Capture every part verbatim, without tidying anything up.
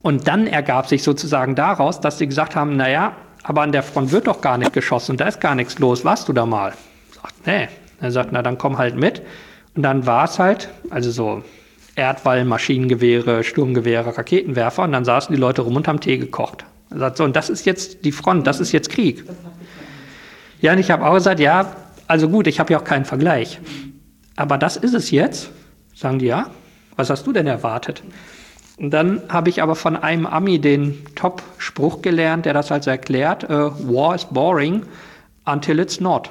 Und dann ergab sich sozusagen daraus, dass sie gesagt haben, naja, aber an der Front wird doch gar nicht geschossen und da ist gar nichts los, warst du da mal? Sagt, nee. Er sagt, na dann komm halt mit. Und dann war es halt, also so Erdwall, Maschinengewehre, Sturmgewehre, Raketenwerfer und dann saßen die Leute rum und haben Tee gekocht. Er sagt so, und das ist jetzt die Front, das ist jetzt Krieg. Ja, und ich habe auch gesagt, ja, also gut, ich habe ja auch keinen Vergleich. Aber das ist es jetzt. Sagen die, ja, was hast du denn erwartet? Und dann habe ich aber von einem Ami den Top-Spruch gelernt, der das also erklärt, äh, War is boring until it's not.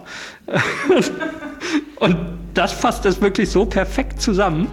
Und das fasst es wirklich so perfekt zusammen.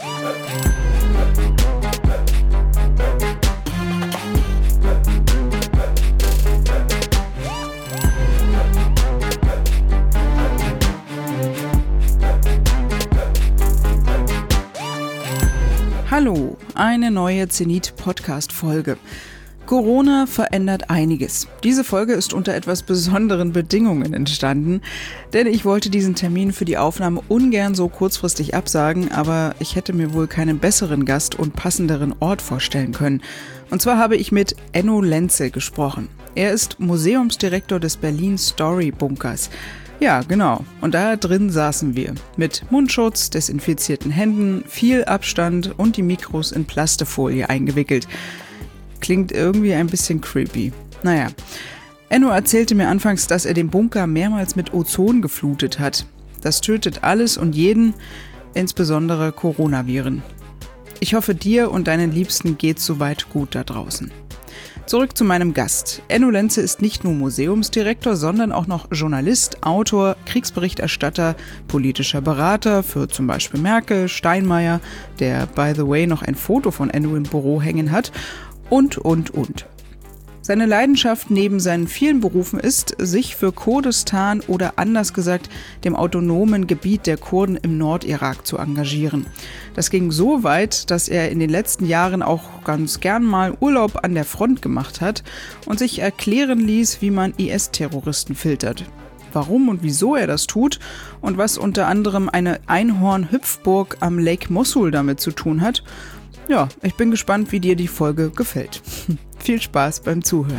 Hallo, eine neue Zenit-Podcast-Folge. Corona verändert einiges. Diese Folge ist unter etwas besonderen Bedingungen entstanden, denn ich wollte diesen Termin für die Aufnahme ungern so kurzfristig absagen, aber ich hätte mir wohl keinen besseren Gast und passenderen Ort vorstellen können. Und zwar habe ich mit Enno Lenze gesprochen. Er ist Museumsdirektor des Berlin Story Bunkers. Ja, genau. Und da drin saßen wir. Mit Mundschutz, desinfizierten Händen, viel Abstand und die Mikros in Plastefolie eingewickelt. Klingt irgendwie ein bisschen creepy. Naja. Enno erzählte mir anfangs, dass er den Bunker mehrmals mit Ozon geflutet hat. Das tötet alles und jeden, insbesondere Coronaviren. Ich hoffe, dir und deinen Liebsten geht's soweit gut da draußen. Zurück zu meinem Gast. Enno Lenze ist nicht nur Museumsdirektor, sondern auch noch Journalist, Autor, Kriegsberichterstatter, politischer Berater für zum Beispiel Merkel, Steinmeier, der by the way noch ein Foto von Enno im Büro hängen hat und, und, und. Seine Leidenschaft neben seinen vielen Berufen ist, sich für Kurdistan oder anders gesagt dem autonomen Gebiet der Kurden im Nordirak zu engagieren. Das ging so weit, dass er in den letzten Jahren auch ganz gern mal Urlaub an der Front gemacht hat und sich erklären ließ, wie man I S-Terroristen filtert. Warum und wieso er das tut und was unter anderem eine Einhorn-Hüpfburg am Lake Mosul damit zu tun hat, ja, ich bin gespannt, wie dir die Folge gefällt. Viel Spaß beim Zuhören.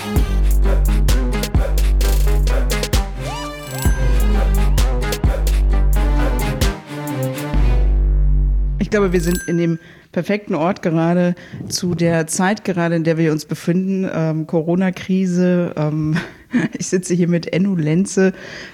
Ich glaube, wir sind in dem perfekten Ort gerade zu der Zeit gerade, in der wir uns befinden. Ähm, Corona-Krise. Ähm, ich sitze hier mit Enno Lenze.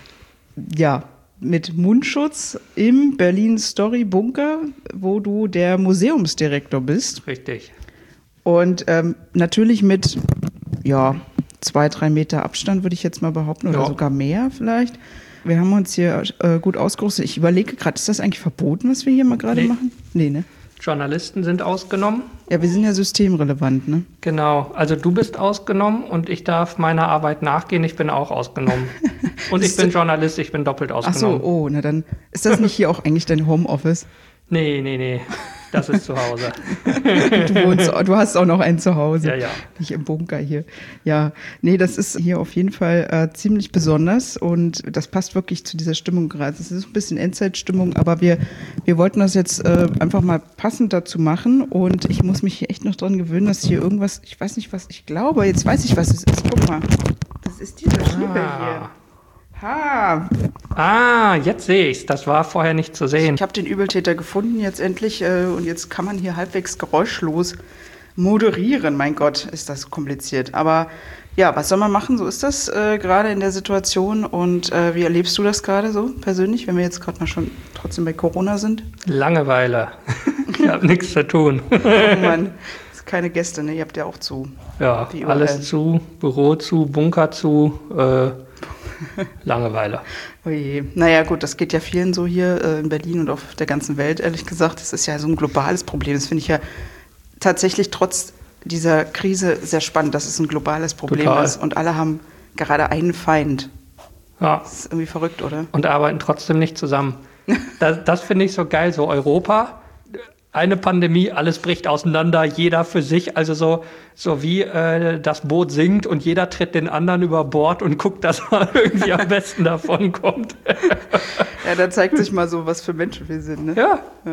Ja, mit Mundschutz im Berlin Story Bunker, wo du der Museumsdirektor bist. Richtig. Und ähm, natürlich mit, ja, zwei, drei Meter Abstand, würde ich jetzt mal behaupten, oder ja, sogar mehr vielleicht. Wir haben uns hier äh, gut ausgerüstet. Ich überlege gerade, ist das eigentlich verboten, was wir hier mal gerade nee. machen? Nee, ne? Journalisten sind ausgenommen. Ja, wir sind ja systemrelevant, ne? Genau, also du bist ausgenommen und ich darf meiner Arbeit nachgehen, ich bin auch ausgenommen. Und ich bin Journalist, ich bin doppelt ausgenommen. Ach so, oh, na dann ist das nicht hier auch eigentlich dein Homeoffice? Nee, nee, nee, das ist zu Hause. du, wohnst, du hast auch noch ein Zuhause, ja, ja. Nicht im Bunker hier. Ja, nee, das ist hier auf jeden Fall äh, ziemlich besonders und das passt wirklich zu dieser Stimmung gerade. Es ist ein bisschen Endzeitstimmung, aber wir, wir wollten das jetzt äh, einfach mal passend dazu machen und ich muss mich hier echt noch dran gewöhnen, dass hier irgendwas, ich weiß nicht was, ich glaube, jetzt weiß ich, was es ist. Guck mal, das ist dieser Schnibbel ah. hier. Ha. Ah, jetzt sehe ich's. Das war vorher nicht zu sehen. Ich habe den Übeltäter gefunden jetzt endlich äh, und jetzt kann man hier halbwegs geräuschlos moderieren. Mein Gott, ist das kompliziert. Aber ja, was soll man machen? So ist das äh, gerade in der Situation. Und äh, wie erlebst du das gerade so persönlich, wenn wir jetzt gerade mal schon trotzdem bei Corona sind? Langeweile. Ich habe nichts zu tun. Oh Mann, keine Gäste, ne? Ihr habt ja auch zu. Ja, alles zu, Büro zu, Bunker zu, äh, Langeweile. Oh je. Naja gut, das geht ja vielen so hier äh, in Berlin und auf der ganzen Welt, ehrlich gesagt. Das ist ja so ein globales Problem. Das finde ich ja tatsächlich trotz dieser Krise sehr spannend, dass es ein globales Problem Total. ist. Und alle haben gerade einen Feind. Ja. Das ist irgendwie verrückt, oder? Und arbeiten trotzdem nicht zusammen. Das, das finde ich so geil, so Europa. Eine Pandemie, alles bricht auseinander, jeder für sich, also so, so wie äh, das Boot sinkt und jeder tritt den anderen über Bord und guckt, dass er irgendwie am besten davon kommt. Ja, da zeigt sich mal so, was für Menschen wir sind, ne? Ja. Ja,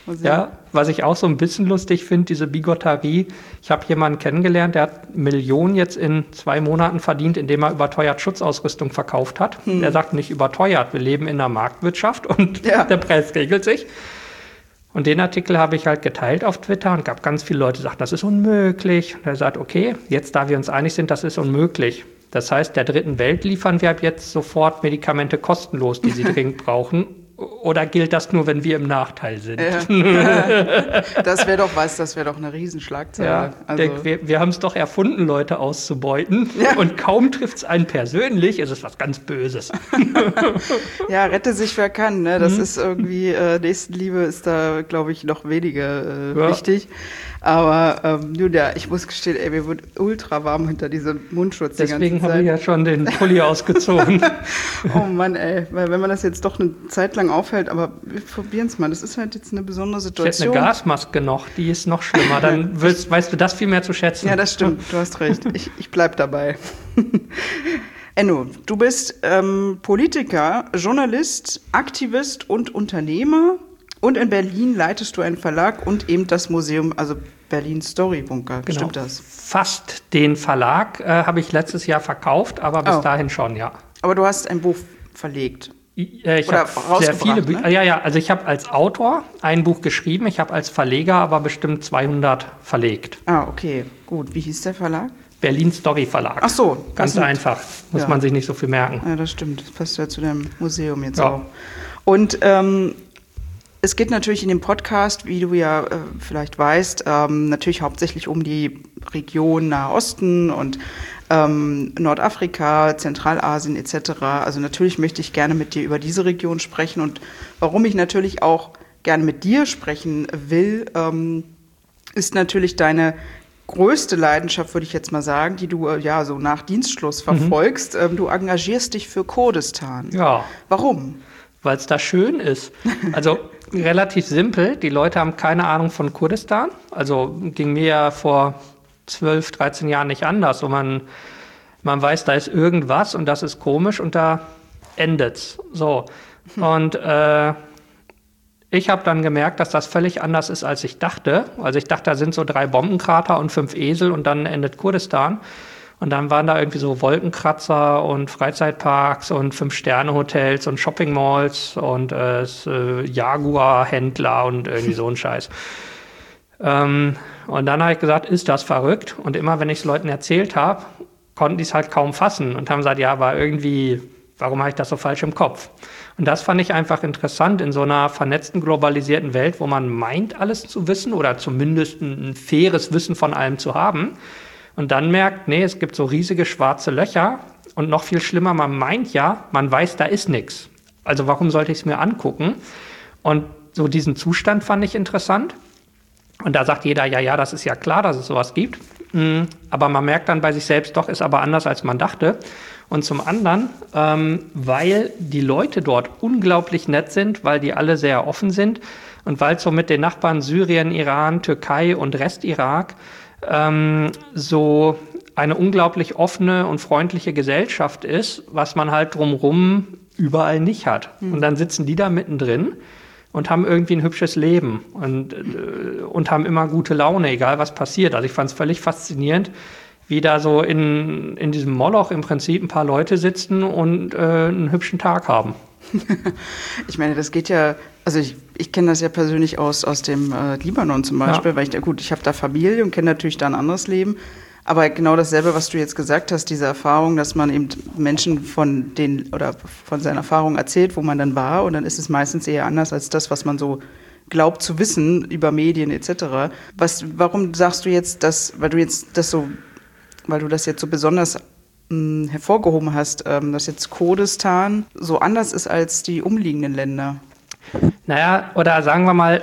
Ja, was ich auch so ein bisschen lustig finde, diese Bigotterie. Ich habe jemanden kennengelernt, der hat Millionen jetzt in zwei Monaten verdient, indem er überteuert Schutzausrüstung verkauft hat. Hm. Er sagt nicht überteuert, wir leben in einer Marktwirtschaft und ja. der Preis regelt sich. Und den Artikel habe ich halt geteilt auf Twitter und gab ganz viele Leute, die sagten, das ist unmöglich. Und er sagt, okay, jetzt da wir uns einig sind, das ist unmöglich. Das heißt, der dritten Welt liefern wir ab jetzt sofort Medikamente kostenlos, die sie dringend brauchen. Oder gilt das nur, wenn wir im Nachteil sind? Ja. Das wäre doch was, das wäre doch eine Riesenschlagzeile. Ja, also. der, wir, wir haben es doch erfunden, Leute auszubeuten. Ja. Und kaum trifft es einen persönlich, ist es was ganz Böses. Ja, rette sich wer kann. Ne? Das mhm. ist irgendwie, äh, Nächstenliebe ist da, glaube ich, noch weniger äh, ja. wichtig. Aber ähm, nun ja, ich muss gestehen, ey, mir wird ultra warm hinter diesem Mundschutz. Deswegen habe ich ja schon den Pulli ausgezogen. Oh Mann, ey, weil wenn man das jetzt doch eine Zeit lang aufhält, aber wir probieren es mal. Das ist halt jetzt eine besondere Situation. Ich hätte eine Gasmaske noch, die ist noch schlimmer. Dann willst, weißt du das viel mehr zu schätzen. Ja, das stimmt, du hast recht. Ich, ich bleib dabei. Enno, du bist ähm, Politiker, Journalist, Aktivist und Unternehmer. Und in Berlin leitest du einen Verlag und eben das Museum, also Berlin Storybunker. Genau. Stimmt das? Fast den Verlag äh, habe ich letztes Jahr verkauft, aber bis oh. dahin schon, ja. Aber du hast ein Buch verlegt. Äh, ich habe sehr viele Bücher. Ne? Ja, ja, also ich habe als Autor ein Buch geschrieben, ich habe als Verleger aber bestimmt zweihundert verlegt. Ah, okay, gut. Wie hieß der Verlag? Berlin Story Verlag. Ach so. Ganz einfach. Muss ja. man sich nicht so viel merken. Ja, das stimmt. Das passt ja zu dem Museum jetzt ja. auch. Und ähm, es geht natürlich in dem Podcast, wie du ja äh, vielleicht weißt, ähm, natürlich hauptsächlich um die Region Nahosten und ähm, Nordafrika, Zentralasien et cetera. Also natürlich möchte ich gerne mit dir über diese Region sprechen und warum ich natürlich auch gerne mit dir sprechen will, ähm, ist natürlich deine größte Leidenschaft, würde ich jetzt mal sagen, die du äh, ja so nach Dienstschluss verfolgst. Mhm. Ähm, du engagierst dich für Kurdistan. Ja. Warum? Weil es da schön ist. Also relativ simpel. Die Leute haben keine Ahnung von Kurdistan. Also ging mir ja vor zwölf, dreizehn Jahren nicht anders. Und man, man weiß, da ist irgendwas und das ist komisch und da endet's. So. Und äh, ich habe dann gemerkt, dass das völlig anders ist, als ich dachte. Also ich dachte, da sind so drei Bombenkrater und fünf Esel und dann endet Kurdistan. Und dann waren da irgendwie so Wolkenkratzer und Freizeitparks und Fünf-Sterne-Hotels und Shopping-Malls und äh, äh, Jaguar-Händler und irgendwie so ein Scheiß. Ähm, und dann habe ich gesagt, ist das verrückt? Und immer, wenn ich es Leuten erzählt habe, konnten die es halt kaum fassen und haben gesagt, ja, aber irgendwie, warum habe ich das so falsch im Kopf? Und das fand ich einfach interessant in so einer vernetzten, globalisierten Welt, wo man meint, alles zu wissen oder zumindest ein, ein faires Wissen von allem zu haben. Und dann merkt, nee, es gibt so riesige schwarze Löcher und noch viel schlimmer, man meint ja, man weiß, da ist nichts. Also warum sollte ich es mir angucken? Und so diesen Zustand fand ich interessant. Und da sagt jeder, ja, ja, das ist ja klar, dass es sowas gibt. Aber man merkt dann bei sich selbst, doch, ist aber anders, als man dachte. Und zum anderen, ähm, weil die Leute dort unglaublich nett sind, weil die alle sehr offen sind und weil so mit den Nachbarn Syrien, Iran, Türkei und Rest-Irak ähm, so eine unglaublich offene und freundliche Gesellschaft ist, was man halt drumherum überall nicht hat. Mhm. Und dann sitzen die da mittendrin und haben irgendwie ein hübsches Leben und, äh, und haben immer gute Laune, egal was passiert. Also ich fand es völlig faszinierend, wie da so in, in diesem Moloch im Prinzip ein paar Leute sitzen und äh, einen hübschen Tag haben. Ich meine, das geht ja, also ich, ich kenne das ja persönlich aus, aus dem äh, Libanon zum Beispiel, ja. weil ich, gut, ich habe da Familie und kenne natürlich da ein anderes Leben, aber genau dasselbe, was du jetzt gesagt hast, diese Erfahrung, dass man eben Menschen von den oder von seinen Erfahrungen erzählt, wo man dann war und dann ist es meistens eher anders als das, was man so glaubt zu wissen über Medien et cetera. Was, warum sagst du jetzt, dass, weil du jetzt das so, weil du das jetzt so besonders hervorgehoben hast, dass jetzt Kurdistan so anders ist als die umliegenden Länder? Naja, oder sagen wir mal,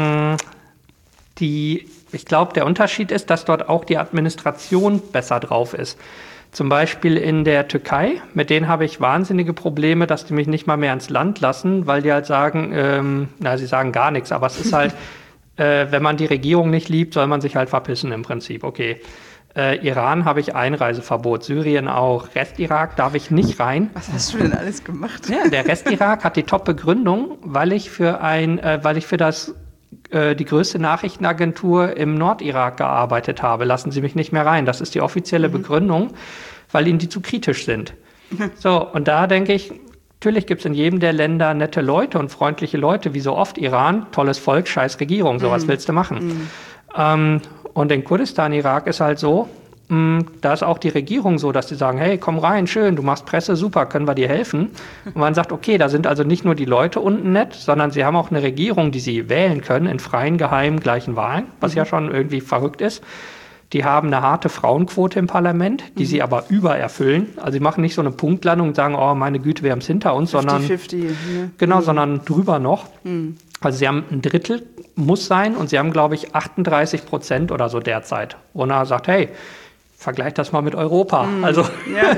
die, ich glaube, der Unterschied ist, dass dort auch die Administration besser drauf ist. Zum Beispiel in der Türkei, mit denen habe ich wahnsinnige Probleme, dass die mich nicht mal mehr ins Land lassen, weil die halt sagen, ähm, na, sie sagen gar nichts, aber es ist halt, äh, wenn man die Regierung nicht liebt, soll man sich halt verpissen im Prinzip, okay. Äh, Iran habe ich Einreiseverbot, Syrien auch, Rest-Irak darf ich nicht rein. Was hast du denn alles gemacht? Ja, der Rest-Irak hat die Top-Begründung, weil ich für ein, äh, weil ich für das äh, die größte Nachrichtenagentur im Nordirak gearbeitet habe. Lassen Sie mich nicht mehr rein. Das ist die offizielle mhm. Begründung, weil ihnen die zu kritisch sind. Mhm. So, und da denke ich, natürlich gibt es in jedem der Länder nette Leute und freundliche Leute, wie so oft Iran, tolles Volk, scheiß Regierung, sowas mhm. willst du machen. Mhm. Ähm, und in Kurdistan, Irak ist halt so, mh, da ist auch die Regierung so, dass die sagen, hey, komm rein, schön, du machst Presse, super, können wir dir helfen? Und man sagt, okay, da sind also nicht nur die Leute unten nett, sondern sie haben auch eine Regierung, die sie wählen können in freien, geheimen, gleichen Wahlen, was mhm. ja schon irgendwie verrückt ist. Die haben eine harte Frauenquote im Parlament, die mhm. sie aber übererfüllen. Also sie machen nicht so eine Punktlandung und sagen, oh, meine Güte, wir haben es hinter uns, sondern fünfzig fünfzig, ne? Genau, mhm. sondern drüber noch. Mhm. Also sie haben ein Drittel, muss sein, und sie haben, glaube ich, achtunddreißig Prozent oder so derzeit. Und er sagt, hey, vergleich das mal mit Europa. Mhm. Also ja.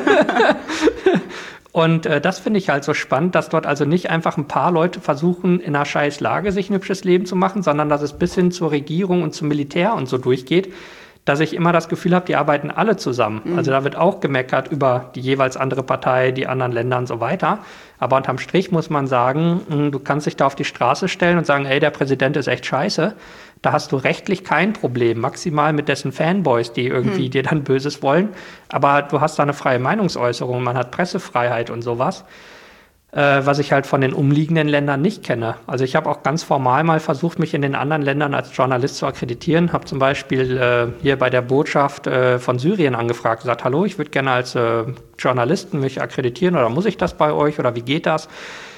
Und äh, das finde ich halt so spannend, dass dort also nicht einfach ein paar Leute versuchen, in einer scheiß Lage sich ein hübsches Leben zu machen, sondern dass es bis hin zur Regierung und zum Militär und so durchgeht, dass ich immer das Gefühl habe, die arbeiten alle zusammen. Mhm. Also da wird auch gemeckert über die jeweils andere Partei, die anderen Länder und so weiter. Aber unterm Strich muss man sagen, du kannst dich da auf die Straße stellen und sagen, ey, der Präsident ist echt scheiße. Da hast du rechtlich kein Problem, maximal mit dessen Fanboys, die irgendwie mhm. dir dann Böses wollen. Aber du hast da eine freie Meinungsäußerung, man hat Pressefreiheit und sowas. Äh, was ich halt von den umliegenden Ländern nicht kenne. Also ich habe auch ganz formal mal versucht, mich in den anderen Ländern als Journalist zu akkreditieren. Habe zum Beispiel äh, hier bei der Botschaft äh, von Syrien angefragt, gesagt, hallo, ich würde gerne als äh, Journalisten mich akkreditieren oder muss ich das bei euch oder wie geht das?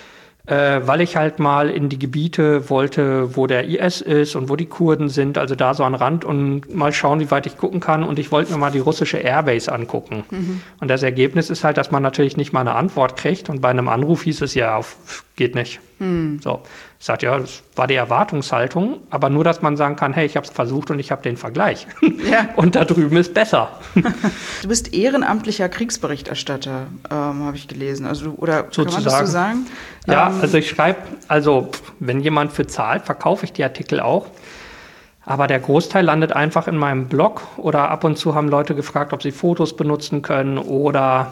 Äh, weil ich halt mal in die Gebiete wollte, wo der I S ist und wo die Kurden sind, also da so an Rand und mal schauen, wie weit ich gucken kann. Und ich wollte mir mal die russische Airbase angucken. Mhm. Und das Ergebnis ist halt, dass man natürlich nicht mal eine Antwort kriegt. Und bei einem Anruf hieß es ja, auf, geht nicht. Mhm. So, ich sagte, ja, das war die Erwartungshaltung, aber nur, dass man sagen kann, hey, ich habe es versucht und ich habe den Vergleich. Ja. Und da drüben ist besser. Du bist ehrenamtlicher Kriegsberichterstatter, ähm, habe ich gelesen. Also, oder sozusagen. Kann man das so sagen? Ja, ähm, also ich schreibe, also wenn jemand für zahlt, verkaufe ich die Artikel auch. Aber der Großteil landet einfach in meinem Blog oder ab und zu haben Leute gefragt, ob sie Fotos benutzen können oder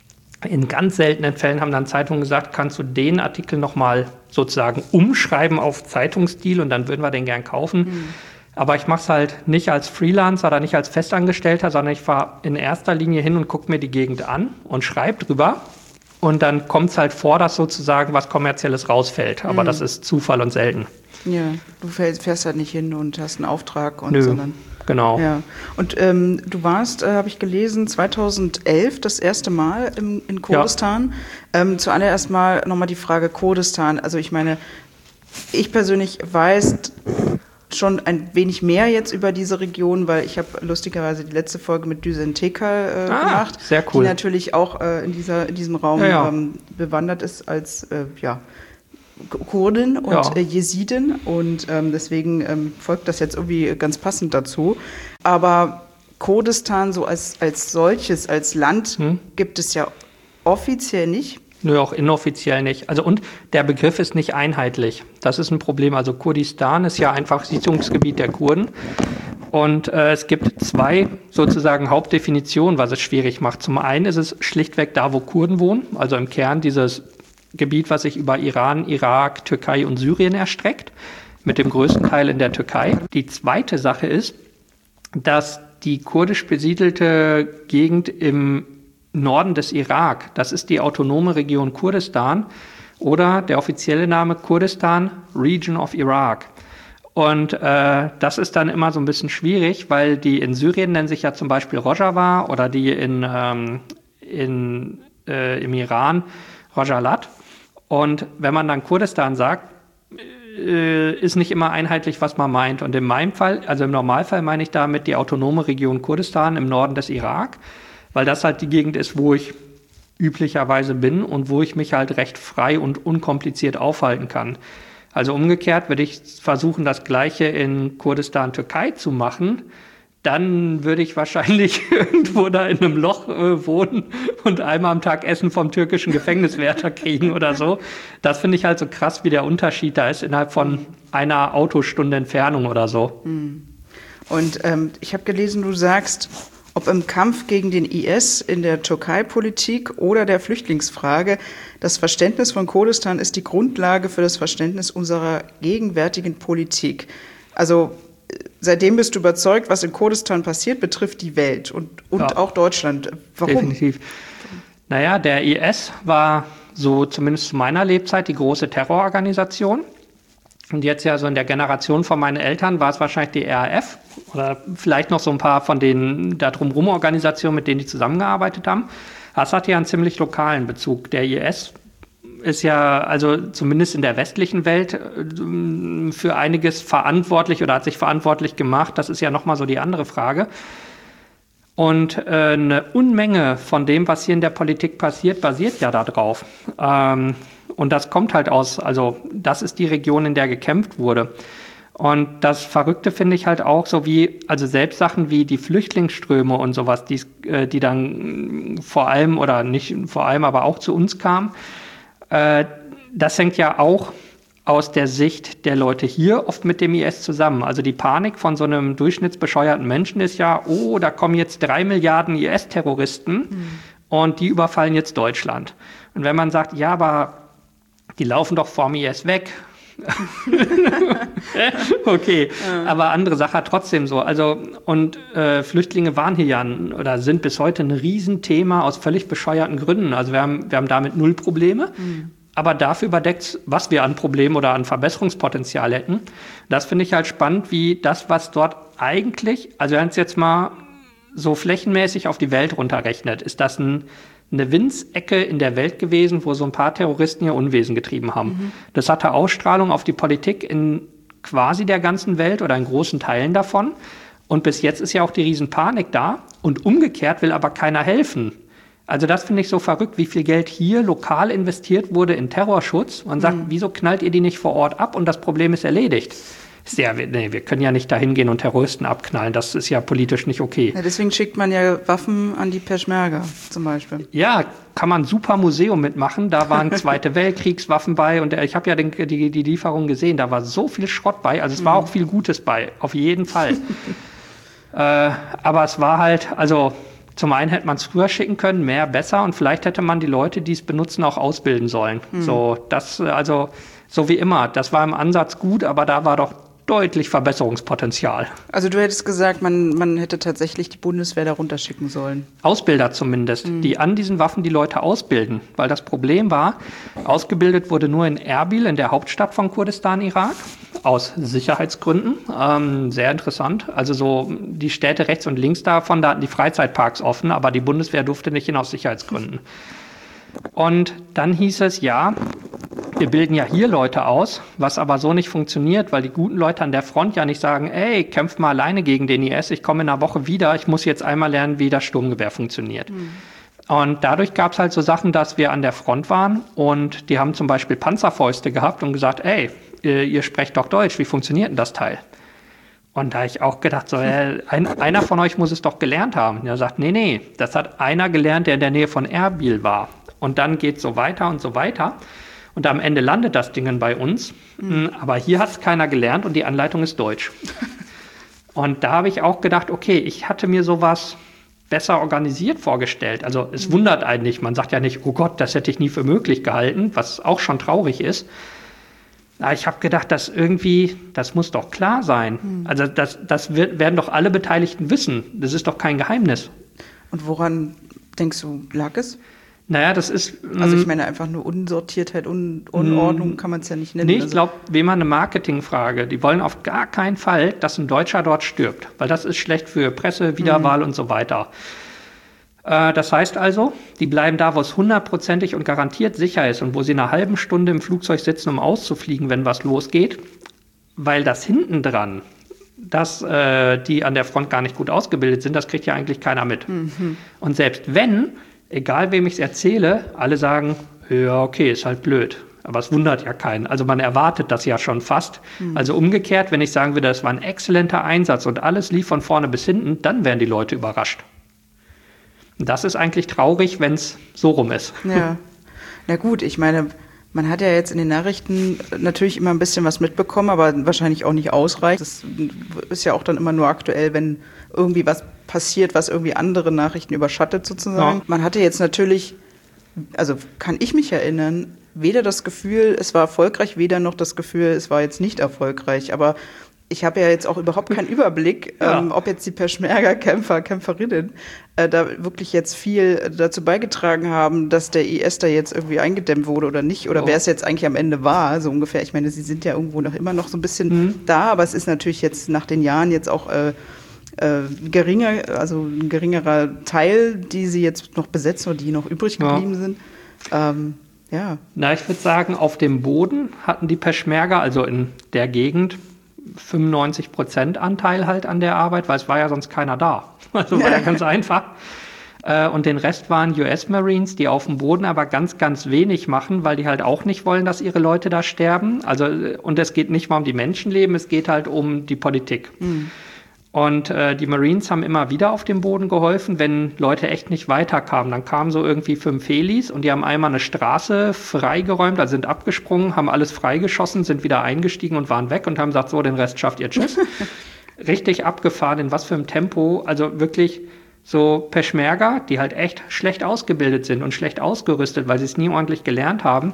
in ganz seltenen Fällen haben dann Zeitungen gesagt, kannst du den Artikel nochmal sozusagen umschreiben auf Zeitungsstil und dann würden wir den gern kaufen. Mhm. Aber ich mache es halt nicht als Freelancer oder nicht als Festangestellter, sondern ich fahre in erster Linie hin und gucke mir die Gegend an und schreibe drüber. Und dann kommt es halt vor, dass sozusagen was Kommerzielles rausfällt. Aber mhm. das ist Zufall und selten. Ja, du fährst halt nicht hin und hast einen Auftrag. Und Nö, sondern, genau. Ja. Und ähm, du warst, äh, habe ich gelesen, zweitausendelf das erste Mal im, in Kurdistan. Ja. Ähm, zuallererst mal nochmal die Frage Kurdistan. Also ich meine, ich persönlich weiß schon ein wenig mehr jetzt über diese Region, weil ich habe lustigerweise die letzte Folge mit Düsen Tekal äh, ah, gemacht, sehr cool. Die natürlich auch äh, in, dieser, in diesem Raum ja, ja. Ähm, bewandert ist als äh, ja, Kurdin und ja. äh, Jesidin und ähm, deswegen ähm, folgt das jetzt irgendwie ganz passend dazu. Aber Kurdistan so als, als solches, als Land hm. gibt es ja offiziell nicht. Nö, auch inoffiziell nicht. Also und der Begriff ist nicht einheitlich. Das ist ein Problem. Also Kurdistan ist ja einfach Siedlungsgebiet der Kurden. Und äh, es gibt zwei sozusagen Hauptdefinitionen, was es schwierig macht. Zum einen ist es schlichtweg da, wo Kurden wohnen, also im Kern dieses Gebiet, was sich über Iran, Irak, Türkei und Syrien erstreckt, mit dem größten Teil in der Türkei. Die zweite Sache ist, dass die kurdisch besiedelte Gegend im Norden des Irak, das ist die autonome Region Kurdistan oder der offizielle Name Kurdistan Region of Iraq. Und äh, das ist dann immer so ein bisschen schwierig, weil die in Syrien nennen sich ja zum Beispiel Rojava oder die in, ähm, in, äh, im Iran Rojalat. Und wenn man dann Kurdistan sagt, äh, ist nicht immer einheitlich, was man meint. Und in meinem Fall, also im Normalfall meine ich damit die autonome Region Kurdistan im Norden des Irak, weil das halt die Gegend ist, wo ich üblicherweise bin und wo ich mich halt recht frei und unkompliziert aufhalten kann. Also umgekehrt würde ich versuchen, das Gleiche in Kurdistan, Türkei zu machen, dann würde ich wahrscheinlich irgendwo da in einem Loch äh, wohnen und einmal am Tag Essen vom türkischen Gefängniswärter kriegen oder so. Das finde ich halt so krass, wie der Unterschied da ist innerhalb von einer Autostunde Entfernung oder so. Und ähm, ich habe gelesen, du sagst, Ob im Kampf gegen den I S, in der Türkei-Politik oder der Flüchtlingsfrage, das Verständnis von Kurdistan ist die Grundlage für das Verständnis unserer gegenwärtigen Politik. Also seitdem bist du überzeugt, was in Kurdistan passiert, betrifft die Welt und, und ja, auch Deutschland. Warum? Definitiv. Naja, der I S war so zumindest zu meiner Lebzeit die große Terrororganisation. Und jetzt ja so in der Generation von meinen Eltern war es wahrscheinlich die R A F oder vielleicht noch so ein paar von den da drumherum Organisationen, mit denen die zusammengearbeitet haben. Das hat ja einen ziemlich lokalen Bezug. Der I S ist ja also zumindest in der westlichen Welt für einiges verantwortlich oder hat sich verantwortlich gemacht. Das ist ja nochmal so die andere Frage. Und äh, eine Unmenge von dem, was hier in der Politik passiert, basiert ja darauf. Ähm, und das kommt halt aus, also das ist die Region, in der gekämpft wurde. Und das Verrückte finde ich halt auch so wie, also selbst Sachen wie die Flüchtlingsströme und sowas, die, äh, die dann vor allem oder nicht vor allem, aber auch zu uns kamen, äh, das hängt ja auch aus der Sicht der Leute hier oft mit dem I S zusammen. Also die Panik von so einem durchschnittsbescheuerten Menschen ist ja, oh, da kommen jetzt drei Milliarden I S-Terroristen mhm. und die überfallen jetzt Deutschland. Und wenn man sagt, ja, aber die laufen doch vorm I S weg. Okay, ja. Aber andere Sache trotzdem so. Also und äh, Flüchtlinge waren hier ja oder sind bis heute ein Riesenthema aus völlig bescheuerten Gründen. Also wir haben, wir haben damit null Probleme. Mhm. Aber dafür überdeckt, was wir an Problemen oder an Verbesserungspotenzial hätten. Das finde ich halt spannend, wie das, was dort eigentlich, also wenn es jetzt mal so flächenmäßig auf die Welt runterrechnet, ist das ein, eine Winzecke in der Welt gewesen, wo so ein paar Terroristen ihr Unwesen getrieben haben. Mhm. Das hatte Ausstrahlung auf die Politik in quasi der ganzen Welt oder in großen Teilen davon. Und bis jetzt ist ja auch die Riesenpanik da. Und umgekehrt will aber keiner helfen. Also das finde ich so verrückt, wie viel Geld hier lokal investiert wurde in Terrorschutz. Man sagt, mhm. wieso knallt ihr die nicht vor Ort ab und das Problem ist erledigt? Sehr, nee, wir können ja nicht dahin gehen und Terroristen abknallen. Das ist ja politisch nicht okay. Ja, deswegen schickt man ja Waffen an die Peschmerga zum Beispiel. Ja, kann man ein super Museum mitmachen. Da waren Zweite Weltkriegswaffen bei und ich habe ja den, die, die Lieferung gesehen. Da war so viel Schrott bei. Also es war mhm. auch viel Gutes bei, auf jeden Fall. äh, aber es war halt, also zum einen hätte man es früher schicken können, mehr, besser. Und vielleicht hätte man die Leute, die es benutzen, auch ausbilden sollen. Mhm. So, das, also, so wie immer. Das war im Ansatz gut, aber da war doch deutlich Verbesserungspotenzial. Also du hättest gesagt, man, man hätte tatsächlich die Bundeswehr da runterschicken sollen. Ausbilder zumindest, mhm. die an diesen Waffen die Leute ausbilden. Weil das Problem war, ausgebildet wurde nur in Erbil, in der Hauptstadt von Kurdistan, Irak, aus Sicherheitsgründen. Ähm, sehr interessant. Also so die Städte rechts und links davon, da hatten die Freizeitparks offen, aber die Bundeswehr durfte nicht hin aus Sicherheitsgründen. Und dann hieß es, ja, wir bilden ja hier Leute aus, was aber so nicht funktioniert, weil die guten Leute an der Front ja nicht sagen, ey, kämpft mal alleine gegen den I S, ich komme in einer Woche wieder, ich muss jetzt einmal lernen, wie das Sturmgewehr funktioniert. Mhm. Und dadurch gab es halt so Sachen, dass wir an der Front waren und die haben zum Beispiel Panzerfäuste gehabt und gesagt, ey, ihr, ihr sprecht doch Deutsch, wie funktioniert denn das Teil? Und da habe ich auch gedacht, so, äh, ein, einer von euch muss es doch gelernt haben. Und er sagt, nee, nee, das hat einer gelernt, der in der Nähe von Erbil war. Und dann geht es so weiter und so weiter. Und am Ende landet das Ding bei uns. Mhm. Aber hier hat es keiner gelernt und die Anleitung ist Deutsch. Und da habe ich auch gedacht, okay, ich hatte mir sowas besser organisiert vorgestellt. Also es mhm. wundert einen nicht. Man sagt ja nicht, oh Gott, das hätte ich nie für möglich gehalten, was auch schon traurig ist. Aber ich habe gedacht, dass irgendwie, das muss doch klar sein. Mhm. Also das, das wird, werden doch alle Beteiligten wissen. Das ist doch kein Geheimnis. Und woran denkst du, lag es? Naja, das ist... Also ich meine einfach nur Unsortiertheit, Un- Unordnung kann man es ja nicht nennen. Nee, ich glaube, wem man eine Marketingfrage, die wollen auf gar keinen Fall, dass ein Deutscher dort stirbt, weil das ist schlecht für Presse, Wiederwahl mhm. und so weiter. Äh, das heißt also, die bleiben da, wo es hundertprozentig und garantiert sicher ist und wo sie eine halbe Stunde im Flugzeug sitzen, um auszufliegen, wenn was losgeht, weil das hinten dran, dass äh, die an der Front gar nicht gut ausgebildet sind, das kriegt ja eigentlich keiner mit. Mhm. Und selbst wenn... Egal, wem ich es erzähle, alle sagen, ja, okay, ist halt blöd. Aber es wundert ja keinen. Also man erwartet das ja schon fast. Mhm. Also umgekehrt, wenn ich sagen würde, das war ein exzellenter Einsatz und alles lief von vorne bis hinten, dann wären die Leute überrascht. Und das ist eigentlich traurig, wenn es so rum ist. Ja, na gut, ich meine, Man hat ja jetzt in den Nachrichten natürlich immer ein bisschen was mitbekommen, aber wahrscheinlich auch nicht ausreichend. Das ist ja auch dann immer nur aktuell, wenn irgendwie was passiert, was irgendwie andere Nachrichten überschattet sozusagen. Ja. Man hatte jetzt natürlich, also kann ich mich erinnern, weder das Gefühl, es war erfolgreich, weder noch das Gefühl, es war jetzt nicht erfolgreich. Aber ich habe ja jetzt auch überhaupt keinen Überblick, ja. ähm, ob jetzt die Peschmerga-Kämpfer, Kämpferinnen äh, da wirklich jetzt viel dazu beigetragen haben, dass der I S da jetzt irgendwie eingedämmt wurde oder nicht. Oder oh. wer es jetzt eigentlich am Ende war, so ungefähr. Ich meine, sie sind ja irgendwo noch immer noch so ein bisschen mhm. da, aber es ist natürlich jetzt nach den Jahren jetzt auch äh, äh, geringer, also ein geringerer Teil, die sie jetzt noch besetzen oder die noch übrig geblieben ja. sind. Ähm, ja. Na, ich würde sagen, auf dem Boden hatten die Peschmerga, also in der Gegend, fünfundneunzig Prozent Anteil halt an der Arbeit, weil es war ja sonst keiner da. Also war ja ganz einfach. Und den Rest waren U S Marines, die auf dem Boden aber ganz, ganz wenig machen, weil die halt auch nicht wollen, dass ihre Leute da sterben. Also, und es geht nicht mal um die Menschenleben, es geht halt um die Politik. Mhm. Und äh, die Marines haben immer wieder auf dem Boden geholfen, wenn Leute echt nicht weiterkamen. Dann kamen so irgendwie fünf Helis und die haben einmal eine Straße freigeräumt, also sind abgesprungen, haben alles freigeschossen, sind wieder eingestiegen und waren weg und haben gesagt, so, den Rest schafft ihr, tschüss. Richtig abgefahren, in was für einem Tempo, also wirklich so Peschmerga, die halt echt schlecht ausgebildet sind und schlecht ausgerüstet, weil sie es nie ordentlich gelernt haben.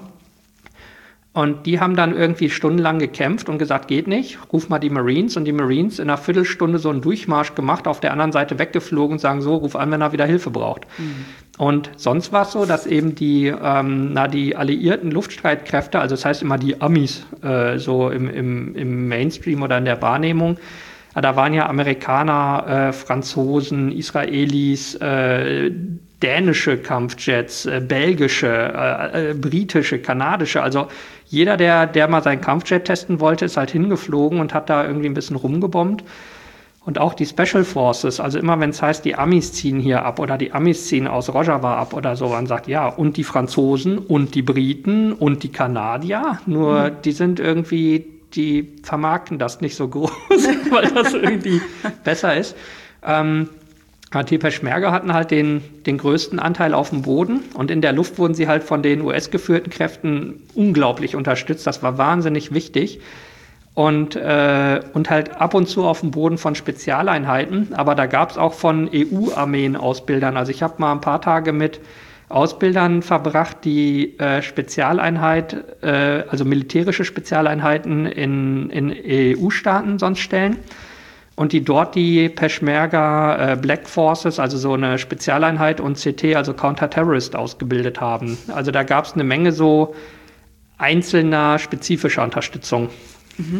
Und die haben dann irgendwie stundenlang gekämpft und gesagt, geht nicht, ruf mal die Marines. Und die Marines in einer Viertelstunde so einen Durchmarsch gemacht, auf der anderen Seite weggeflogen und sagen so, ruf an, wenn er wieder Hilfe braucht. Mhm. Und sonst war es so, dass eben die, ähm, na, die alliierten Luftstreitkräfte, also das heißt immer die Amis, äh, so im, im, im Mainstream oder in der Wahrnehmung, ja, da waren ja Amerikaner, äh, Franzosen, Israelis, äh, dänische Kampfjets, äh, belgische, äh, äh, britische, kanadische, also jeder, der, der mal seinen Kampfjet testen wollte, ist halt hingeflogen und hat da irgendwie ein bisschen rumgebombt. Und auch die Special Forces, also immer wenn es heißt, die Amis ziehen hier ab oder die Amis ziehen aus Rojava ab oder so, man sagt, ja, und die Franzosen und die Briten und die Kanadier, nur mhm. die sind irgendwie, die vermarkten das nicht so groß, weil das irgendwie besser ist. Ähm, Die Peschmerga hatten halt den, den größten Anteil auf dem Boden und in der Luft wurden sie halt von den U S-geführten Kräften unglaublich unterstützt. Das war wahnsinnig wichtig. Und, äh, und halt ab und zu auf dem Boden von Spezialeinheiten. Aber da gab es auch von E U-Armeen Ausbildern. Also ich habe mal ein paar Tage mit Ausbildern verbracht, die äh, Spezialeinheit, äh, also militärische Spezialeinheiten in, in E U-Staaten sonst stellen. Und die dort die Peschmerga äh, Black Forces, also so eine Spezialeinheit und C T, also Counter-Terrorist, ausgebildet haben. Also da gab es eine Menge so einzelner spezifischer Unterstützung. Mhm.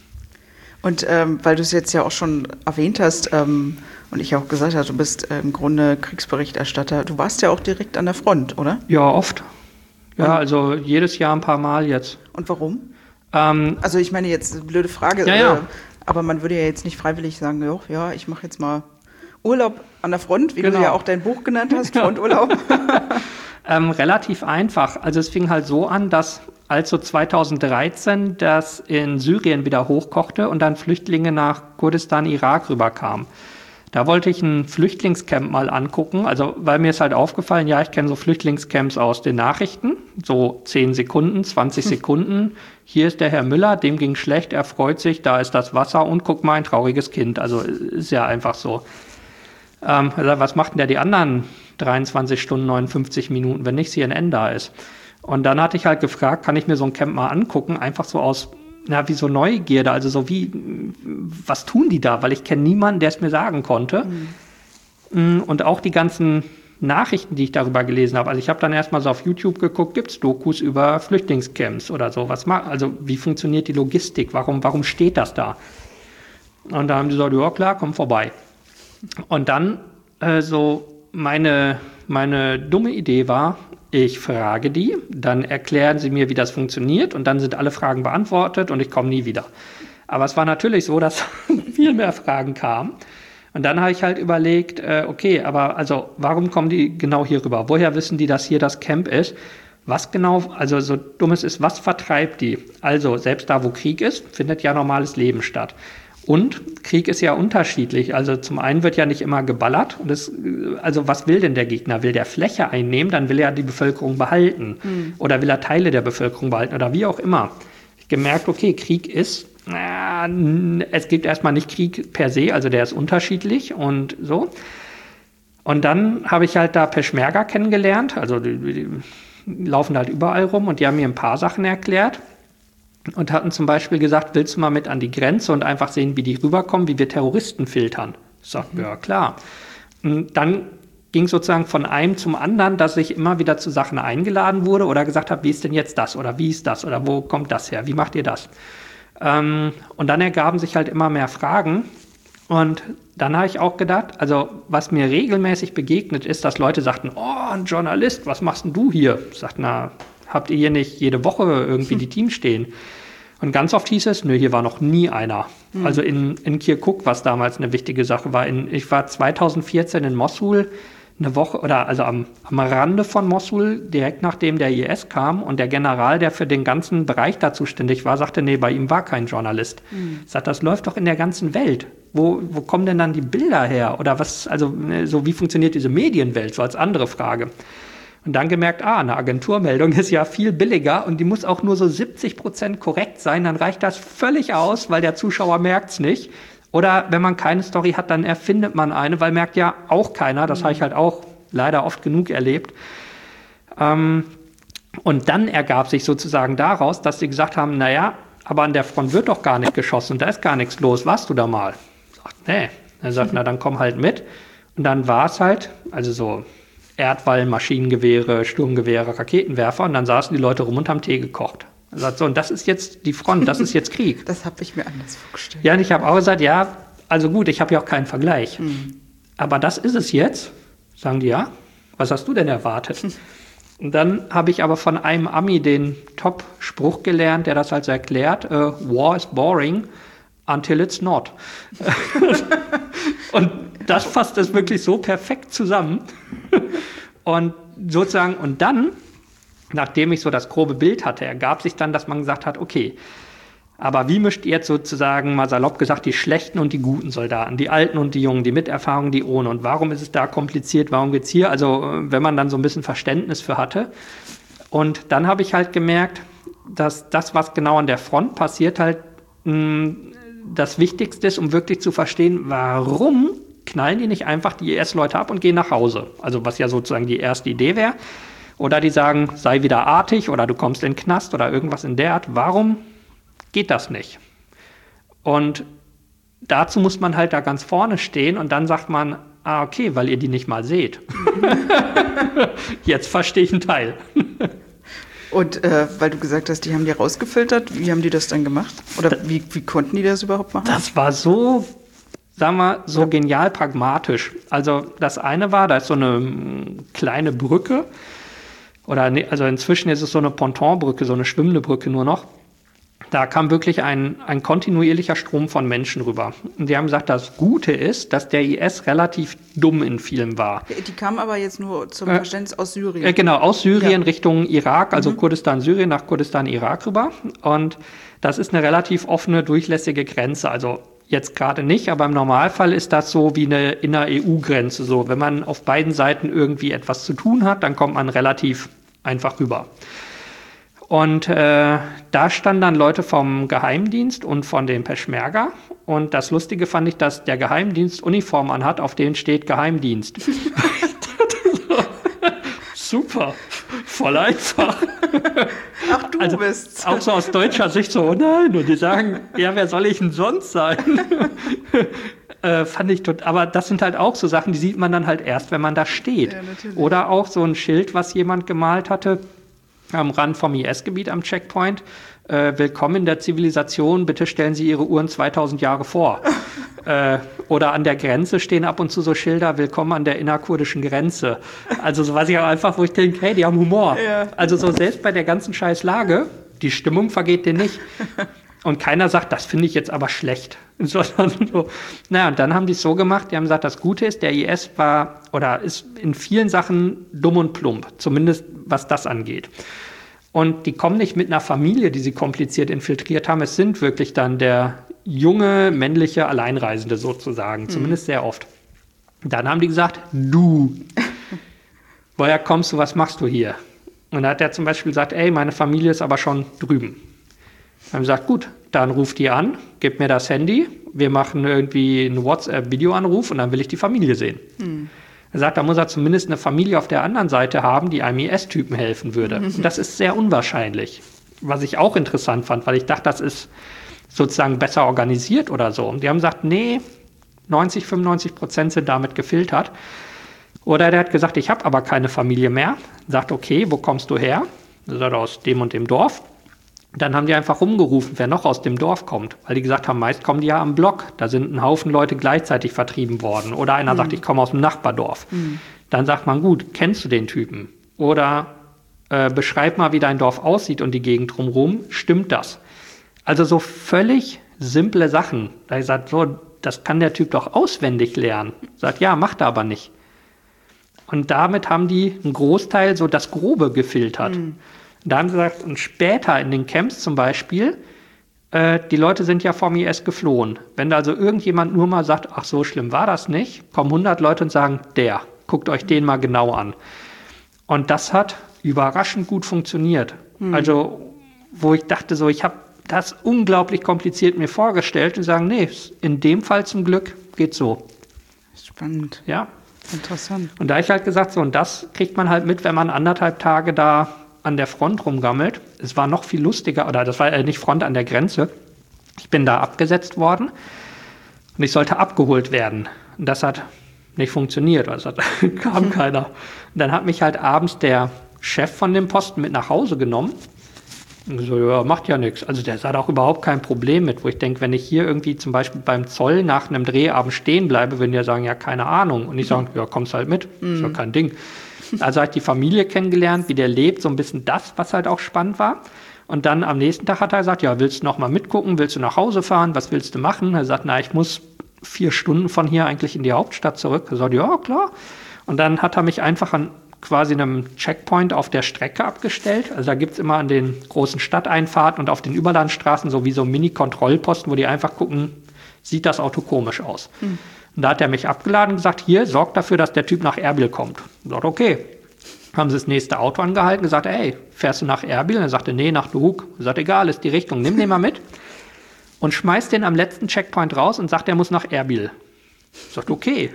Und ähm, weil du es jetzt ja auch schon erwähnt hast ähm, und ich auch gesagt habe, du bist äh, im Grunde Kriegsberichterstatter. Du warst ja auch direkt an der Front, oder? Ja, oft. Ja, und? Also jedes Jahr ein paar Mal jetzt. Und warum? Ähm, also ich meine jetzt, eine blöde Frage. Ja, ja. Aber man würde ja jetzt nicht freiwillig sagen, jo, ja, ich mache jetzt mal Urlaub an der Front, wie genau. du ja auch dein Buch genannt hast, Fronturlaub. ähm, relativ einfach. Also es fing halt so an, dass als so zweitausenddreizehn das in Syrien wieder hochkochte und dann Flüchtlinge nach Kurdistan, Irak rüberkamen. Da wollte ich ein Flüchtlingscamp mal angucken, also weil mir ist halt aufgefallen, ja, ich kenne so Flüchtlingscamps aus den Nachrichten, so zehn Sekunden, zwanzig Sekunden. Hier ist der Herr Müller, dem ging schlecht, er freut sich, da ist das Wasser und guck mal, ein trauriges Kind. Also ist ja einfach so. Ähm, also was macht denn der die anderen dreiundzwanzig Stunden, neunundfünfzig Minuten, wenn nicht C N N da ist? Und dann hatte ich halt gefragt, kann ich mir so ein Camp mal angucken, einfach so aus, na, wie so Neugierde, also so wie, was tun die da? Weil ich kenne niemanden, der es mir sagen konnte. Mhm. Und auch die ganzen Nachrichten, die ich darüber gelesen habe. Also ich habe dann erstmal so auf YouTube geguckt, gibt es Dokus über Flüchtlingscamps oder so. Was ma- also wie funktioniert die Logistik? Warum, warum steht das da? Und da haben die gesagt, ja klar, komm vorbei. Und dann äh, so meine, meine dumme Idee war, ich frage die, dann erklären sie mir, wie das funktioniert und dann sind alle Fragen beantwortet und ich komme nie wieder. Aber es war natürlich so, dass viel mehr Fragen kamen. Und dann habe ich halt überlegt, äh, okay, aber also warum kommen die genau hier rüber? Woher wissen die, dass hier das Camp ist? Was genau, also so dumm es ist, was vertreibt die? Also selbst da, wo Krieg ist, findet ja normales Leben statt. Und Krieg ist ja unterschiedlich. Also zum einen wird ja nicht immer geballert. Und das, also was will denn der Gegner? Will der Fläche einnehmen? Dann will er die Bevölkerung behalten. Mhm. Oder will er Teile der Bevölkerung behalten? Oder wie auch immer. Ich gemerkt, okay, Krieg ist, äh, es gibt erstmal nicht Krieg per se, also der ist unterschiedlich und so. Und dann habe ich halt da Peschmerga kennengelernt. Also die, die laufen halt überall rum und die haben mir ein paar Sachen erklärt. Und hatten zum Beispiel gesagt, willst du mal mit an die Grenze und einfach sehen, wie die rüberkommen, wie wir Terroristen filtern? Ich sagte, mhm. ja klar. Und dann ging sozusagen von einem zum anderen, dass ich immer wieder zu Sachen eingeladen wurde oder gesagt habe, wie ist denn jetzt das oder wie ist das oder wo kommt das her, wie macht ihr das? Ähm, und dann ergaben sich halt immer mehr Fragen und dann habe ich auch gedacht, also was mir regelmäßig begegnet ist, dass Leute sagten, oh, ein Journalist, was machst denn du hier? Ich sagte, na, habt ihr hier nicht jede Woche irgendwie die Teams stehen? Und ganz oft hieß es, nö, hier war noch nie einer. Mhm. Also in, in Kirkuk, was damals eine wichtige Sache war. In, ich war zweitausendvierzehn in Mosul, eine Woche, oder also am, am Rande von Mosul, direkt nachdem der I S kam. Und der General, der für den ganzen Bereich da zuständig war, sagte, nee, bei ihm war kein Journalist. Mhm. Ich sagte, das läuft doch in der ganzen Welt. Wo, wo kommen denn dann die Bilder her? Oder was, also so wie funktioniert diese Medienwelt? So als andere Frage. Und dann gemerkt, ah, eine Agenturmeldung ist ja viel billiger und die muss auch nur so siebzig Prozent korrekt sein, dann reicht das völlig aus, weil der Zuschauer merkt's nicht. Oder wenn man keine Story hat, dann erfindet man eine, weil merkt ja auch keiner, das mhm. habe ich halt auch leider oft genug erlebt. Ähm, und dann ergab sich sozusagen daraus, dass sie gesagt haben, naja, aber an der Front wird doch gar nicht geschossen und da ist gar nichts los, warst du da mal? Sagt, nee. Er sagt, mhm. na dann komm halt mit. Und dann war es halt, also so Erdwall, Maschinengewehre, Sturmgewehre, Raketenwerfer und dann saßen die Leute rum und haben Tee gekocht. Er sagt so, und das ist jetzt die Front, das ist jetzt Krieg. Das habe ich mir anders vorgestellt. Ja, und ich habe auch gesagt, ja, also gut, ich habe ja auch keinen Vergleich. Mhm. Aber das ist es jetzt. Sagen die, ja, was hast du denn erwartet? Mhm. Und dann habe ich aber von einem Ami den Top-Spruch gelernt, der das also erklärt, äh, War is boring until it's not. Und das fasst es wirklich so perfekt zusammen. Und sozusagen, und dann, nachdem ich so das grobe Bild hatte, ergab sich dann, dass man gesagt hat, okay, aber wie mischt ihr jetzt sozusagen, mal salopp gesagt, die schlechten und die guten Soldaten, die Alten und die Jungen, die mit Erfahrung, die ohne? Und warum ist es da kompliziert, warum geht's hier? Also wenn man dann so ein bisschen Verständnis für hatte. Und dann habe ich halt gemerkt, dass das, was genau an der Front passiert, halt mh, das Wichtigste ist, um wirklich zu verstehen, warum knallen die nicht einfach die I S-Leute ab und gehen nach Hause? Also was ja sozusagen die erste Idee wäre. Oder die sagen, sei wieder artig oder du kommst in den Knast oder irgendwas in der Art. Warum geht das nicht? Und dazu muss man halt da ganz vorne stehen und dann sagt man, ah, okay, weil ihr die nicht mal seht. Jetzt verstehe ich einen Teil. Und äh, weil du gesagt hast, die haben die rausgefiltert, wie haben die das dann gemacht? Oder das, wie, wie konnten die das überhaupt machen? Das war so, sagen wir, so ja. genial pragmatisch. Also das eine war, da ist so eine kleine Brücke, oder ne, also inzwischen ist es so eine Pontonbrücke, so eine schwimmende Brücke nur noch. Da kam wirklich ein, ein kontinuierlicher Strom von Menschen rüber. Und die haben gesagt, das Gute ist, dass der I S relativ dumm in vielem war. Die kamen aber jetzt nur zum äh, Verständnis aus Syrien. Äh, genau, aus Syrien ja. Richtung Irak, also mhm. Kurdistan, Syrien nach Kurdistan, Irak rüber. Und das ist eine relativ offene, durchlässige Grenze. Also jetzt gerade nicht, aber im Normalfall ist das so wie eine inner-E U-Grenze. So, wenn man auf beiden Seiten irgendwie etwas zu tun hat, dann kommt man relativ einfach rüber. Und äh, da standen dann Leute vom Geheimdienst und von den Peschmerga. Und das Lustige fand ich, dass der Geheimdienst Uniform anhat, auf denen steht Geheimdienst. Super, voll einfach. Ach, du also, bist. Auch so aus deutscher Sicht so, oh nein. Und die sagen, ja, wer soll ich denn sonst sein? äh, fand ich total. Aber das sind halt auch so Sachen, die sieht man dann halt erst, wenn man da steht. Ja, oder auch so ein Schild, was jemand gemalt hatte, am Rand vom I S-Gebiet am Checkpoint. Äh, willkommen in der Zivilisation, bitte stellen Sie Ihre Uhren zweitausend Jahre vor. äh, oder an der Grenze stehen ab und zu so Schilder, willkommen an der innerkurdischen Grenze. Also so weiß ich auch einfach, wo ich denke, hey, die haben Humor. Ja. Also so selbst bei der ganzen scheiß Lage, die Stimmung vergeht denen nicht. Und keiner sagt, das finde ich jetzt aber schlecht. Sondern so, naja, und dann haben die es so gemacht, die haben gesagt, das Gute ist, der I S war oder ist in vielen Sachen dumm und plump, zumindest was das angeht. Und die kommen nicht mit einer Familie, die sie kompliziert infiltriert haben. Es sind wirklich dann der junge, männliche Alleinreisende sozusagen, mhm. zumindest sehr oft. Dann haben die gesagt, du, woher kommst du, was machst du hier? Und da hat er zum Beispiel gesagt, ey, meine Familie ist aber schon drüben. Dann haben wir gesagt, gut, dann ruft die an, gib mir das Handy, wir machen irgendwie einen WhatsApp-Videoanruf und dann will ich die Familie sehen. Mhm. Er sagt, da muss er zumindest eine Familie auf der anderen Seite haben, die einem I S-Typen helfen würde. Mhm. Und das ist sehr unwahrscheinlich. Was ich auch interessant fand, weil ich dachte, das ist sozusagen besser organisiert oder so. Und die haben gesagt, nee, neunzig, fünfundneunzig Prozent sind damit gefiltert. Oder der hat gesagt, ich habe aber keine Familie mehr. Sagt, okay, wo kommst du her? Er sagt, aus dem und dem Dorf. Dann haben die einfach rumgerufen, wer noch aus dem Dorf kommt. Weil die gesagt haben, meist kommen die ja am Block. Da sind ein Haufen Leute gleichzeitig vertrieben worden. Oder einer mhm. sagt, ich komme aus dem Nachbardorf. Mhm. Dann sagt man, gut, kennst du den Typen? Oder äh, beschreib mal, wie dein Dorf aussieht und die Gegend drumherum. Stimmt das? Also so völlig simple Sachen. Da ich gesagt, so, das kann der Typ doch auswendig lernen. Sagt, ja, macht er aber nicht. Und damit haben die einen Großteil so das Grobe gefiltert. Mhm. Da haben sie gesagt, und später in den Camps zum Beispiel, äh, die Leute sind ja vom I S geflohen. Wenn da also irgendjemand nur mal sagt, ach so schlimm war das nicht, kommen hundert Leute und sagen, der, guckt euch den mal genau an. Und das hat überraschend gut funktioniert. Mhm. Also, wo ich dachte so, ich habe das unglaublich kompliziert mir vorgestellt und sagen, nee, in dem Fall zum Glück geht's so. Spannend. Ja. Interessant. Und da ich halt gesagt, so, und das kriegt man halt mit, wenn man anderthalb Tage da an der Front rumgammelt. Es war noch viel lustiger, oder das war äh, nicht Front, an der Grenze. Ich bin da abgesetzt worden und ich sollte abgeholt werden. Und das hat nicht funktioniert, weil es hat, kam mhm. keiner. Und dann hat mich halt abends der Chef von dem Posten mit nach Hause genommen. Und so, ja, macht ja nichts. Also der hat auch überhaupt kein Problem mit, wo ich denke, wenn ich hier irgendwie zum Beispiel beim Zoll nach einem Drehabend stehen bleibe, würden die ja sagen, ja, keine Ahnung. Und ich sage, ja, kommst halt mit, mhm. ist ja kein Ding. Also habe ich die Familie kennengelernt, wie der lebt, so ein bisschen das, was halt auch spannend war. Und dann am nächsten Tag hat er gesagt, ja, willst du noch mal mitgucken, willst du nach Hause fahren, was willst du machen? Er sagt, na, ich muss vier Stunden von hier eigentlich in die Hauptstadt zurück. Er sagt, ja, klar. Und dann hat er mich einfach an quasi einem Checkpoint auf der Strecke abgestellt. Also da gibt es immer an den großen Stadteinfahrten und auf den Überlandstraßen so wie so Mini-Kontrollposten, wo die einfach gucken, sieht das Auto komisch aus. Hm. Und da hat er mich abgeladen und gesagt, hier, sorgt dafür, dass der Typ nach Erbil kommt. Ich sagte, okay. Haben sie das nächste Auto angehalten und gesagt, ey, fährst du nach Erbil? Und er sagte, nee, nach Duhok. Er sagte, egal, ist die Richtung, nimm den mal mit. Und schmeißt den am letzten Checkpoint raus und sagt, er muss nach Erbil. Ich sagte, okay.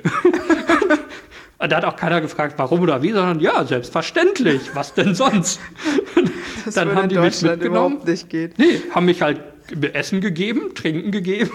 Und da hat auch keiner gefragt, warum oder wie, sondern ja, selbstverständlich, was denn sonst? Das dann haben die mich mitgenommen. Überhaupt nicht geht. Nee, haben mich halt Essen gegeben, Trinken gegeben.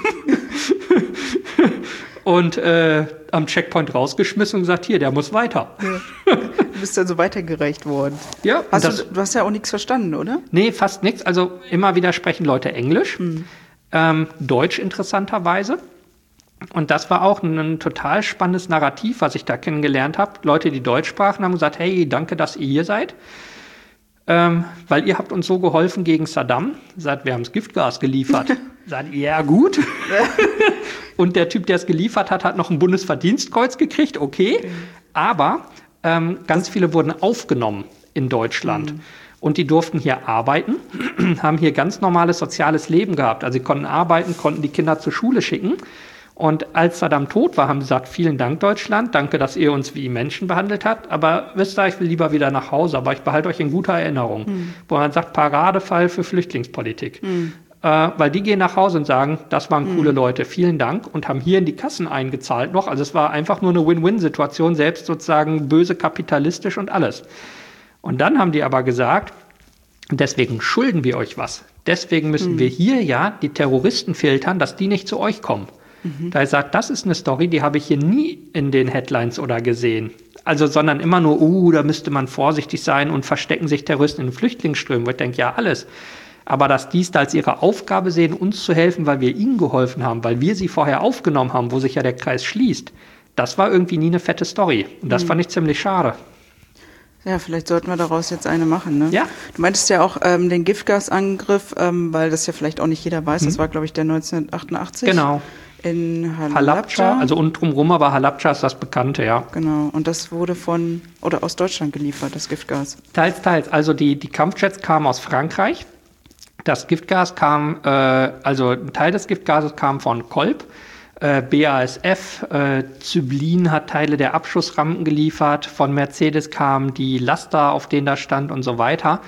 Und äh, am Checkpoint rausgeschmissen und gesagt, hier, der muss weiter. Ja. Du bist dann so weitergereicht worden. Ja. Hast das, du, du hast ja auch nichts verstanden, oder? Nee, fast nichts. Also immer wieder sprechen Leute Englisch, hm. ähm, Deutsch interessanterweise. Und das war auch ein, ein total spannendes Narrativ, was ich da kennengelernt habe. Leute, die Deutsch sprachen, haben gesagt, hey, danke, dass ihr hier seid. Ähm, weil ihr habt uns so geholfen gegen Saddam. Sagt, wir haben das Giftgas geliefert. Sagt, ja gut. Und der Typ, der es geliefert hat, hat noch ein Bundesverdienstkreuz gekriegt, okay. okay. Aber ähm, ganz viele wurden aufgenommen in Deutschland. Mhm. Und die durften hier arbeiten, haben hier ganz normales soziales Leben gehabt. Also sie konnten arbeiten, konnten die Kinder zur Schule schicken. Und als Saddam tot war, haben sie gesagt, vielen Dank Deutschland, danke, dass ihr uns wie Menschen behandelt habt, aber wisst ihr, ich will lieber wieder nach Hause, aber ich behalte euch in guter Erinnerung. Mhm. Wo man sagt, Paradefall für Flüchtlingspolitik. Mhm. Äh, weil die gehen nach Hause und sagen, das waren mhm. coole Leute, vielen Dank, und haben hier in die Kassen eingezahlt noch. Also es war einfach nur eine Win-Win-Situation, selbst sozusagen böse kapitalistisch und alles. Und dann haben die aber gesagt, deswegen schulden wir euch was. Deswegen müssen mhm. wir hier ja die Terroristen filtern, dass die nicht zu euch kommen. Mhm. Da ich sage, das ist eine Story, die habe ich hier nie in den Headlines oder gesehen. Also, sondern immer nur, uh, da müsste man vorsichtig sein und verstecken sich Terroristen in den Flüchtlingsströmen. Wo ich denke, ja, alles. Aber dass die es da als ihre Aufgabe sehen, uns zu helfen, weil wir ihnen geholfen haben, weil wir sie vorher aufgenommen haben, wo sich ja der Kreis schließt, das war irgendwie nie eine fette Story. Und das mhm. fand ich ziemlich schade. Ja, vielleicht sollten wir daraus jetzt eine machen, ne? Ja. Du meintest ja auch ähm, den Giftgasangriff, ähm, weil das ja vielleicht auch nicht jeder weiß, mhm. das war, glaube ich, der neunzehnhundertachtundachtzig. Genau. In Halabdscha. Halabdscha, also und drumherum, aber Halabdscha ist das Bekannte, ja. Genau, und das wurde von, oder aus Deutschland geliefert, das Giftgas. Teils, teils. Also die, die Kampfjets kamen aus Frankreich. Das Giftgas kam, äh, also ein Teil des Giftgases kam von Kolb, äh, B A S F, äh, Zyblin hat Teile der Abschussrampen geliefert, von Mercedes kamen die Laster, auf denen da stand und so weiter.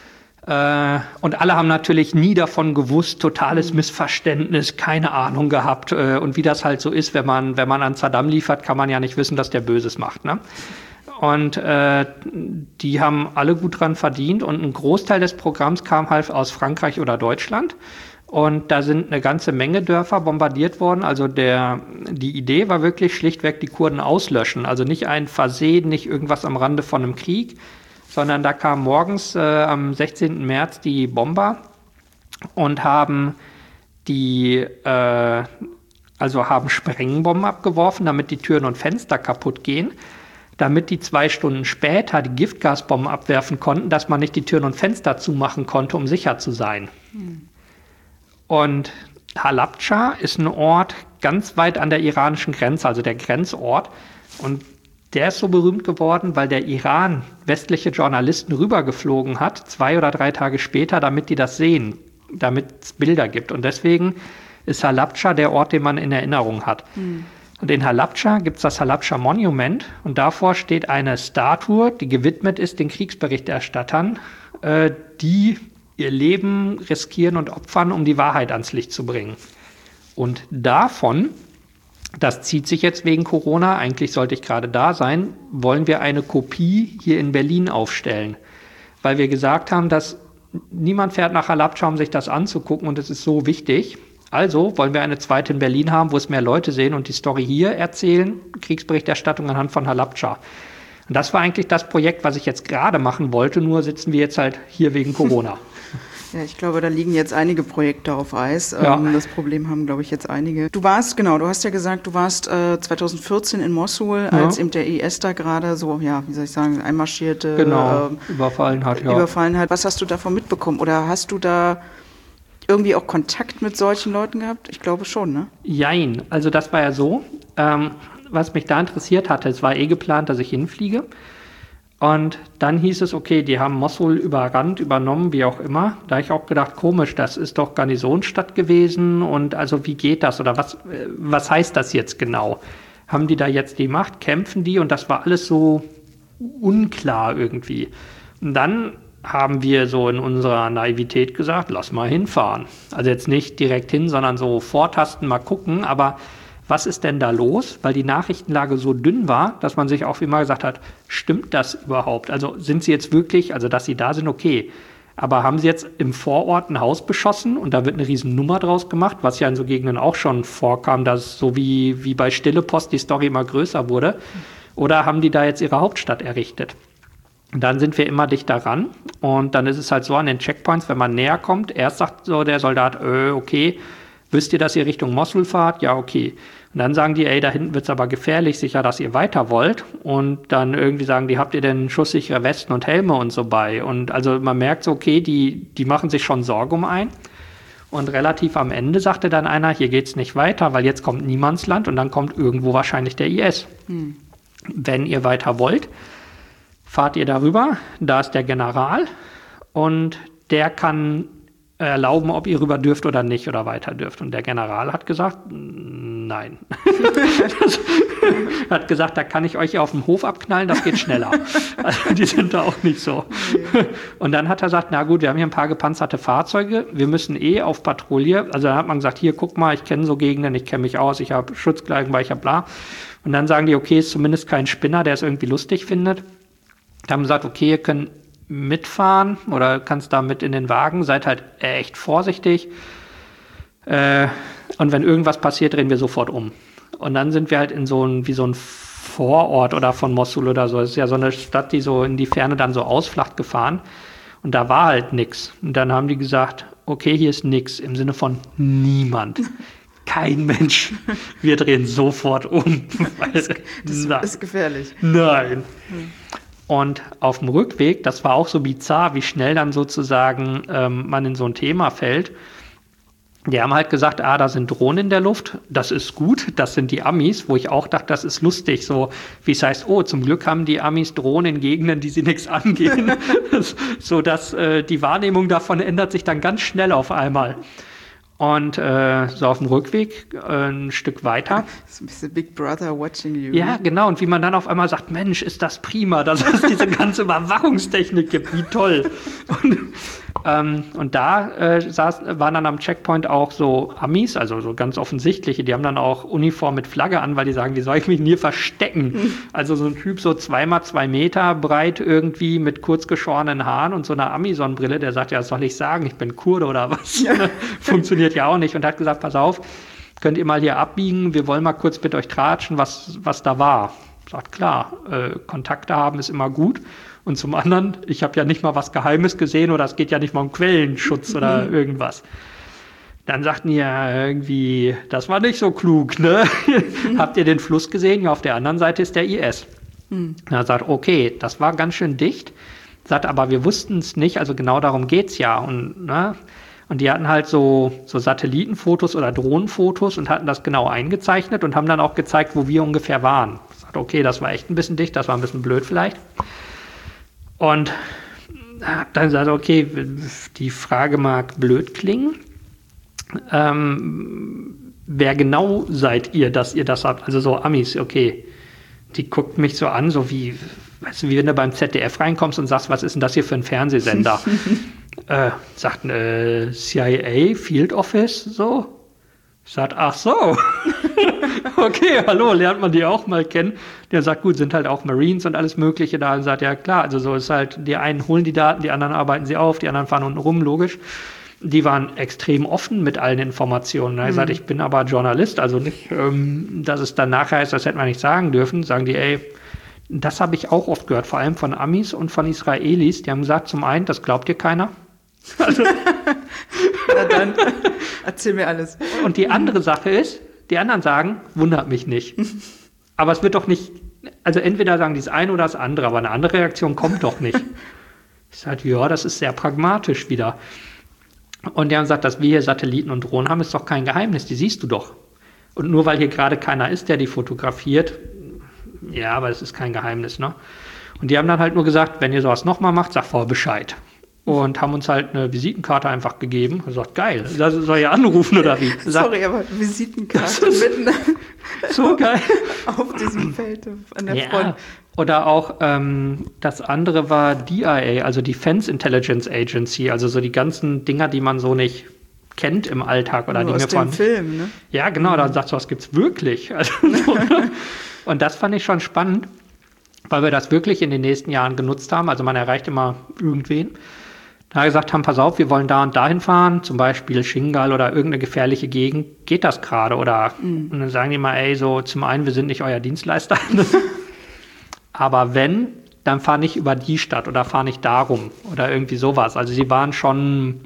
Äh, und alle haben natürlich nie davon gewusst, totales Missverständnis, keine Ahnung gehabt. Äh, und wie das halt so ist, wenn man, wenn man an Saddam liefert, kann man ja nicht wissen, dass der Böses macht, ne? Und äh, die haben alle gut dran verdient und ein Großteil des Programms kam halt aus Frankreich oder Deutschland. Und da sind eine ganze Menge Dörfer bombardiert worden. Also der, die Idee war wirklich schlichtweg die Kurden auslöschen. Also nicht ein Versehen, nicht irgendwas am Rande von einem Krieg, sondern da kamen morgens äh, am sechzehnten März die Bomber und haben die, äh, also haben Sprengbomben abgeworfen, damit die Türen und Fenster kaputt gehen, damit die zwei Stunden später die Giftgasbomben abwerfen konnten, dass man nicht die Türen und Fenster zumachen konnte, um sicher zu sein. Hm. Und Halabdscha ist ein Ort ganz weit an der iranischen Grenze, also der Grenzort. Und der ist so berühmt geworden, weil der Iran westliche Journalisten rübergeflogen hat, zwei oder drei Tage später, damit die das sehen, damit es Bilder gibt. Und deswegen ist Halabdscha der Ort, den man in Erinnerung hat. Hm. Und in Halabdscha gibt es das Halabdscha Monument und davor steht eine Statue, die gewidmet ist den Kriegsberichterstattern, äh, die ihr Leben riskieren und opfern, um die Wahrheit ans Licht zu bringen. Und davon, das zieht sich jetzt wegen Corona, eigentlich sollte ich gerade da sein, wollen wir eine Kopie hier in Berlin aufstellen. Weil wir gesagt haben, dass niemand fährt nach Halabdscha, um sich das anzugucken und es ist so wichtig. Also wollen wir eine zweite in Berlin haben, wo es mehr Leute sehen und die Story hier erzählen, Kriegsberichterstattung anhand von Halabdscha. Und das war eigentlich das Projekt, was ich jetzt gerade machen wollte, nur sitzen wir jetzt halt hier wegen Corona. Ja, ich glaube, da liegen jetzt einige Projekte auf Eis. Ja. Ähm, das Problem haben, glaube ich, jetzt einige. Du warst, genau, du hast ja gesagt, du warst äh, zweitausendvierzehn in Mosul, ja. als eben der I S da gerade so, ja, wie soll ich sagen, einmarschierte, genau, ähm, überfallen hat. Ja. Überfallen hat. Was hast du davon mitbekommen? Oder hast du da irgendwie auch Kontakt mit solchen Leuten gehabt? Ich glaube schon, ne? Jein, also das war ja so, ähm, was mich da interessiert hatte, es war eh geplant, dass ich hinfliege. Und dann hieß es, okay, die haben Mosul überrannt, übernommen, wie auch immer. Da habe ich auch gedacht, komisch, das ist doch Garnisonsstadt gewesen und also wie geht das oder was, was heißt das jetzt genau? Haben die da jetzt die Macht, kämpfen die? Und das war alles so unklar irgendwie. Und dann haben wir so in unserer Naivität gesagt, lass mal hinfahren. Also jetzt nicht direkt hin, sondern so vortasten, mal gucken, aber was ist denn da los? Weil die Nachrichtenlage so dünn war, dass man sich auch immer gesagt hat, stimmt das überhaupt? Also sind sie jetzt wirklich, also dass sie da sind, okay. Aber haben sie jetzt im Vorort ein Haus beschossen und da wird eine riesen Nummer draus gemacht, was ja in so Gegenden auch schon vorkam, dass so wie, wie bei Stille Post die Story immer größer wurde. Oder haben die da jetzt ihre Hauptstadt errichtet? Und dann sind wir immer dichter ran und dann ist es halt so an den Checkpoints, wenn man näher kommt, erst sagt so der Soldat, äh, okay, wisst ihr, dass ihr Richtung Mosul fahrt? Ja, okay. Und dann sagen die, ey, da hinten wird's aber gefährlich, sicher, dass ihr weiter wollt. Und dann irgendwie sagen die, habt ihr denn schusssichere Westen und Helme und so bei? Und also man merkt so, okay, die, die machen sich schon Sorge um einen. Und relativ am Ende sagte dann einer, hier geht's nicht weiter, weil jetzt kommt Niemandsland und dann kommt irgendwo wahrscheinlich der I S. Hm. Wenn ihr weiter wollt, fahrt ihr darüber, da ist der General und der kann erlauben, ob ihr rüber dürft oder nicht oder weiter dürft. Und der General hat gesagt, nein. Hat gesagt, da kann ich euch auf dem Hof abknallen, das geht schneller. Also die sind da auch nicht so. Und dann hat er gesagt, na gut, wir haben hier ein paar gepanzerte Fahrzeuge, wir müssen eh auf Patrouille. Also dann hat man gesagt, hier, guck mal, ich kenne so Gegenden, ich kenne mich aus, ich habe Schutzkleidung, weil ich habe bla. Und dann sagen die, okay, ist zumindest kein Spinner, der es irgendwie lustig findet. Dann haben sie gesagt, okay, ihr könnt mitfahren oder kannst da mit in den Wagen, seid halt echt vorsichtig. Äh, und wenn irgendwas passiert, drehen wir sofort um. Und dann sind wir halt in so ein, wie so ein Vorort oder von Mosul oder so. Es ist ja so eine Stadt, die so in die Ferne dann so ausflacht gefahren. Und da war halt nix. Und dann haben die gesagt, okay, hier ist nix, im Sinne von niemand. Kein Mensch. Wir drehen sofort um. Das, das ist gefährlich. Nein. Hm. Und auf dem Rückweg, das war auch so bizarr, wie schnell dann sozusagen ähm, man in so ein Thema fällt. Die haben halt gesagt, ah, da sind Drohnen in der Luft, das ist gut, das sind die Amis, wo ich auch dachte, das ist lustig, so wie es heißt, oh, zum Glück haben die Amis Drohnen in Gegenden, die sie nichts angehen, so dass äh, die Wahrnehmung davon ändert sich dann ganz schnell auf einmal. Und äh, so auf dem Rückweg äh, ein Stück weiter. So ein bisschen Big Brother watching you. Ja, genau. Und wie man dann auf einmal sagt, Mensch, ist das prima, dass es diese ganze Überwachungstechnik gibt, wie toll. Und, ähm, und da äh, saß, waren dann am Checkpoint auch so Amis, also so ganz offensichtliche, die haben dann auch Uniform mit Flagge an, weil die sagen, wie soll ich mich denn hier verstecken? Also so ein Typ so zweimal zwei Meter breit irgendwie mit kurz geschorenen Haaren und so einer Ami-Sonnenbrille, der sagt, ja, was soll ich sagen, ich bin Kurde oder was? Ja. Funktioniert ja auch nicht. Und hat gesagt, pass auf, könnt ihr mal hier abbiegen, wir wollen mal kurz mit euch tratschen, was, was da war. Sagt, klar, äh, Kontakte haben ist immer gut. Und zum anderen, ich habe ja nicht mal was Geheimes gesehen oder es geht ja nicht mal um Quellenschutz oder irgendwas. Dann sagten die ja irgendwie, das war nicht so klug, ne? Habt ihr den Fluss gesehen? Ja, auf der anderen Seite ist der I S. Mhm. Er sagt, okay, das war ganz schön dicht. Sagt, aber wir wussten es nicht, also genau darum geht's ja. Und, ne? Und die hatten halt so, so Satellitenfotos oder Drohnenfotos und hatten das genau eingezeichnet und haben dann auch gezeigt, wo wir ungefähr waren. Sagt, okay, das war echt ein bisschen dicht, das war ein bisschen blöd vielleicht. Und dann sagt er, okay, die Frage mag blöd klingen. Ähm, wer genau seid ihr, dass ihr das habt? Also so Amis, okay. Die guckt mich so an, so wie, weißt du, wie wenn du beim Z D F reinkommst und sagst, was ist denn das hier für ein Fernsehsender? äh, sagt äh, C I A, Field Office, so. Sagt, ach so. Okay, hallo, lernt man die auch mal kennen. Der sagt, gut, sind halt auch Marines und alles Mögliche da. Und sagt, ja klar, also so ist halt, die einen holen die Daten, die anderen arbeiten sie auf, die anderen fahren unten rum, logisch. Die waren extrem offen mit allen Informationen. Er mhm. sagt, ich bin aber Journalist, also nicht, ähm, dass es dann nachher ist, das hätte man nicht sagen dürfen. Sagen die, ey, das habe ich auch oft gehört, vor allem von Amis und von Israelis. Die haben gesagt, zum einen, das glaubt dir keiner. Also, na dann, erzähl mir alles. Und die andere Sache ist, die anderen sagen, wundert mich nicht. Aber es wird doch nicht, also entweder sagen die das eine oder das andere, aber eine andere Reaktion kommt doch nicht. Ich sage, ja, das ist sehr pragmatisch wieder. Und die haben gesagt, dass wir hier Satelliten und Drohnen haben, ist doch kein Geheimnis, die siehst du doch. Und nur weil hier gerade keiner ist, der die fotografiert, ja, aber es ist kein Geheimnis, ne? Und die haben dann halt nur gesagt, wenn ihr sowas nochmal macht, sag vorher Bescheid. Und haben uns halt eine Visitenkarte einfach gegeben. Und gesagt, geil, soll ich anrufen oder wie? Sagt, sorry, aber Visitenkarte mitten so geil. Auf diesem Feld an der ja. Front. Oder auch ähm, das andere war D I A, also Defense Intelligence Agency, also so die ganzen Dinger, die man so nicht kennt im Alltag. Oder nur die aus mir dem Film, ne? Ja, genau, mhm. Da sagst du, was gibt's wirklich? Also, so, ne? Und das fand ich schon spannend, weil wir das wirklich in den nächsten Jahren genutzt haben. Also man erreicht immer irgendwen. Da gesagt haben, pass auf, wir wollen da und dahin fahren, zum Beispiel Shingal oder irgendeine gefährliche Gegend, geht das gerade? Oder mhm. und dann sagen die mal, ey, so zum einen, wir sind nicht euer Dienstleister, aber wenn, dann fahr nicht über die Stadt oder fahr nicht darum oder irgendwie sowas. Also sie waren schon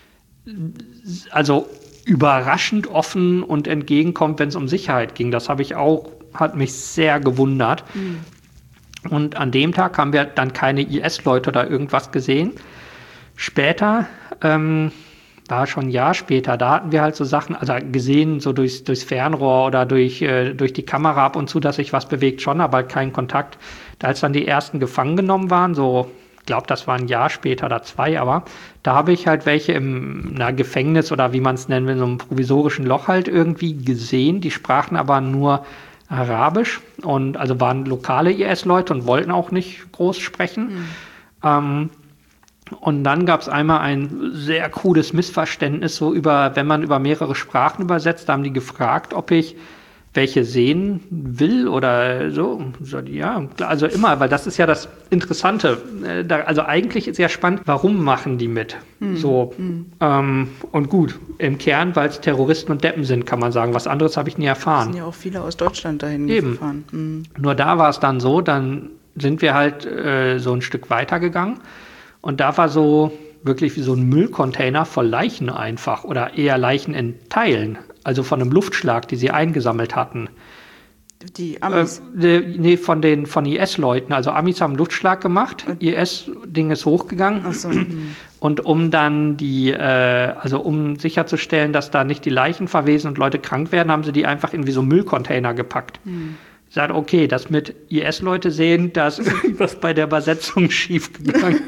also überraschend offen und entgegenkommend, wenn es um Sicherheit ging. Das habe ich auch, hat mich sehr gewundert. Mhm. Und an dem Tag haben wir dann keine I S-Leute oder irgendwas gesehen. Später, ähm, war schon ein Jahr später, da hatten wir halt so Sachen, also gesehen, so durchs, durchs Fernrohr oder durch, äh, durch die Kamera ab und zu, dass sich was bewegt schon, aber kein Kontakt. Da als dann die ersten gefangen genommen waren, so, ich glaube, das war ein Jahr später oder zwei, aber da habe ich halt welche im na, Gefängnis oder wie man es nennen will, in so einem provisorischen Loch halt irgendwie gesehen. Die sprachen aber nur Arabisch und also waren lokale I S-Leute und wollten auch nicht groß sprechen. Mhm. Ähm, Und dann gab es einmal ein sehr krudes Missverständnis, so über, wenn man über mehrere Sprachen übersetzt, da haben die gefragt, ob ich welche sehen will oder so. Ja, also immer, weil das ist ja das Interessante. Also eigentlich ist ja spannend, warum machen die mit? Mhm. So, mhm. Ähm, und gut, im Kern, weil es Terroristen und Deppen sind, kann man sagen. Was anderes habe ich nie erfahren. Es sind ja auch viele aus Deutschland dahin Eben. gefahren. Mhm. Nur da war es dann so, dann sind wir halt äh, so ein Stück weitergegangen. Und da war so wirklich wie so ein Müllcontainer voll Leichen einfach oder eher Leichen in Teilen, also von einem Luftschlag, die sie eingesammelt hatten. Die Amis? Äh, nee, von den von I S-Leuten. Also Amis haben Luftschlag gemacht, I S-Ding ist hochgegangen. Ach so. Und um dann die, äh, also um sicherzustellen, dass da nicht die Leichen verwesen und Leute krank werden, haben sie die einfach in wie so Müllcontainer gepackt. Hm. Sagt, okay, das mit I S-Leute sehen, das ist was bei der Übersetzung schief gegangen.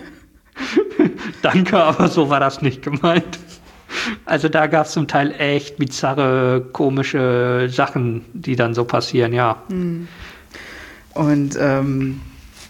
Danke, aber so war das nicht gemeint. Also da gab es zum Teil echt bizarre, komische Sachen, die dann so passieren, ja. Und ähm,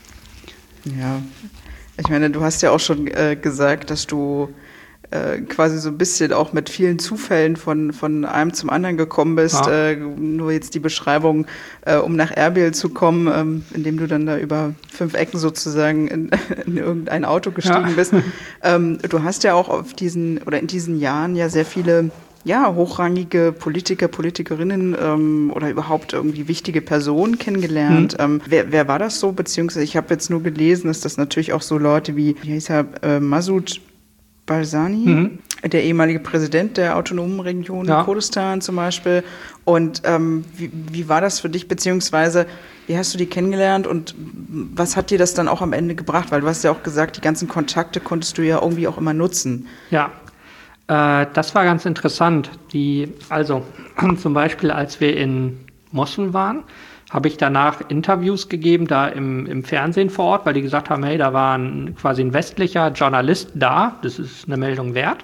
ja, ich meine, du hast ja auch schon äh, gesagt, dass du äh, quasi so ein bisschen auch mit vielen Zufällen von, von einem zum anderen gekommen bist. Ja. Äh, nur jetzt die Beschreibung, äh, um nach Erbil zu kommen, ähm, indem du dann da über fünf Ecken sozusagen in, in irgendein Auto gestiegen ja. bist. Ähm, du hast ja auch auf diesen oder in diesen Jahren ja sehr viele ja, hochrangige Politiker, Politikerinnen ähm, oder überhaupt irgendwie wichtige Personen kennengelernt. Mhm. Ähm, wer, wer war das so? Beziehungsweise ich habe jetzt nur gelesen, dass das natürlich auch so Leute wie, wie hieß er, äh, Masoud Barzani, mhm. der ehemalige Präsident der autonomen Region ja. Kurdistan zum Beispiel. Und ähm, wie, wie war das für dich, beziehungsweise wie hast du die kennengelernt und was hat dir das dann auch am Ende gebracht? Weil du hast ja auch gesagt, die ganzen Kontakte konntest du ja irgendwie auch immer nutzen. Ja, äh, das war ganz interessant. Die, also zum Beispiel, als wir in Mosul waren, habe ich danach Interviews gegeben, da im, im Fernsehen vor Ort, weil die gesagt haben, hey, da war ein, quasi ein westlicher Journalist da, das ist eine Meldung wert.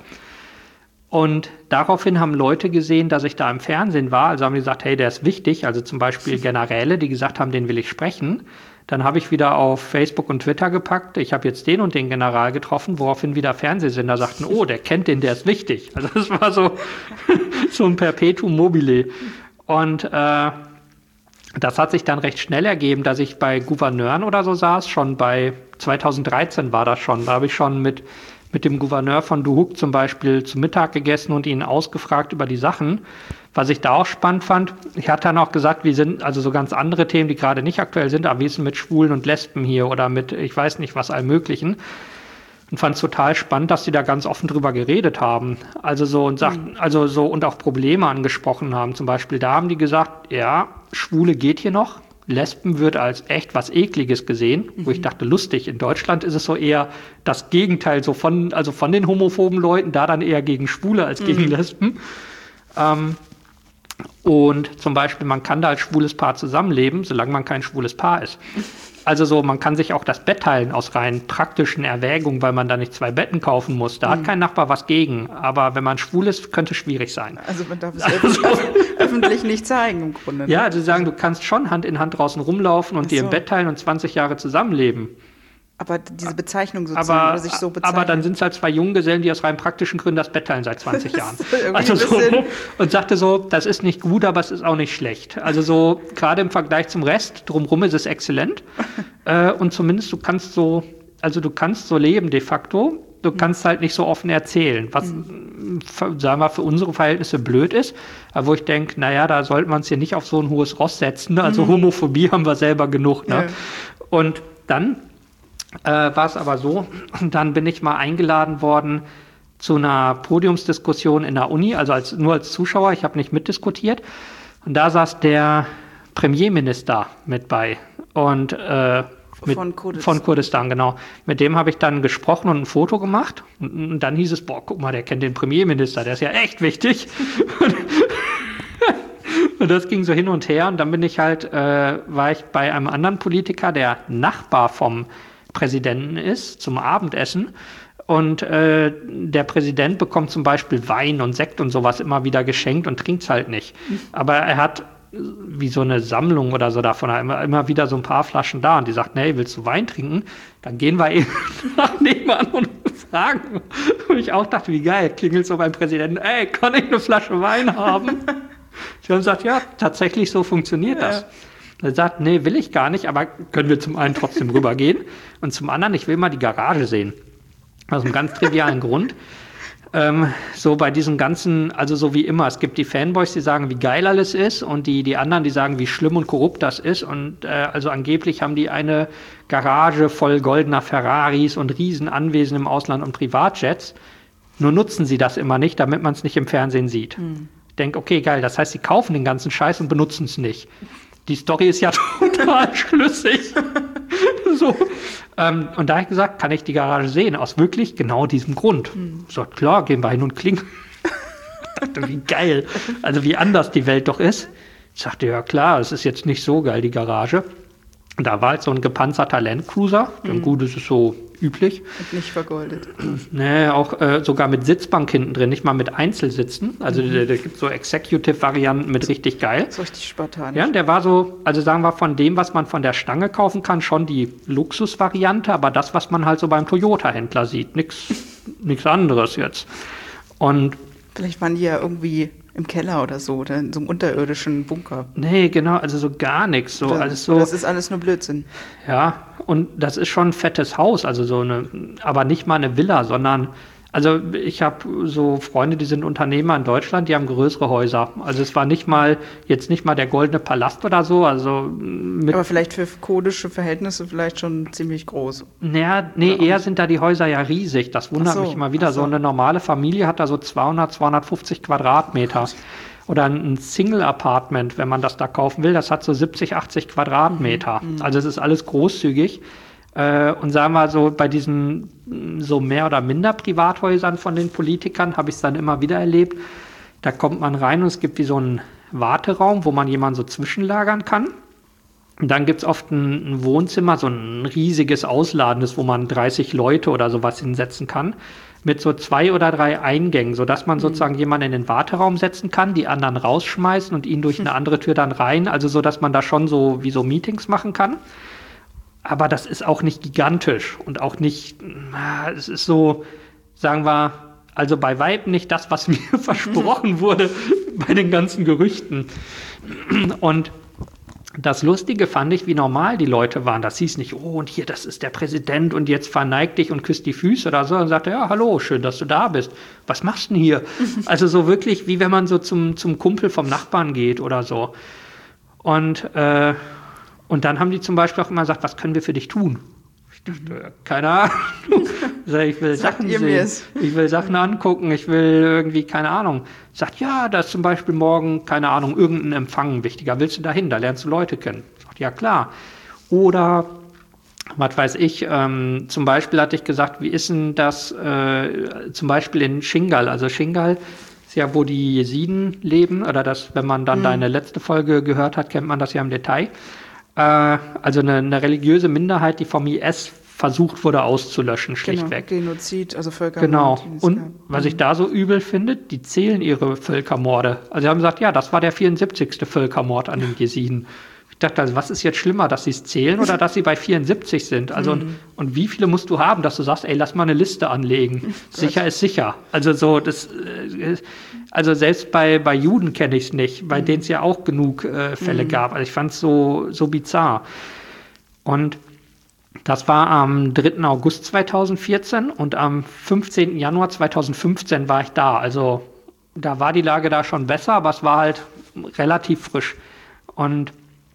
Und daraufhin haben Leute gesehen, dass ich da im Fernsehen war, also haben die gesagt, hey, der ist wichtig, also zum Beispiel Generäle, die gesagt haben, den will ich sprechen. Dann habe ich wieder auf Facebook und Twitter gepackt, ich habe jetzt den und den General getroffen, woraufhin wieder Fernsehsender sagten, oh, der kennt den, der ist wichtig. Also das war so, so ein Perpetuum mobile. Und äh, das hat sich dann recht schnell ergeben, dass ich bei Gouverneuren oder so saß, schon bei zweitausenddreizehn war das schon, da habe ich schon mit, mit dem Gouverneur von Duhok zum Beispiel zu Mittag gegessen und ihn ausgefragt über die Sachen, was ich da auch spannend fand. Ich hatte dann auch gesagt, wir sind, also so ganz andere Themen, die gerade nicht aktuell sind, aber wie ist es mit Schwulen und Lesben hier oder mit, ich weiß nicht was, allem Möglichen. Und fand es total spannend, dass die da ganz offen drüber geredet haben. Also so und sagten, mhm. also so und auch Probleme angesprochen haben. Zum Beispiel, da haben die gesagt, ja, Schwule geht hier noch. Lesben wird als echt was Ekliges gesehen, mhm. wo ich dachte, lustig. In Deutschland ist es so eher das Gegenteil, so von, also von den homophoben Leuten, da dann eher gegen Schwule als gegen mhm. Lesben. Ähm, und zum Beispiel, man kann da als schwules Paar zusammenleben, solange man kein schwules Paar ist. Also so, man kann sich auch das Bett teilen aus rein praktischen Erwägungen, weil man da nicht zwei Betten kaufen muss. Da mhm. hat kein Nachbar was gegen. Aber wenn man schwul ist, könnte es schwierig sein. Also man darf es also, öffentlich nicht zeigen im Grunde. Ne? Ja, also sagen, du kannst schon Hand in Hand draußen rumlaufen und Ach dir so. im Bett teilen und zwanzig Jahre zusammenleben. Aber diese Bezeichnung sozusagen, aber, oder sich so bezeichnen. Aber dann sind es halt zwei Junggesellen, die aus rein praktischen Gründen das Bett teilen seit zwanzig Jahren. Also so, und sagte so, das ist nicht gut, aber es ist auch nicht schlecht. Also so, gerade im Vergleich zum Rest, drumherum ist es exzellent. äh, und zumindest du kannst so, also du kannst so leben de facto. Du kannst halt nicht so offen erzählen, was, mhm. sagen wir, für unsere Verhältnisse blöd ist. Aber wo ich denke, naja, da sollte man es hier nicht auf so ein hohes Ross setzen. Also mhm. Homophobie haben wir selber genug. Ne? Ja. Und dann Äh, war es aber so, dann bin ich mal eingeladen worden zu einer Podiumsdiskussion in der Uni, also als, nur als Zuschauer, ich habe nicht mitdiskutiert. Und da saß der Premierminister mit bei. Und, äh, mit, von, Kurdistan. von Kurdistan, genau. Mit dem habe ich dann gesprochen und ein Foto gemacht. Und, und dann hieß es, boah, guck mal, der kennt den Premierminister, der ist ja echt wichtig. Und das ging so hin und her. Und dann bin ich halt, äh, war ich bei einem anderen Politiker, der Nachbar vom Präsidenten ist, zum Abendessen. Und äh, der Präsident bekommt zum Beispiel Wein und Sekt und sowas immer wieder geschenkt und trinkt es halt nicht. Aber er hat wie so eine Sammlung oder so davon, immer, immer wieder so ein paar Flaschen da. Und die sagt, nee, willst du Wein trinken? Dann gehen wir eben nach nebenan und fragen. Und ich auch dachte, wie geil, klingelt so beim Präsidenten, ey, kann ich eine Flasche Wein haben? Sie haben gesagt, ja, tatsächlich so funktioniert das. Ja. Er sagt, nee, will ich gar nicht, aber können wir zum einen trotzdem rübergehen und zum anderen, ich will mal die Garage sehen. Aus einem ganz trivialen Grund. Ähm, so bei diesem ganzen, also so wie immer, es gibt die Fanboys, die sagen, wie geil alles ist und die, die anderen, die sagen, wie schlimm und korrupt das ist und äh, also angeblich haben die eine Garage voll goldener Ferraris und Riesenanwesen im Ausland und Privatjets. Nur nutzen sie das immer nicht, damit man es nicht im Fernsehen sieht. Hm. Ich denke, okay, geil, das heißt, sie kaufen den ganzen Scheiß und benutzen es nicht. die Story ist ja total schlüssig. So. Ähm, und da habe ich gesagt, kann ich die Garage sehen? Aus wirklich genau diesem Grund. Hm. So, klar, gehen wir hin und klingeln. Ich dachte, wie geil. Also wie anders die Welt doch ist. Ich sagte, ja klar, es ist jetzt nicht so geil, die Garage. Da war halt so ein gepanzerter Landcruiser. Mhm. Gut, das ist so üblich. Und nicht vergoldet. Nee, auch äh, sogar mit Sitzbank hinten drin, nicht mal mit Einzelsitzen. Also mhm. da, da gibt es so Executive-Varianten mit richtig geil. So richtig spartanisch. Ja, der war so, also sagen wir von dem, was man von der Stange kaufen kann, schon die Luxusvariante, aber das, was man halt so beim Toyota-Händler sieht. Nix, nix anderes jetzt. Und vielleicht waren die ja irgendwie im Keller oder so, oder in so einem unterirdischen Bunker. Nee, genau, also so gar nichts. So, das, alles so, das ist alles nur Blödsinn. Ja, und das ist schon ein fettes Haus, also so eine, aber nicht mal eine Villa, sondern, also ich habe so Freunde, die sind Unternehmer in Deutschland, die haben größere Häuser. Also es war nicht mal, jetzt nicht mal der Goldene Palast oder so, also mit, aber vielleicht für kodische Verhältnisse vielleicht schon ziemlich groß. Naja, nee, eher sind da die Häuser ja riesig, das wundert so, mich immer wieder. So. so eine normale Familie hat da so zweihundert, zweihundertfünfzig Quadratmeter. Oder ein Single-Apartment, wenn man das da kaufen will, das hat so siebzig, achtzig Quadratmeter. Mhm. Also es ist alles großzügig. Und sagen wir so, bei diesen so mehr oder minder Privathäusern von den Politikern habe ich es dann immer wieder erlebt. Da kommt man rein und es gibt wie so einen Warteraum, wo man jemanden so zwischenlagern kann. Und dann gibt es oft ein, ein Wohnzimmer, so ein riesiges ausladendes, wo man dreißig Leute oder sowas hinsetzen kann, mit so zwei oder drei Eingängen, sodass man mhm. sozusagen jemanden in den Warteraum setzen kann, die anderen rausschmeißen und ihn durch eine andere Tür dann rein, also so, dass man da schon so wie so Meetings machen kann. Aber das ist auch nicht gigantisch und auch nicht, na, es ist so, sagen wir, also bei Weitem nicht das, was mir versprochen wurde bei den ganzen Gerüchten. Und das Lustige fand ich, wie normal die Leute waren. Das hieß nicht, oh, und hier, das ist der Präsident und jetzt verneig dich und küsst die Füße oder so. Und sagte, ja, hallo, schön, dass du da bist. Was machst du denn hier? Also so wirklich, wie wenn man so zum, zum Kumpel vom Nachbarn geht oder so. Und, äh, und dann haben die zum Beispiel auch immer gesagt, was können wir für dich tun? Ich dachte, keine Ahnung. Ich will Sachen sehen. Ich will Sachen angucken. Ich will irgendwie, keine Ahnung. Sagt, ja, da ist zum Beispiel morgen, keine Ahnung, irgendein Empfang wichtiger. Willst du da hin? Da lernst du Leute kennen. Sagt, ja, klar. Oder, was weiß ich, ähm, zum Beispiel hatte ich gesagt, wie ist denn das äh, zum Beispiel in Shingal? Also Shingal ist ja, wo die Jesiden leben. Oder das, wenn man dann mhm. deine letzte Folge gehört hat, kennt man das ja im Detail. Also eine, eine religiöse Minderheit, die vom I S versucht wurde auszulöschen, schlichtweg. Genau, Genozid, also Völkermord. Genau. Und was ich da so übel finde, die zählen ihre Völkermorde. Also sie haben gesagt, ja, das war der vierundsiebzigste Völkermord an den Jesiden. Ich dachte, also, was ist jetzt schlimmer, dass sie es zählen oder dass sie bei vierundsiebzig sind? Also, mhm. und, und wie viele musst du haben, dass du sagst, ey, lass mal eine Liste anlegen. Sicher ist sicher. Also so, das, also selbst bei, bei Juden kenne ich es nicht, bei mhm. denen es ja auch genug äh, Fälle mhm. gab. Also ich fand es so, so bizarr. Und das war am dritten August zweitausendvierzehn und am fünfzehnten Januar zweitausendfünfzehn war ich da. Also da war die Lage da schon besser, aber es war halt relativ frisch. Und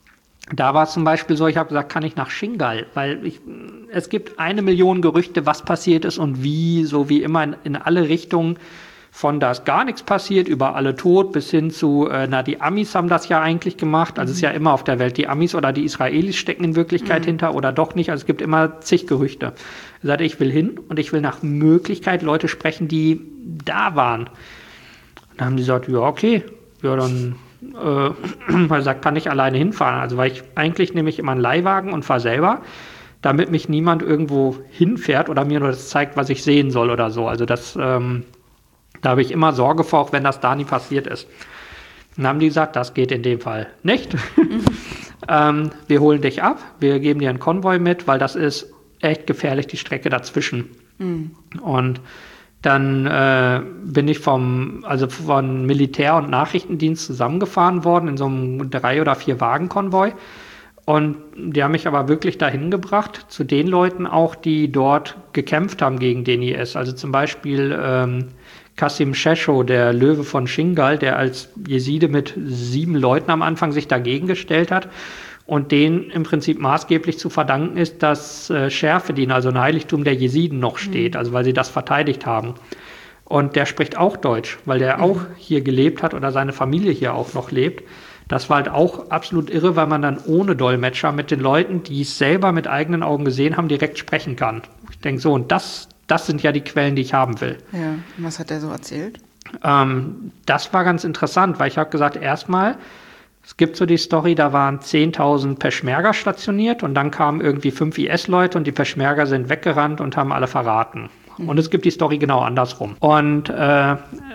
da war es zum Beispiel so, ich habe gesagt, kann ich nach Shingal? Weil ich, es gibt eine Million Gerüchte, was passiert ist und wie, so wie immer in, in alle Richtungen. Von da ist gar nichts passiert, über alle tot, bis hin zu, äh, na, die Amis haben das ja eigentlich gemacht. Also mhm. es ist ja immer auf der Welt, die Amis oder die Israelis stecken in Wirklichkeit mhm. hinter oder doch nicht. Also es gibt immer zig Gerüchte. Ich sagte, ich will hin und ich will nach Möglichkeit Leute sprechen, die da waren. Und dann haben die gesagt, ja, okay, ja, dann äh, weil sagt, kann ich alleine hinfahren. Also weil ich eigentlich nehme ich immer einen Leihwagen und fahre selber, damit mich niemand irgendwo hinfährt oder mir nur das zeigt, was ich sehen soll oder so. Also das, ähm, da habe ich immer Sorge vor, auch wenn das da nie passiert ist. Dann haben die gesagt, das geht in dem Fall nicht. Mhm. ähm, wir holen dich ab, wir geben dir einen Konvoi mit, weil das ist echt gefährlich, die Strecke dazwischen. Mhm. Und dann äh, bin ich vom, also von Militär- und Nachrichtendienst zusammengefahren worden in so einem drei- oder vier Wagen-Konvoi. Und die haben mich aber wirklich dahin gebracht, zu den Leuten auch, die dort gekämpft haben gegen den I S. Also zum Beispiel ähm, Qasim Shesho, der Löwe von Shingal, der als Jeside mit sieben Leuten am Anfang sich dagegen gestellt hat. Und denen im Prinzip maßgeblich zu verdanken ist, dass äh, Schärfedin, also ein Heiligtum der Jesiden, noch steht, mhm. also weil sie das verteidigt haben. Und der spricht auch Deutsch, weil der mhm. auch hier gelebt hat oder seine Familie hier auch noch lebt. Das war halt auch absolut irre, weil man dann ohne Dolmetscher mit den Leuten, die es selber mit eigenen Augen gesehen haben, direkt sprechen kann. Ich denke so, und das, das sind ja die Quellen, die ich haben will. Ja, und was hat er so erzählt? Ähm, das war ganz interessant, weil ich habe gesagt, erstmal, es gibt so die Story, da waren zehntausend Peschmerga stationiert und dann kamen irgendwie fünf I S-Leute und die Peschmerga sind weggerannt und haben alle verraten. Mhm. Und es gibt die Story genau andersrum. Und, äh,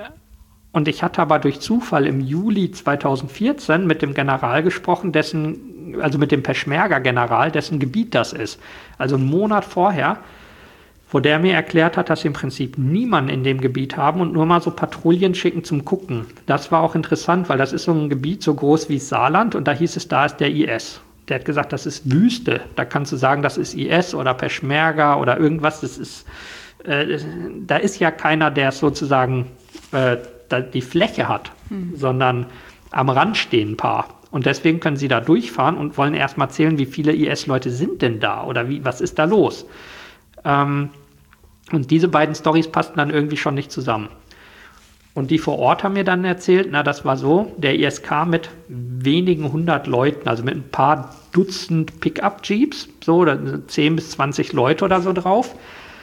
und ich hatte aber durch Zufall im Juli zweitausendvierzehn mit dem General gesprochen, dessen, also mit dem Peschmerga-General, dessen Gebiet das ist. Also einen Monat vorher, wo der mir erklärt hat, dass sie im Prinzip niemanden in dem Gebiet haben und nur mal so Patrouillen schicken zum Gucken. Das war auch interessant, weil das ist so ein Gebiet so groß wie Saarland und da hieß es, da ist der I S. Der hat gesagt, das ist Wüste. Da kannst du sagen, das ist I S oder Peschmerga oder irgendwas. Das ist, äh, da ist ja keiner, der sozusagen äh, die Fläche hat, hm. sondern am Rand stehen ein paar. Und deswegen können sie da durchfahren und wollen erst mal zählen, wie viele I S-Leute sind denn da oder wie, was ist da los? Ähm, und diese beiden Storys passten dann irgendwie schon nicht zusammen. Und die vor Ort haben mir dann erzählt, na, das war so, der I S K mit wenigen hundert Leuten, also mit ein paar Dutzend Pickup-Jeeps, so, da sind zehn bis zwanzig Leute oder so drauf.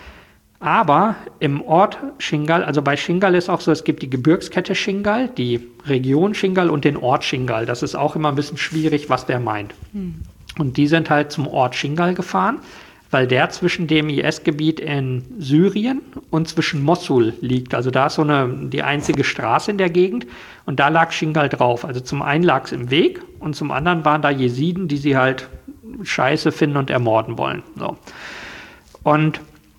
Aber im Ort Shingal, also bei Shingal ist auch so, es gibt die Gebirgskette Shingal, die Region Shingal und den Ort Shingal. Das ist auch immer ein bisschen schwierig, was der meint. Hm. Und die sind halt zum Ort Shingal gefahren, weil der zwischen dem I S-Gebiet in Syrien und zwischen Mossul liegt. Also da ist so eine, die einzige Straße in der Gegend und da lag Shingal drauf. Also zum einen lag es im Weg und zum anderen waren da Jesiden, die sie halt scheiße finden und ermorden wollen. So. Und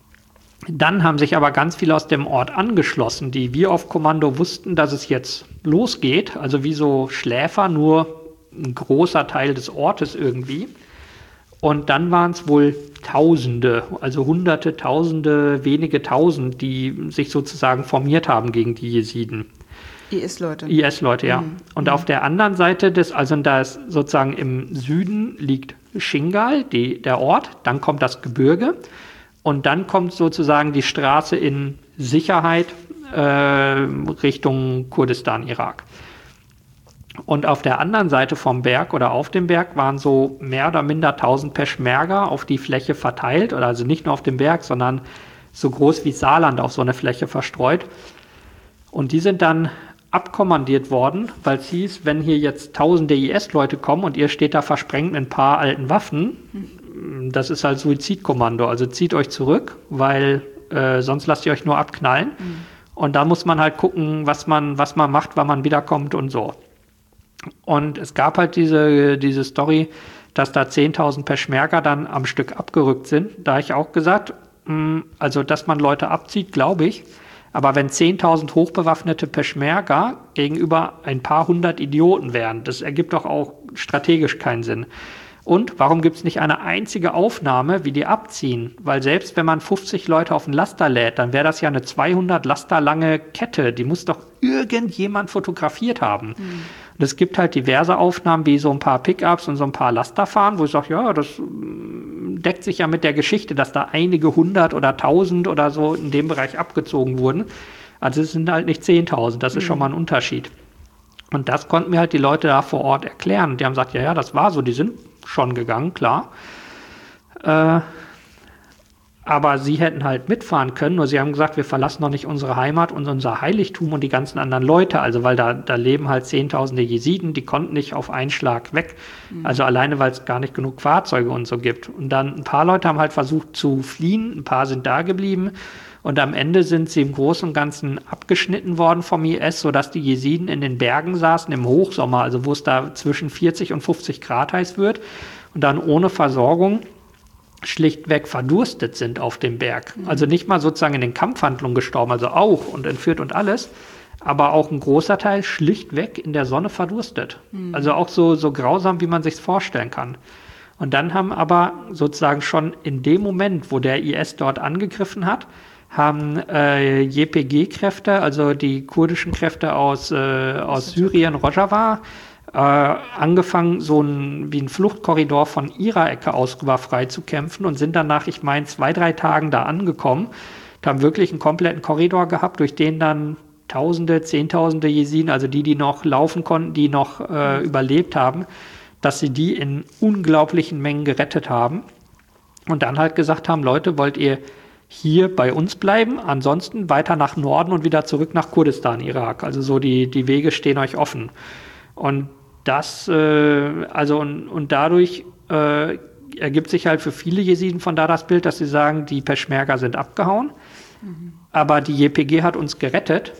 dann haben sich aber ganz viele aus dem Ort angeschlossen, die wie auf Kommando wussten, dass es jetzt losgeht. Also wie so Schläfer, nur ein großer Teil des Ortes irgendwie. Und dann waren es wohl Tausende, also Hunderte, Tausende, wenige Tausend, die sich sozusagen formiert haben gegen die Jesiden. I S-Leute. I S-Leute, ja. Mhm. Und mhm. auf der anderen Seite des, also da ist sozusagen im Süden liegt Shingal, die, der Ort, dann kommt das Gebirge und dann kommt sozusagen die Straße in Sicherheit äh, Richtung Kurdistan, Irak. Und auf der anderen Seite vom Berg oder auf dem Berg waren so mehr oder minder tausend Peschmerga auf die Fläche verteilt, oder also nicht nur auf dem Berg, sondern so groß wie Saarland auf so eine Fläche verstreut. Und die sind dann abkommandiert worden, weil es hieß, wenn hier jetzt tausende I S-Leute kommen und ihr steht da versprengt mit ein paar alten Waffen, das ist halt Suizidkommando, also zieht euch zurück, weil äh, sonst lasst ihr euch nur abknallen. Mhm. Und da muss man halt gucken, was man, was man macht, wann man wiederkommt und so. Und es gab halt diese, diese Story, dass da zehntausend Peschmerga dann am Stück abgerückt sind. Da habe ich auch gesagt, mh, also dass man Leute abzieht, glaube ich. Aber wenn zehntausend hochbewaffnete Peschmerga gegenüber ein paar hundert Idioten wären, das ergibt doch auch strategisch keinen Sinn. Und warum gibt es nicht eine einzige Aufnahme, wie die abziehen? Weil selbst wenn man fünfzig Leute auf einen Laster lädt, dann wäre das ja eine zweihundert Laster lange Kette. Die muss doch irgendjemand fotografiert haben. Mhm. Und es gibt halt diverse Aufnahmen, wie so ein paar Pickups und so ein paar Laster fahren, wo ich sage, ja, das deckt sich ja mit der Geschichte, dass da einige hundert oder tausend oder so in dem Bereich abgezogen wurden. Also es sind halt nicht zehntausend, das ist mhm. schon mal ein Unterschied. Und das konnten mir halt die Leute da vor Ort erklären. Und die haben gesagt, ja, ja, das war so, die sind schon gegangen, klar. Äh, aber sie hätten halt mitfahren können, nur sie haben gesagt, wir verlassen noch nicht unsere Heimat und unser Heiligtum und die ganzen anderen Leute, also weil da, da leben halt zehntausende Jesiden, die konnten nicht auf einen Schlag weg, mhm. also alleine, weil es gar nicht genug Fahrzeuge und so gibt. Und dann ein paar Leute haben halt versucht zu fliehen, ein paar sind da geblieben und am Ende sind sie im Großen und Ganzen abgeschnitten worden vom I S, sodass die Jesiden in den Bergen saßen im Hochsommer, also wo es da zwischen vierzig und fünfzig Grad heiß wird und dann ohne Versorgung schlichtweg verdurstet sind auf dem Berg. Mhm. Also nicht mal sozusagen in den Kampfhandlungen gestorben, also auch und entführt und alles, aber auch ein großer Teil schlichtweg in der Sonne verdurstet. Mhm. Also auch so, so grausam, wie man sich es vorstellen kann. Und dann haben aber sozusagen schon in dem Moment, wo der I S dort angegriffen hat, haben äh, J P G-Kräfte, also die kurdischen Kräfte aus, äh, aus Syrien, Rojava, Äh, angefangen, so ein, wie ein Fluchtkorridor von ihrer Ecke aus rüber frei zu kämpfen und sind dann nach, ich meine, zwei, drei Tagen da angekommen und haben wirklich einen kompletten Korridor gehabt, durch den dann Tausende, Zehntausende Jesiden, also die, die noch laufen konnten, die noch äh, überlebt haben, dass sie die in unglaublichen Mengen gerettet haben und dann halt gesagt haben, Leute, wollt ihr hier bei uns bleiben, ansonsten weiter nach Norden und wieder zurück nach Kurdistan, Irak. Also so die, die Wege stehen euch offen. Und das, äh, also und, und dadurch äh, ergibt sich halt für viele Jesiden von da das Bild, dass sie sagen, die Peschmerga sind abgehauen, mhm. aber die J P G hat uns gerettet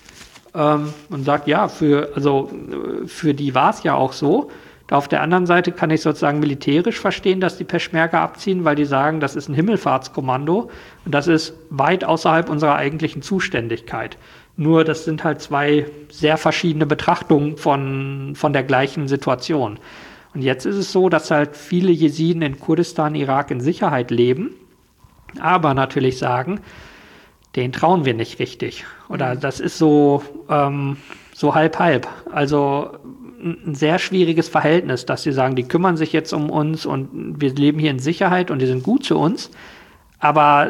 ähm, und sagt, ja, für, also, für die war es ja auch so. Auf der anderen Seite kann ich sozusagen militärisch verstehen, dass die Peschmerga abziehen, weil die sagen, das ist ein Himmelfahrtskommando und das ist weit außerhalb unserer eigentlichen Zuständigkeit. Nur das sind halt zwei sehr verschiedene Betrachtungen von, von der gleichen Situation. Und jetzt ist es so, dass halt viele Jesiden in Kurdistan, Irak in Sicherheit leben, aber natürlich sagen, denen trauen wir nicht richtig. Oder das ist so, ähm, so halb-halb. Also ein sehr schwieriges Verhältnis, dass sie sagen, die kümmern sich jetzt um uns und wir leben hier in Sicherheit und die sind gut zu uns, aber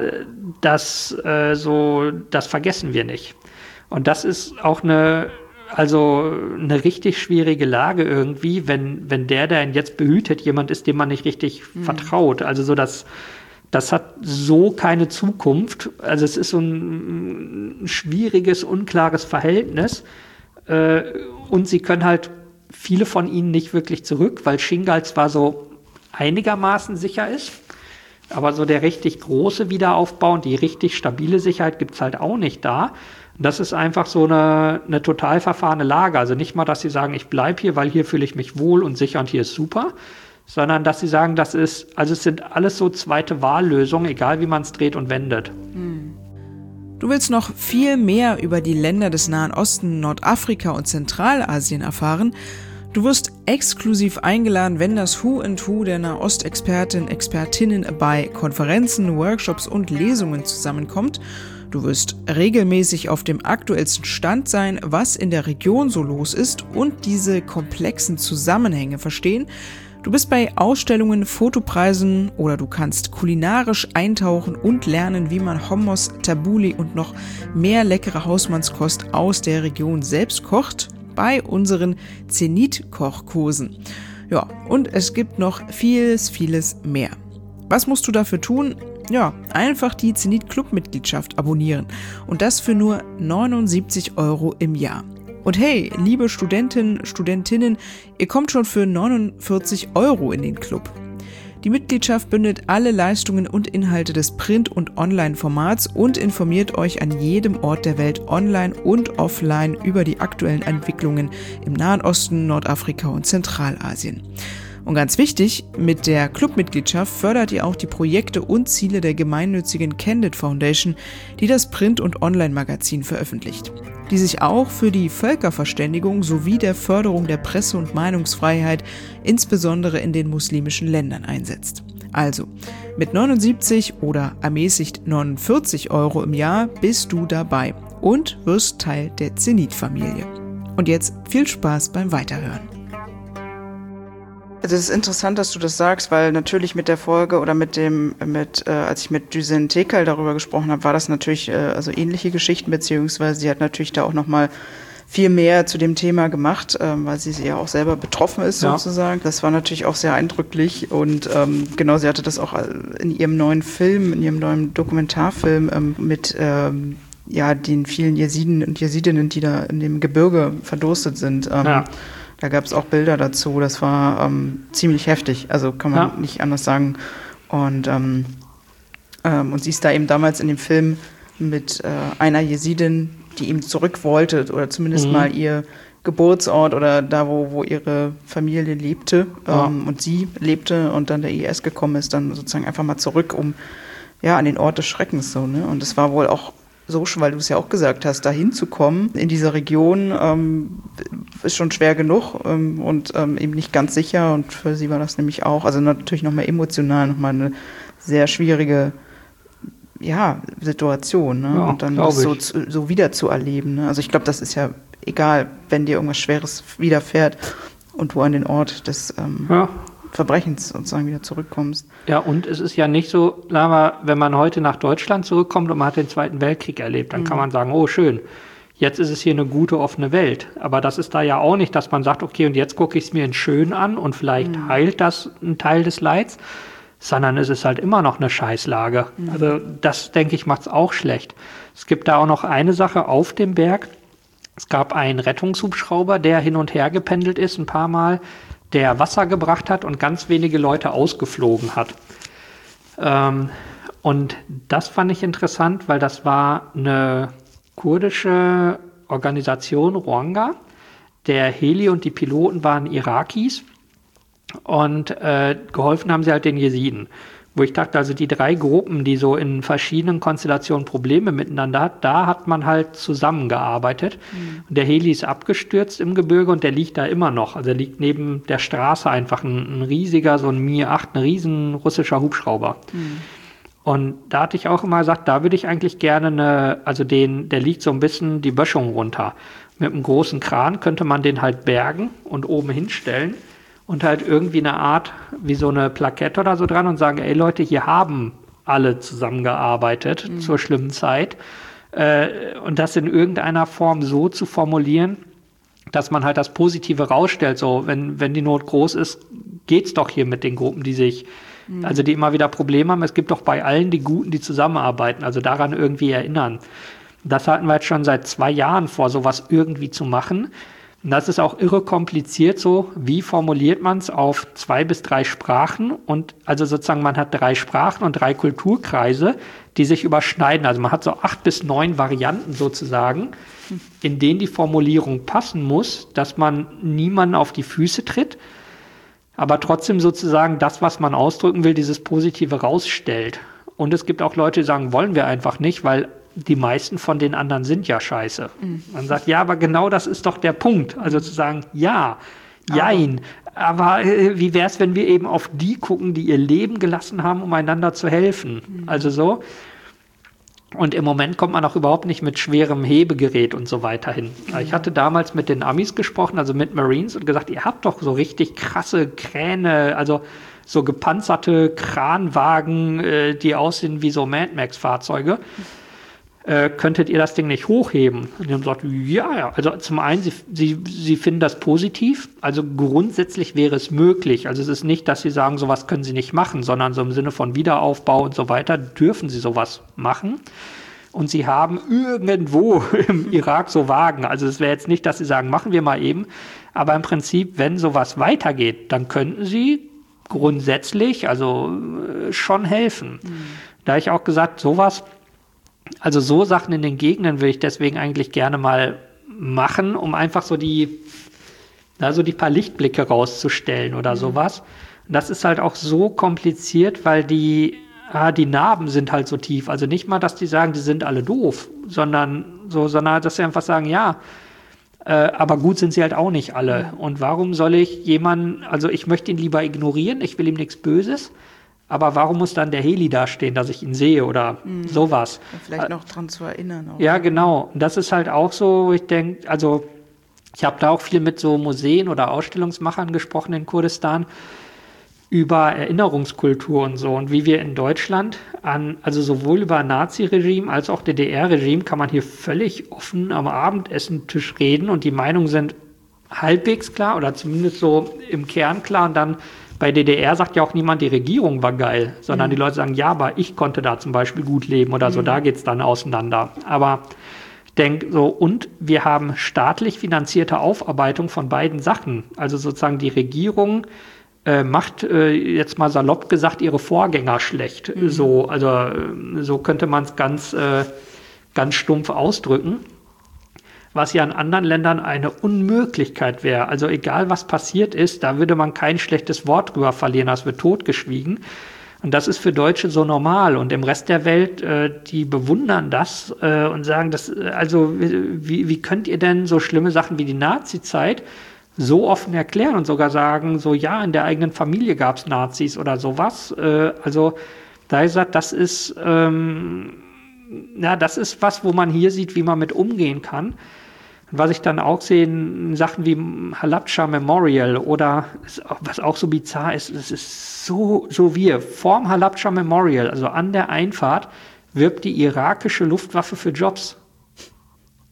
das, äh, so, das vergessen wir nicht. Und das ist auch eine, also eine richtig schwierige Lage irgendwie, wenn, wenn der, der ihn jetzt behütet, jemand ist, dem man nicht richtig mhm. vertraut. Also so, dass das hat so keine Zukunft. Also es ist so ein, ein schwieriges, unklares Verhältnis. Äh, und sie können halt viele von ihnen nicht wirklich zurück, weil Shingal zwar so einigermaßen sicher ist, aber so der richtig große Wiederaufbau und die richtig stabile Sicherheit gibt es halt auch nicht da. Und das ist einfach so eine, eine total verfahrene Lage. Also nicht mal, dass sie sagen, ich bleibe hier, weil hier fühle ich mich wohl und sicher und hier ist super, sondern dass sie sagen, das ist, also es sind alles so zweite Wahllösungen, egal wie man es dreht und wendet. Hm. Du willst noch viel mehr über die Länder des Nahen Osten, Nordafrika und Zentralasien erfahren? Du wirst exklusiv eingeladen, wenn das Who and Who der Nahostexperten, Expertinnen bei Konferenzen, Workshops und Lesungen zusammenkommt. Du wirst regelmäßig auf dem aktuellsten Stand sein, was in der Region so los ist und diese komplexen Zusammenhänge verstehen. Du bist bei Ausstellungen, Fotopreisen oder du kannst kulinarisch eintauchen und lernen, wie man Hummus, Tabbouleh und noch mehr leckere Hausmannskost aus der Region selbst kocht bei unseren Zenit-Kochkursen. Ja, und es gibt noch vieles, vieles mehr. Was musst du dafür tun? Ja, einfach die Zenit-Club-Mitgliedschaft abonnieren und das für nur neunundsiebzig Euro im Jahr. Und hey, liebe Studentinnen, Studentinnen, ihr kommt schon für neunundvierzig Euro in den Club. Die Mitgliedschaft bündelt alle Leistungen und Inhalte des Print- und Online-Formats und informiert euch an jedem Ort der Welt online und offline über die aktuellen Entwicklungen im Nahen Osten, Nordafrika und Zentralasien. Und ganz wichtig, mit der Clubmitgliedschaft fördert ihr auch die Projekte und Ziele der gemeinnützigen Candid Foundation, die das Print- und Online-Magazin veröffentlicht, die sich auch für die Völkerverständigung sowie der Förderung der Presse- und Meinungsfreiheit, insbesondere in den muslimischen Ländern, einsetzt. Also, mit neunundsiebzig oder ermäßigt neunundvierzig Euro im Jahr bist du dabei und wirst Teil der Zenit-Familie. Und jetzt viel Spaß beim Weiterhören. Also es ist interessant, dass du das sagst, weil natürlich mit der Folge oder mit dem, mit äh, als ich mit Düsen Tekal darüber gesprochen habe, war das natürlich äh, also ähnliche Geschichten, beziehungsweise sie hat natürlich da auch nochmal viel mehr zu dem Thema gemacht, ähm, weil sie ja auch selber betroffen ist ja. sozusagen. Das war natürlich auch sehr eindrücklich und ähm, genau, sie hatte das auch in ihrem neuen Film, in ihrem neuen Dokumentarfilm ähm, mit ähm, ja den vielen Jesiden und Jesidinnen, die da in dem Gebirge verdurstet sind. Ähm, ja. Da gab es auch Bilder dazu, das war ähm, ziemlich heftig, also kann man ja. nicht anders sagen. Und, ähm, ähm, und sie ist da eben damals in dem Film mit äh, einer Jesidin, die eben zurück wollte oder zumindest mhm. mal ihr Geburtsort oder da, wo, wo ihre Familie lebte ja. ähm, und sie lebte und dann der I S gekommen ist, dann sozusagen einfach mal zurück, um ja an den Ort des Schreckens so. Ne? Und es war wohl auch so, weil du es ja auch gesagt hast, da hinzukommen in dieser Region ähm, ist schon schwer genug ähm, und ähm, eben nicht ganz sicher und für sie war das nämlich auch, also natürlich nochmal emotional nochmal eine sehr schwierige ja, Situation ne? Ja, und dann das so, so wieder zu erleben. Ne? Also ich glaube, das ist ja egal, wenn dir irgendwas Schweres widerfährt und du an den Ort des ähm, ja. Verbrechens sozusagen wieder zurückkommst. Ja, und es ist ja nicht so, sagen wir, wenn man heute nach Deutschland zurückkommt und man hat den Zweiten Weltkrieg erlebt, dann mhm. kann man sagen, oh schön, jetzt ist es hier eine gute, offene Welt. Aber das ist da ja auch nicht, dass man sagt, okay, und jetzt gucke ich es mir in schön an und vielleicht mhm. heilt das einen Teil des Leids, sondern es ist halt immer noch eine Scheißlage. Mhm. Also das, denke ich, macht es auch schlecht. Es gibt da auch noch eine Sache auf dem Berg. Es gab einen Rettungshubschrauber, der hin und her gependelt ist ein paar Mal, der Wasser gebracht hat und ganz wenige Leute ausgeflogen hat. Ähm, und das fand ich interessant, weil das war eine kurdische Organisation, Rwanga. Der Heli und die Piloten waren Irakis und äh, geholfen haben sie halt den Jesiden. Wo ich dachte, also die drei Gruppen, die so in verschiedenen Konstellationen Probleme miteinander hat, da hat man halt zusammengearbeitet. Mhm. Und der Heli ist abgestürzt im Gebirge und der liegt da immer noch. Also er liegt neben der Straße einfach ein, ein riesiger, so ein Mi acht, ein riesen russischer Hubschrauber. Mhm. Und da hatte ich auch immer gesagt, da würde ich eigentlich gerne eine, also den, der liegt so ein bisschen die Böschung runter. Mit einem großen Kran könnte man den halt bergen und oben hinstellen. Und halt irgendwie eine Art, wie so eine Plakette oder so dran und sagen, ey Leute, hier haben alle zusammengearbeitet mhm. zur schlimmen Zeit. Äh, und das in irgendeiner Form so zu formulieren, dass man halt das Positive rausstellt. So, wenn, wenn die Not groß ist, geht's doch hier mit den Gruppen, die sich, mhm. also die immer wieder Probleme haben. Es gibt doch bei allen die Guten, die zusammenarbeiten, also daran irgendwie erinnern. Das hatten wir jetzt schon seit zwei Jahren vor, sowas irgendwie zu machen. Und das ist auch irre kompliziert so, wie formuliert man es auf zwei bis drei Sprachen und also sozusagen man hat drei Sprachen und drei Kulturkreise, die sich überschneiden. Also man hat so acht bis neun Varianten sozusagen, in denen die Formulierung passen muss, dass man niemanden auf die Füße tritt, aber trotzdem sozusagen das, was man ausdrücken will, dieses Positive rausstellt. Und es gibt auch Leute, die sagen, wollen wir einfach nicht, weil die meisten von den anderen sind ja scheiße. Mhm. Man sagt, ja, aber genau das ist doch der Punkt. Also zu sagen, ja, jein, aber, aber äh, wie wäre es, wenn wir eben auf die gucken, die ihr Leben gelassen haben, um einander zu helfen? Mhm. Also so. Und im Moment kommt man auch überhaupt nicht mit schwerem Hebegerät und so weiter hin. Mhm. Ich hatte damals mit den Amis gesprochen, also mit Marines, und gesagt, ihr habt doch so richtig krasse Kräne, also so gepanzerte Kranwagen, äh, die aussehen wie so Mad Max-Fahrzeuge. Mhm. Äh, könntet ihr das Ding nicht hochheben? Und die haben gesagt, ja, ja. Also zum einen, sie, sie, sie finden das positiv. Also grundsätzlich wäre es möglich. Also es ist nicht, dass sie sagen, sowas können sie nicht machen, sondern so im Sinne von Wiederaufbau und so weiter dürfen sie sowas machen. Und sie haben irgendwo im Irak so Wagen. Also es wäre jetzt nicht, dass sie sagen, machen wir mal eben. Aber im Prinzip, wenn sowas weitergeht, dann könnten sie grundsätzlich also äh, schon helfen. Mhm. Da habe ich auch gesagt, sowas Also so Sachen in den Gegenden würde ich deswegen eigentlich gerne mal machen, um einfach so die, na, so die paar Lichtblicke rauszustellen oder mhm. sowas. Und das ist halt auch so kompliziert, weil die, ah, die Narben sind halt so tief. Also nicht mal, dass die sagen, die sind alle doof, sondern so, sondern dass sie einfach sagen, ja, äh, aber gut sind sie halt auch nicht alle. Mhm. Und warum soll ich jemanden, also ich möchte ihn lieber ignorieren, ich will ihm nichts Böses. Aber warum muss dann der Heli da stehen, dass ich ihn sehe oder mhm. sowas? Und vielleicht noch dran zu erinnern. Auch. Ja, genau. Und das ist halt auch so, wo ich denke, also ich habe da auch viel mit so Museen oder Ausstellungsmachern gesprochen in Kurdistan über Erinnerungskultur und so. Und wie wir in Deutschland an, also sowohl über Nazi-Regime als auch D D R-Regime kann man hier völlig offen am Abendessentisch reden und die Meinungen sind halbwegs klar oder zumindest so im Kern klar und dann bei D D R sagt ja auch niemand, die Regierung war geil, sondern mhm. die Leute sagen, ja, aber ich konnte da zum Beispiel gut leben oder mhm. so, da geht's dann auseinander. Aber ich denke so, und wir haben staatlich finanzierte Aufarbeitung von beiden Sachen. Also sozusagen die Regierung äh, macht, äh, jetzt mal salopp gesagt, ihre Vorgänger schlecht. Mhm. So, also so könnte man es ganz, äh, ganz stumpf ausdrücken. Was ja in anderen Ländern eine Unmöglichkeit wäre. Also egal, was passiert ist, da würde man kein schlechtes Wort drüber verlieren, das wird totgeschwiegen. Und das ist für Deutsche so normal. Und im Rest der Welt, äh, die bewundern das äh, und sagen, das, also wie, wie könnt ihr denn so schlimme Sachen wie die Nazi-Zeit so offen erklären und sogar sagen, so ja, in der eigenen Familie gab es Nazis oder sowas. Äh, also da ist das ist, ähm, ja, das ist was, wo man hier sieht, wie man mit umgehen kann. Und was ich dann auch sehe in Sachen wie Halabja Memorial oder was auch so bizarr ist, es ist so, so wir, vorm Halabja Memorial, also an der Einfahrt, wirbt die irakische Luftwaffe für Jobs.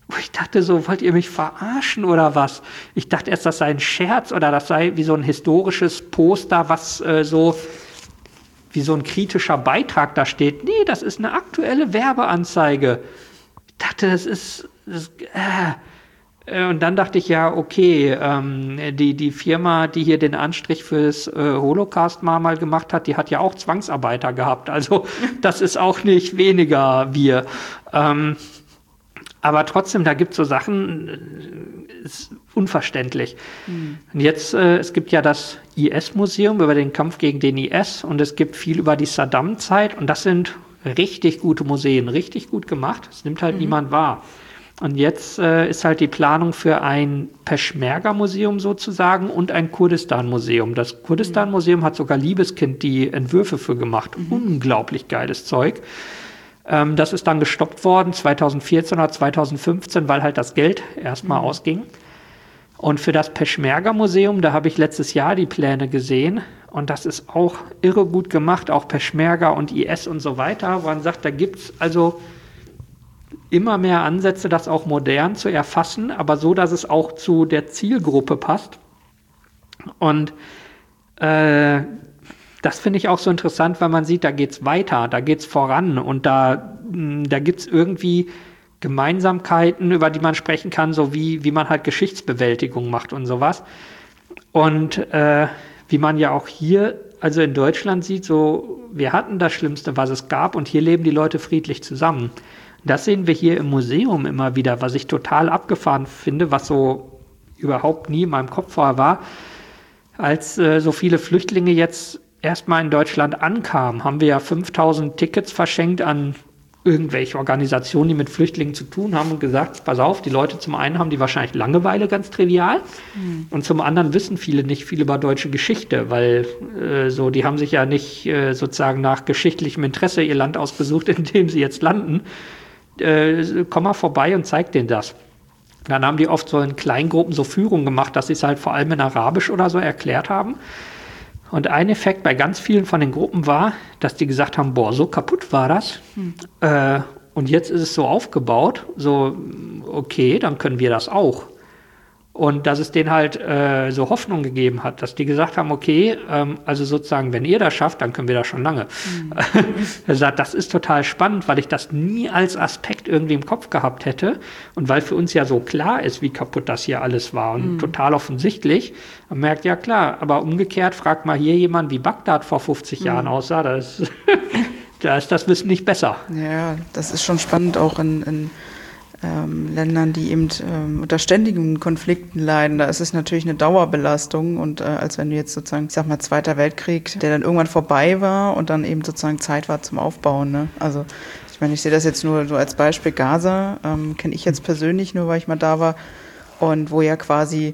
wo ich dachte so, wollt ihr mich verarschen oder was? Ich dachte erst, das sei ein Scherz oder das sei wie so ein historisches Poster, was äh, so wie so ein kritischer Beitrag da steht. Nee, das ist eine aktuelle Werbeanzeige. Ich dachte, das ist... Das, äh. Und dann dachte ich, ja, okay, ähm, die, die Firma, die hier den Anstrich fürs äh, Holocaust-Mahnmal gemacht hat, die hat ja auch Zwangsarbeiter gehabt. Also das ist auch nicht weniger wir. Ähm, aber trotzdem, da gibt es so Sachen, äh, ist unverständlich. Mhm. Und jetzt, äh, es gibt ja das I S-Museum über den Kampf gegen den I S und es gibt viel über die Saddam-Zeit und das sind richtig gute Museen, richtig gut gemacht. Das nimmt halt mhm. niemand wahr. Und jetzt äh, ist halt die Planung für ein Peschmerga-Museum sozusagen und ein Kurdistan-Museum. Das Kurdistan-Museum hat sogar Liebeskind die Entwürfe für gemacht. Mhm. Unglaublich geiles Zeug. Ähm, das ist dann gestoppt worden zweitausendvierzehn oder zweitausendfünfzehn, weil halt das Geld erstmal mhm. ausging. Und für das Peschmerga-Museum, da habe ich letztes Jahr die Pläne gesehen. Und das ist auch irre gut gemacht, auch Peschmerga und I S und so weiter. Wo man sagt, da gibt's also immer mehr Ansätze, das auch modern zu erfassen, aber so, dass es auch zu der Zielgruppe passt. Und äh, das finde ich auch so interessant, weil man sieht, da geht's weiter, da geht's voran und da, da gibt's irgendwie Gemeinsamkeiten, über die man sprechen kann, so wie, wie man halt Geschichtsbewältigung macht und sowas. Und äh, wie man ja auch hier, also in Deutschland sieht, so, wir hatten das Schlimmste, was es gab und hier leben die Leute friedlich zusammen. Das sehen wir hier im Museum immer wieder, was ich total abgefahren finde, was so überhaupt nie in meinem Kopf vorher war. Als äh, so viele Flüchtlinge jetzt erstmal in Deutschland ankamen, haben wir ja fünftausend Tickets verschenkt an irgendwelche Organisationen, die mit Flüchtlingen zu tun haben und gesagt, pass auf, die Leute zum einen haben die wahrscheinlich Langeweile, ganz trivial, mhm. und zum anderen wissen viele nicht viel über deutsche Geschichte, weil äh, so, die haben sich ja nicht äh, sozusagen nach geschichtlichem Interesse ihr Land ausgesucht, in dem sie jetzt landen. Äh, komm mal vorbei und zeig denen das. Dann haben die oft so in Kleingruppen so Führungen gemacht, dass sie es halt vor allem in Arabisch oder so erklärt haben. Und ein Effekt bei ganz vielen von den Gruppen war, dass die gesagt haben, boah, so kaputt war das. Hm. Äh, und jetzt ist es so aufgebaut, so, okay, dann können wir das auch. Und dass es denen halt äh, so Hoffnung gegeben hat, dass die gesagt haben, okay, ähm, also sozusagen, wenn ihr das schafft, dann können wir das schon lange. Mhm. Er sagt, das ist total spannend, weil ich das nie als Aspekt irgendwie im Kopf gehabt hätte und weil für uns ja so klar ist, wie kaputt das hier alles war und mhm. total offensichtlich. Man merkt, ja klar, aber umgekehrt, fragt mal hier jemand, wie Bagdad vor fünfzig mhm. Jahren aussah, da ist, da ist das Wissen nicht besser. Ja, das ist schon spannend auch in, in Ähm, Ländern, die eben ähm, unter ständigen Konflikten leiden, da ist es natürlich eine Dauerbelastung und äh, als wenn du jetzt sozusagen, ich sag mal, Zweiter Weltkrieg, der dann irgendwann vorbei war und dann eben sozusagen Zeit war zum Aufbauen, ne? Also ich meine, ich sehe das jetzt nur so als Beispiel Gaza, ähm, kenne ich jetzt persönlich nur, weil ich mal da war und wo ja quasi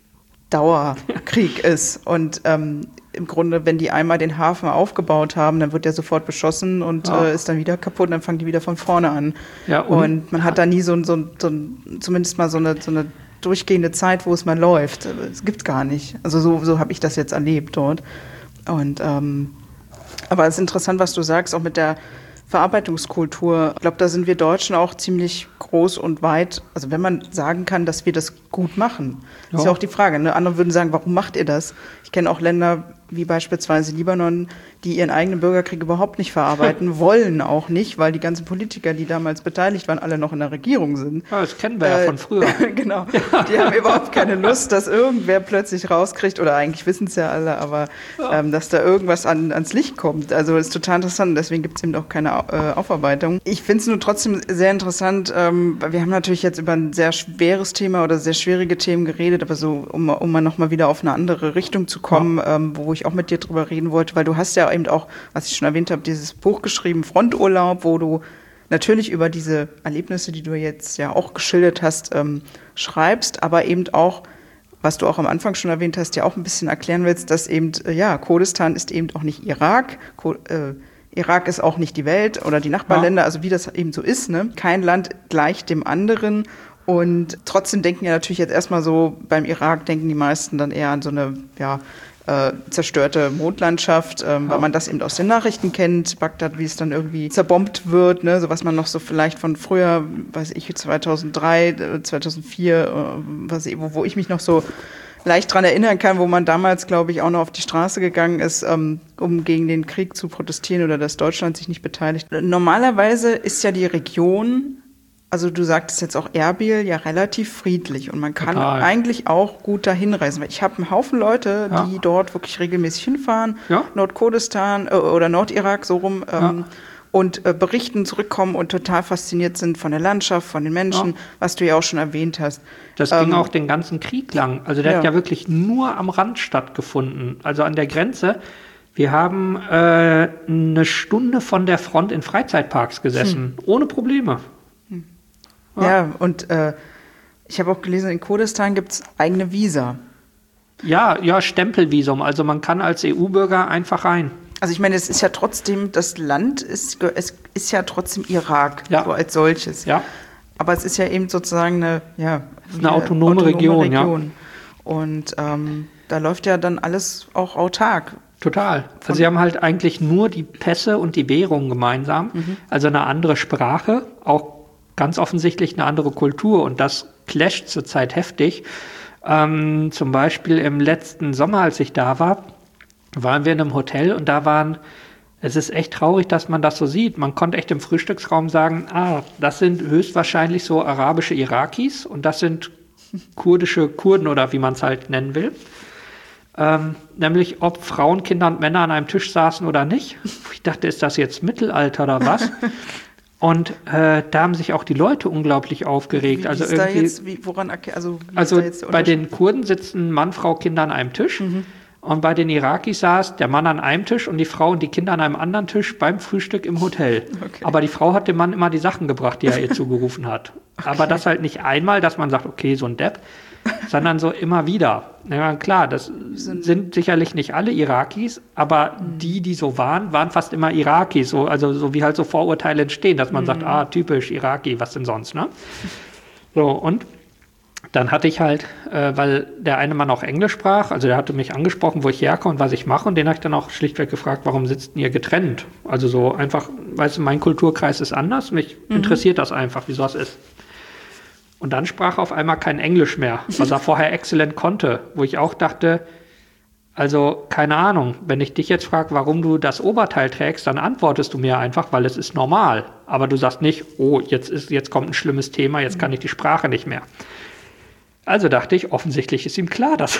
Dauerkrieg ist und ähm, im Grunde, wenn die einmal den Hafen aufgebaut haben, dann wird der sofort beschossen und ja. äh, ist dann wieder kaputt und dann fangen die wieder von vorne an. Ja, und, und man ja. hat da nie so, so, so zumindest mal so eine, so eine durchgehende Zeit, wo es mal läuft. Es gibt's gar nicht. Also so, so habe ich das jetzt erlebt dort. Und ähm, aber es ist interessant, was du sagst, auch mit der Verarbeitungskultur. Ich glaube, da sind wir Deutschen auch ziemlich groß und weit. Also wenn man sagen kann, dass wir das gut machen, ja. ist ja auch die Frage. Ne? Andere würden sagen, warum macht ihr das? Ich kenne auch Länder wie beispielsweise Libanon, die ihren eigenen Bürgerkrieg überhaupt nicht verarbeiten, wollen auch nicht, weil die ganzen Politiker, die damals beteiligt waren, alle noch in der Regierung sind. Ja, das kennen wir äh, ja von früher. Genau. Ja. Die haben überhaupt keine Lust, dass irgendwer plötzlich rauskriegt, oder eigentlich wissen es ja alle, aber ja. ähm, dass da irgendwas an, ans Licht kommt. Also das ist total interessant, deswegen gibt es eben auch keine äh, Aufarbeitung. Ich finde es nur trotzdem sehr interessant, ähm, wir haben natürlich jetzt über ein sehr schweres Thema oder sehr schwierige Themen geredet, aber so, um, um mal nochmal wieder auf eine andere Richtung zu kommen, ja. ähm, wo ich auch mit dir drüber reden wollte, weil du hast ja eben auch, was ich schon erwähnt habe, dieses Buch geschrieben, Fronturlaub, wo du natürlich über diese Erlebnisse, die du jetzt ja auch geschildert hast, ähm, schreibst, aber eben auch, was du auch am Anfang schon erwähnt hast, ja auch ein bisschen erklären willst, dass eben, äh, ja, Kurdistan ist eben auch nicht Irak, Ko- äh, Irak ist auch nicht die Welt oder die Nachbarländer, ja. also wie das eben so ist, ne? Kein Land gleich dem anderen. Und trotzdem denken ja natürlich jetzt erstmal so, beim Irak denken die meisten dann eher an so eine, ja, äh, zerstörte Mondlandschaft, ähm, ja. weil man das eben aus den Nachrichten kennt, Bagdad, wie es dann irgendwie zerbombt wird, ne? So was man noch so vielleicht von früher, weiß ich, zweitausenddrei, zweitausendvier, äh, was ich, wo, wo ich mich noch so leicht dran erinnern kann, wo man damals, glaube ich, auch noch auf die Straße gegangen ist, ähm, um gegen den Krieg zu protestieren oder dass Deutschland sich nicht beteiligt. Normalerweise ist ja die Region, also du sagtest jetzt auch Erbil, ja relativ friedlich und man kann Total. eigentlich auch gut dahin reisen. Ich habe einen Haufen Leute, ja. die dort wirklich regelmäßig hinfahren, ja. Nordkurdistan äh, oder Nordirak, so rum, ähm, ja. und äh, berichten, zurückkommen und total fasziniert sind von der Landschaft, von den Menschen, ja. was du ja auch schon erwähnt hast. Das ähm, ging auch den ganzen Krieg lang. Also der ja. hat ja wirklich nur am Rand stattgefunden, also an der Grenze. Wir haben äh, eine Stunde von der Front in Freizeitparks gesessen, hm. ohne Probleme. Hm. Ja. ja, und äh, ich habe auch gelesen, in Kurdistan gibt es eigene Visa. Ja, ja, Stempelvisum. Also man kann als E U-Bürger einfach rein. Also ich meine, es ist ja trotzdem, das Land ist, es ist ja trotzdem Irak, ja. so als solches. Ja. Aber es ist ja eben sozusagen eine, ja, eine autonome, autonome Region. Region. Ja. Und ähm, da läuft ja dann alles auch autark. Total. Also sie haben halt eigentlich nur die Pässe und die Währung gemeinsam. Mhm. Also eine andere Sprache, auch ganz offensichtlich eine andere Kultur. Und das clasht zurzeit heftig. Ähm, zum Beispiel im letzten Sommer, als ich da war, waren wir in einem Hotel und da waren, es ist echt traurig, dass man das so sieht. Man konnte echt im Frühstücksraum sagen, ah, das sind höchstwahrscheinlich so arabische Irakis und das sind kurdische Kurden oder wie man es halt nennen will. Ähm, nämlich ob Frauen, Kinder und Männer an einem Tisch saßen oder nicht. Ich dachte, ist das jetzt Mittelalter oder was? Und äh, da haben sich auch die Leute unglaublich aufgeregt. Wie, wie also ist irgendwie, da jetzt, wie, woran, also, wie also ist da jetzt bei den Kurden sitzen Mann, Frau, Kinder an einem Tisch. Mhm. Und bei den Irakis saß der Mann an einem Tisch und die Frau und die Kinder an einem anderen Tisch beim Frühstück im Hotel. Okay. Aber die Frau hat dem Mann immer die Sachen gebracht, die er ihr zugerufen hat. Okay. Aber das halt nicht einmal, dass man sagt, okay, so ein Depp, sondern so immer wieder. Ja, klar, das sind, sind sicherlich nicht alle Irakis, aber mhm. die, die so waren, waren fast immer Irakis. So, also so wie halt so Vorurteile entstehen, dass man mhm. sagt, ah, typisch Iraki, was denn sonst, ne? So, und dann hatte ich halt, äh, weil der eine Mann auch Englisch sprach, also der hatte mich angesprochen, wo ich herkomme und was ich mache. Und den habe ich dann auch schlichtweg gefragt, warum sitzt ihr getrennt? Also so einfach, weißt du, mein Kulturkreis ist anders. Mich mhm. interessiert das einfach, wieso das ist. Und dann sprach er auf einmal kein Englisch mehr, was er vorher exzellent konnte. Wo ich auch dachte, also keine Ahnung, wenn ich dich jetzt frage, warum du das Oberteil trägst, dann antwortest du mir einfach, weil es ist normal. Aber du sagst nicht, oh, jetzt, ist, jetzt kommt ein schlimmes Thema, jetzt kann ich die Sprache nicht mehr. Also dachte ich, offensichtlich ist ihm klar, dass,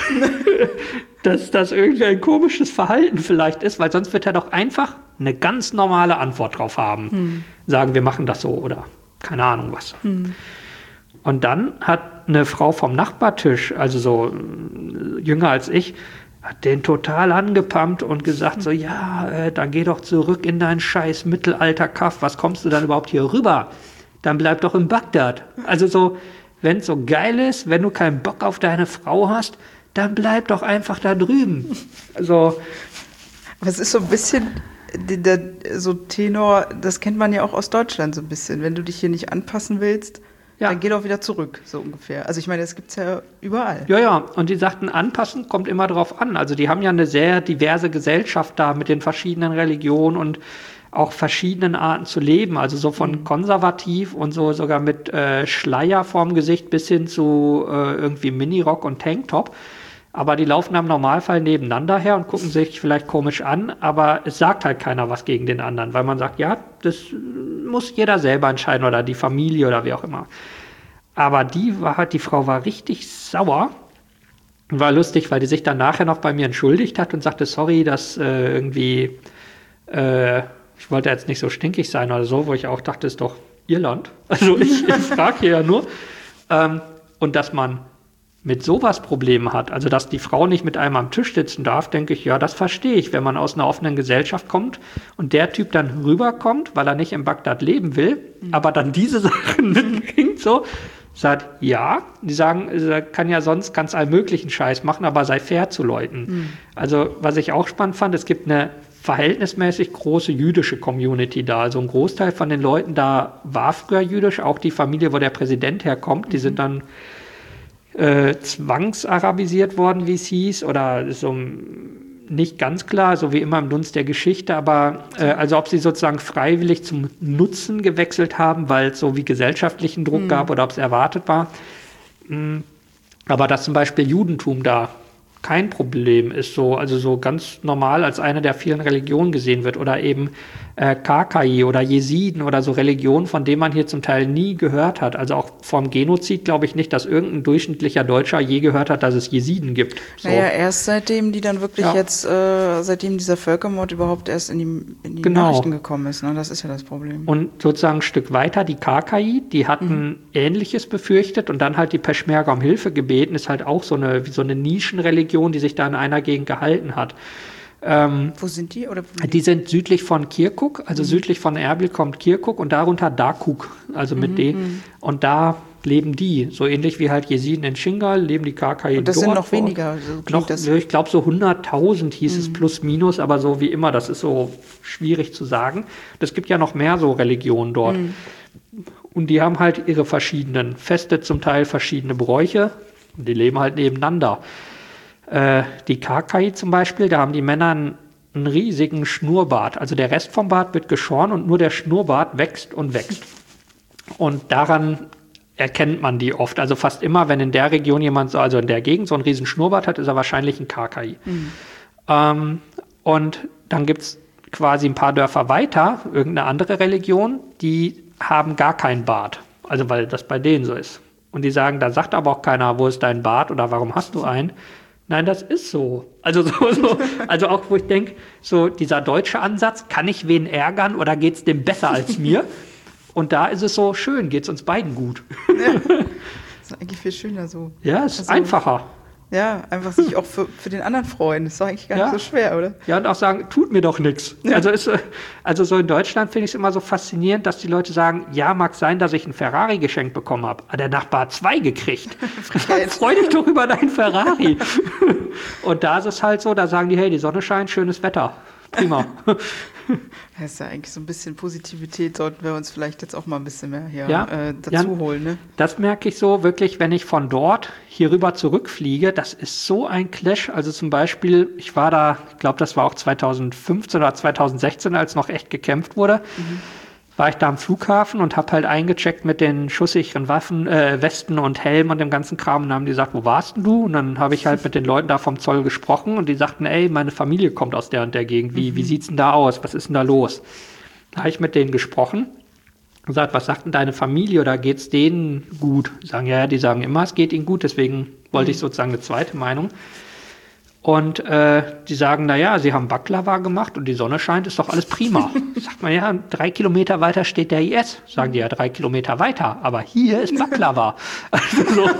dass das irgendwie ein komisches Verhalten vielleicht ist, weil sonst wird er doch einfach eine ganz normale Antwort drauf haben. Hm. Sagen, wir machen das so oder keine Ahnung was. Hm. Und dann hat eine Frau vom Nachbartisch, also so jünger als ich, hat den total angepumpt und gesagt, hm. so ja, äh, dann geh doch zurück in dein scheiß Mittelalter-Kaff, was kommst du dann überhaupt hier rüber? Dann bleib doch in Bagdad. Also so, wenn es so geil ist, wenn du keinen Bock auf deine Frau hast, dann bleib doch einfach da drüben. Also, aber es ist so ein bisschen, der, so Tenor, das kennt man ja auch aus Deutschland so ein bisschen. Wenn du dich hier nicht anpassen willst, ja. dann geh doch wieder zurück, so ungefähr. Also ich meine, das gibt es ja überall. Ja, ja, und die sagten, anpassen kommt immer drauf an. Also die haben ja eine sehr diverse Gesellschaft da mit den verschiedenen Religionen und auch verschiedenen Arten zu leben, also so von mhm. konservativ und so sogar mit äh, Schleier vorm Gesicht bis hin zu äh, irgendwie Minirock und Tanktop. Aber die laufen im Normalfall nebeneinander her und gucken sich vielleicht komisch an, aber es sagt halt keiner was gegen den anderen, weil man sagt, ja, das muss jeder selber entscheiden oder die Familie oder wie auch immer. Aber die war halt, die Frau war richtig sauer. War lustig, weil die sich dann nachher noch bei mir entschuldigt hat und sagte, sorry, dass äh, irgendwie äh, ich wollte jetzt nicht so stinkig sein oder so, wo ich auch dachte, ist doch Irland. Also ich, ich frage hier ja nur. Ähm, und dass man mit sowas Probleme hat, also dass die Frau nicht mit einem am Tisch sitzen darf, denke ich, ja, das verstehe ich, wenn man aus einer offenen Gesellschaft kommt und der Typ dann rüberkommt, weil er nicht in Bagdad leben will, mhm. aber dann diese Sachen mitbringt, so, sagt, ja, die sagen, er kann ja sonst ganz allmöglichen Scheiß machen, aber sei fair zu Leuten. Mhm. Also was ich auch spannend fand, es gibt eine verhältnismäßig große jüdische Community da. Also ein Großteil von den Leuten da war früher jüdisch, auch die Familie, wo der Präsident herkommt, die sind dann äh, zwangsarabisiert worden, wie es hieß, oder so nicht ganz klar, so wie immer im Dunst der Geschichte, aber äh, also ob sie sozusagen freiwillig zum Nutzen gewechselt haben, weil es so wie gesellschaftlichen Druck mhm. gab oder ob es erwartet war. Mhm. Aber dass zum Beispiel Judentum da kein Problem ist, so, also so ganz normal als eine der vielen Religionen gesehen wird, oder eben äh, Kakai oder Jesiden oder so Religionen, von denen man hier zum Teil nie gehört hat. Also auch vom Genozid glaube ich nicht, dass irgendein durchschnittlicher Deutscher je gehört hat, dass es Jesiden gibt. So. Naja, erst seitdem die dann wirklich ja. jetzt, äh, seitdem dieser Völkermord überhaupt erst in die, in die genau. Nachrichten gekommen ist, ne? Das ist ja das Problem. Und sozusagen ein Stück weiter, die Kakai, die hatten mhm. Ähnliches befürchtet und dann halt die Peschmerga um Hilfe gebeten, ist halt auch so eine, wie so eine Nischenreligion, die sich da in einer Gegend gehalten hat. Ähm, wo sind die? Oder wo die sind südlich von Kirkuk, also mhm. südlich von Erbil kommt Kirkuk und darunter Dakuk, also mit mhm. D. Und da leben die, so ähnlich wie halt Jesiden in Shingal, leben die Kakai und das dort. sind noch weniger. So noch, das ich glaube so hunderttausend hieß mhm. es plus minus, aber so wie immer, das ist so schwierig zu sagen. Es gibt ja noch mehr so Religionen dort. Mhm. Und die haben halt ihre verschiedenen Feste, zum Teil verschiedene Bräuche. Und die leben halt nebeneinander. Äh, die Kakai zum Beispiel, da haben die Männer einen, einen riesigen Schnurrbart. Also der Rest vom Bart wird geschoren und nur der Schnurrbart wächst und wächst. Und daran erkennt man die oft. Also fast immer, wenn in der Region jemand, so, also in der Gegend so einen riesen Schnurrbart hat, ist er wahrscheinlich ein Kakai. Mhm. Ähm, und dann gibt es quasi ein paar Dörfer weiter, irgendeine andere Religion, die haben gar keinen Bart. Also weil das bei denen so ist. Und die sagen, da sagt aber auch keiner, wo ist dein Bart oder warum hast du einen? Nein, das ist so. Also so, so also auch, wo ich denke, so dieser deutsche Ansatz, kann ich wen ärgern oder geht es dem besser als mir? Und da ist es so schön, geht es uns beiden gut. Ja, das ist eigentlich viel schöner so. Ja, es ist also, einfacher. Ja, einfach sich auch für, für den anderen freuen. Das ist doch eigentlich gar ja. nicht so schwer, oder? Ja, und auch sagen, tut mir doch nichts. Ja. Also, ist, also so in Deutschland finde ich es immer so faszinierend, dass die Leute sagen, ja, mag sein, dass ich einen Ferrari geschenkt bekommen habe. Aber der Nachbar hat zwei gekriegt. Freu dich doch über deinen Ferrari. Und da ist es halt so, da sagen die, hey, die Sonne scheint, schönes Wetter. Prima. Das ist ja eigentlich so ein bisschen Positivität, sollten wir uns vielleicht jetzt auch mal ein bisschen mehr hier ja, äh, dazu ja, holen. Ne? Das merke ich so wirklich, wenn ich von dort hier rüber zurückfliege. Das ist so ein Clash. Also zum Beispiel, ich war da, ich glaube, das war auch zweitausendfünfzehn oder zweitausendsechzehn, als noch echt gekämpft wurde. Mhm. War ich da am Flughafen und habe halt eingecheckt mit den schusssicheren Waffen, äh, Westen und Helm und dem ganzen Kram. Und dann haben die gesagt, wo warst denn du? Und dann habe ich halt mit den Leuten da vom Zoll gesprochen und die sagten, ey, meine Familie kommt aus der und der Gegend. Wie, mhm. wie sieht's denn da aus? Was ist denn da los? Da habe ich mit denen gesprochen und gesagt, was sagt denn deine Familie oder geht's denen gut? Die sagen, ja, die sagen immer, es geht ihnen gut. Deswegen wollte mhm. ich sozusagen eine zweite Meinung. Und äh, die sagen, naja, sie haben Baklava gemacht und die Sonne scheint, ist doch alles prima. Sagt man, ja, drei Kilometer weiter steht der I S. Sagen die, ja, drei Kilometer weiter, aber hier ist Baklava. Also so.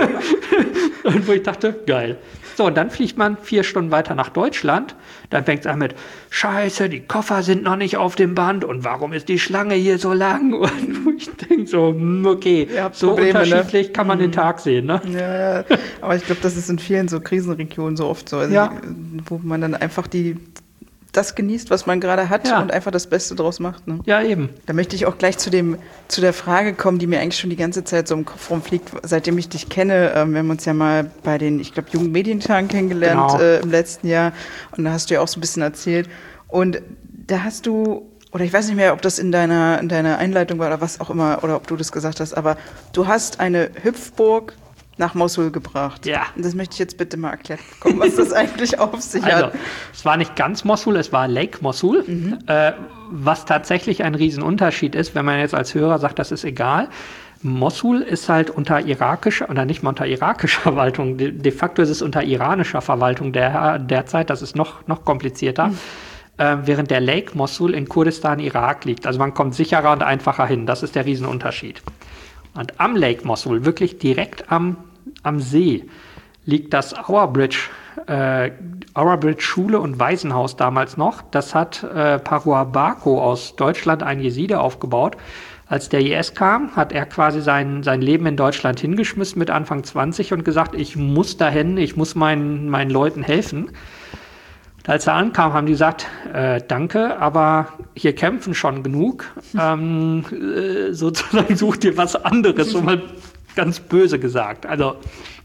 Und wo ich dachte, geil. So, und dann fliegt man vier Stunden weiter nach Deutschland. Dann fängt es an mit, Scheiße, die Koffer sind noch nicht auf dem Band und warum ist die Schlange hier so lang? Und wo ich denke so, okay, so Probleme, unterschiedlich ne? kann man mhm. den Tag sehen. Ne? Ja, ja, aber ich glaube, das ist in vielen so Krisenregionen so oft so, also ja. wo man dann einfach die das genießt, was man gerade hat ja. und einfach das Beste draus macht. Ne? Ja, eben. Da möchte ich auch gleich zu dem zu der Frage kommen, die mir eigentlich schon die ganze Zeit so im Kopf rumfliegt, seitdem ich dich kenne. Ähm, wir haben uns ja mal bei den, ich glaube, Jugendmedientagen kennengelernt genau. äh, im letzten Jahr und da hast du ja auch so ein bisschen erzählt. Und da hast du, oder ich weiß nicht mehr, ob das in deiner, in deiner Einleitung war oder was auch immer, oder ob du das gesagt hast, aber du hast eine Hüpfburg nach Mossul gebracht. Ja. Und das möchte ich jetzt bitte mal erklärt bekommen, was das eigentlich auf sich also, hat. Es war nicht ganz Mossul, es war Lake Mossul, mhm. äh, was tatsächlich ein Riesenunterschied ist, wenn man jetzt als Hörer sagt, das ist egal. Mossul ist halt unter irakischer, oder nicht mal unter irakischer Verwaltung, de, de facto ist es unter iranischer Verwaltung der, derzeit, das ist noch, noch komplizierter, mhm. äh, während der Lake Mossul in Kurdistan, Irak liegt. Also man kommt sicherer und einfacher hin, das ist der Riesenunterschied. Und am Lake Mossul, wirklich direkt am, am See, liegt das Our Bridge, äh, Our Bridge Schule und Waisenhaus damals noch. Das hat äh, Parua Bako aus Deutschland, ein Jeside, aufgebaut. Als der I S kam, hat er quasi sein, sein Leben in Deutschland hingeschmissen mit Anfang zwanzig und gesagt, ich muss dahin, ich muss meinen, meinen Leuten helfen. Als er ankam, haben die gesagt, äh, danke, aber hier kämpfen schon genug. Ähm, äh, sozusagen such dir was anderes, so mal ganz böse gesagt. Also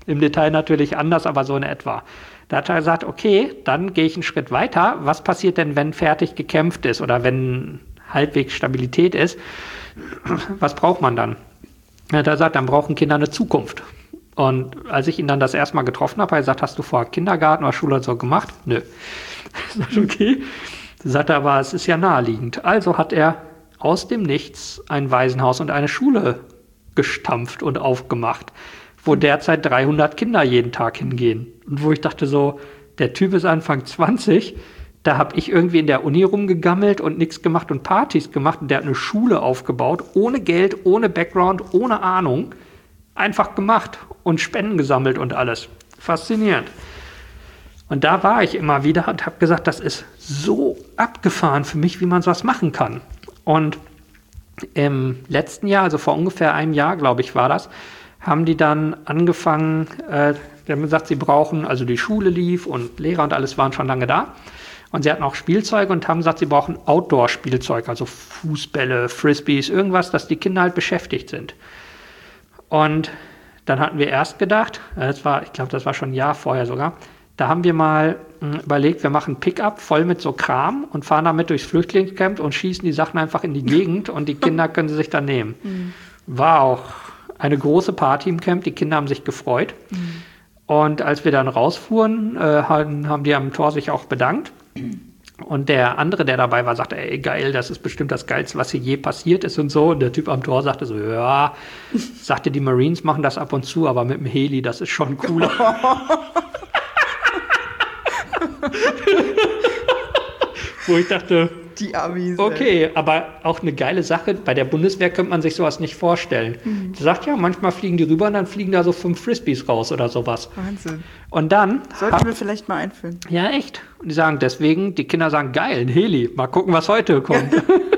Im Detail natürlich anders, aber so in etwa. Da hat er gesagt, okay, dann gehe ich einen Schritt weiter. Was passiert denn, wenn fertig gekämpft ist oder wenn halbwegs Stabilität ist? Was braucht man dann? Er hat gesagt, dann brauchen Kinder eine Zukunft. Und als ich ihn dann das erste Mal getroffen habe, hat er gesagt, hast du vorher Kindergarten oder Schule oder so gemacht? Nö. Ich sagte, okay. Er sagte aber, es ist ja naheliegend. Also hat er aus dem Nichts ein Waisenhaus und eine Schule gestampft und aufgemacht, wo derzeit dreihundert Kinder jeden Tag hingehen. Und wo ich dachte so, der Typ ist Anfang zwanzig, da habe ich irgendwie in der Uni rumgegammelt und nichts gemacht und Partys gemacht. Und der hat eine Schule aufgebaut, ohne Geld, ohne Background, ohne Ahnung. Einfach gemacht und Spenden gesammelt und alles. Faszinierend. Und da war ich immer wieder und habe gesagt, das ist so abgefahren für mich, wie man sowas machen kann. Und im letzten Jahr, also vor ungefähr einem Jahr, glaube ich, war das, haben die dann angefangen, äh, die haben gesagt, sie brauchen, also die Schule lief und Lehrer und alles waren schon lange da. Und sie hatten auch Spielzeug und haben gesagt, sie brauchen Outdoor-Spielzeug, also Fußbälle, Frisbees, irgendwas, dass die Kinder halt beschäftigt sind. Und dann hatten wir erst gedacht, das war, ich glaube, das war schon ein Jahr vorher sogar, da haben wir mal mh, überlegt, wir machen Pickup voll mit so Kram und fahren damit durchs Flüchtlingscamp und schießen die Sachen einfach in die Gegend und die Kinder können sie sich dann nehmen. Mhm. War auch eine große Party im Camp, die Kinder haben sich gefreut. Mhm. Und als wir dann rausfuhren, äh, haben, haben die am Tor sich auch bedankt. Und der andere, der dabei war, sagte, ey, geil, das ist bestimmt das Geilste, was hier je passiert ist und so. Und der Typ am Tor sagte so, ja, sagte, die Marines machen das ab und zu, aber mit dem Heli, das ist schon cooler. Wo ich dachte, die Amis, okay, ey. Aber auch eine geile Sache. Bei der Bundeswehr könnte man sich sowas nicht vorstellen. Mhm. Die sagt ja, manchmal fliegen die rüber und dann fliegen da so fünf Frisbees raus oder sowas. Wahnsinn. Und dann sollten hab, wir vielleicht mal einführen. Ja, echt. Und die sagen deswegen, die Kinder sagen, geil, ein Heli, mal gucken, was heute kommt.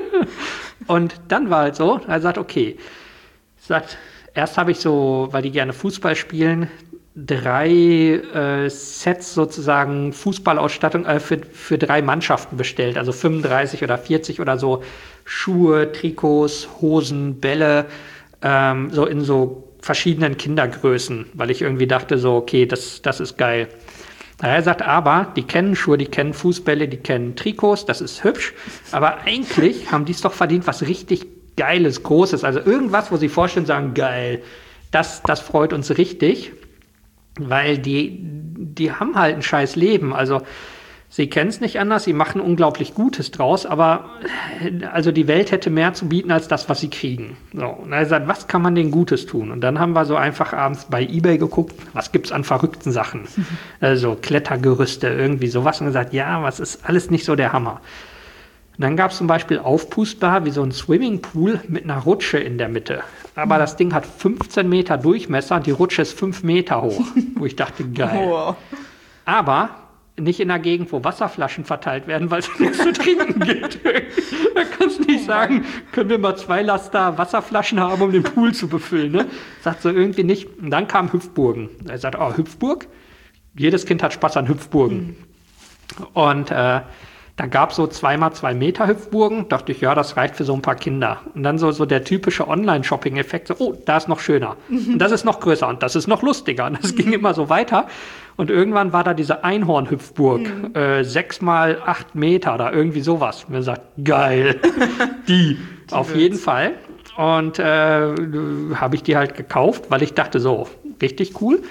Und dann war halt so, er sagt, okay, sagt, erst habe ich so, weil die gerne Fußball spielen, drei äh, Sets sozusagen Fußballausstattung äh, für, für drei Mannschaften bestellt, also fünfunddreißig oder vierzig oder so Schuhe, Trikots, Hosen, Bälle, ähm, so in so verschiedenen Kindergrößen, weil ich irgendwie dachte so, okay, das, das ist geil. Er sagt aber, die kennen Schuhe, die kennen Fußbälle, die kennen Trikots, das ist hübsch, aber eigentlich haben die es doch verdient, was richtig Geiles, Großes, also irgendwas, wo sie vorstellen, sagen, geil, das, das freut uns richtig. Weil die, die haben halt ein scheiß Leben. Also sie kennen es nicht anders, sie machen unglaublich Gutes draus, aber also die Welt hätte mehr zu bieten als das, was sie kriegen. So, und er sagt, was kann man denen Gutes tun? Und dann haben wir so einfach abends bei eBay geguckt, was gibt's an verrückten Sachen? Mhm. Also Klettergerüste, irgendwie sowas. Und gesagt, ja, was ist alles nicht so der Hammer. Und dann gab es zum Beispiel aufpustbar wie so ein Swimmingpool mit einer Rutsche in der Mitte. Aber das Ding hat fünfzehn Meter Durchmesser und die Rutsche ist fünf Meter hoch. Wo ich dachte, geil. Wow. Aber nicht in der Gegend, wo Wasserflaschen verteilt werden, weil es nichts zu trinken gibt. Da kannst du nicht sagen, können wir mal zwei Laster Wasserflaschen haben, um den Pool zu befüllen. Ne? Sagt so irgendwie nicht. Und dann kam Hüpfburgen. Er sagt, oh, Hüpfburg? Jedes Kind hat Spaß an Hüpfburgen. Mhm. Und äh, da gab es so zwei mal zwei Meter Hüpfburgen. Dachte ich, ja, das reicht für so ein paar Kinder. Und dann so, so der typische Online-Shopping-Effekt. So, oh, da ist noch schöner. Mhm. Und das ist noch größer. Und das ist noch lustiger. Und das mhm. ging immer so weiter. Und irgendwann war da diese Einhorn-Hüpfburg. Mhm. Äh, sechs mal acht Meter oder irgendwie sowas. Und man sagt, geil. die. die auf jeden Fall. Und äh, habe ich die halt gekauft, weil ich dachte, so, richtig cool.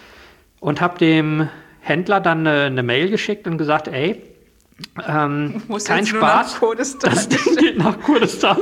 Und habe dem Händler dann eine, eine Mail geschickt und gesagt, ey, Ähm, kein Spaß, das Ding geht nach Kurdistan.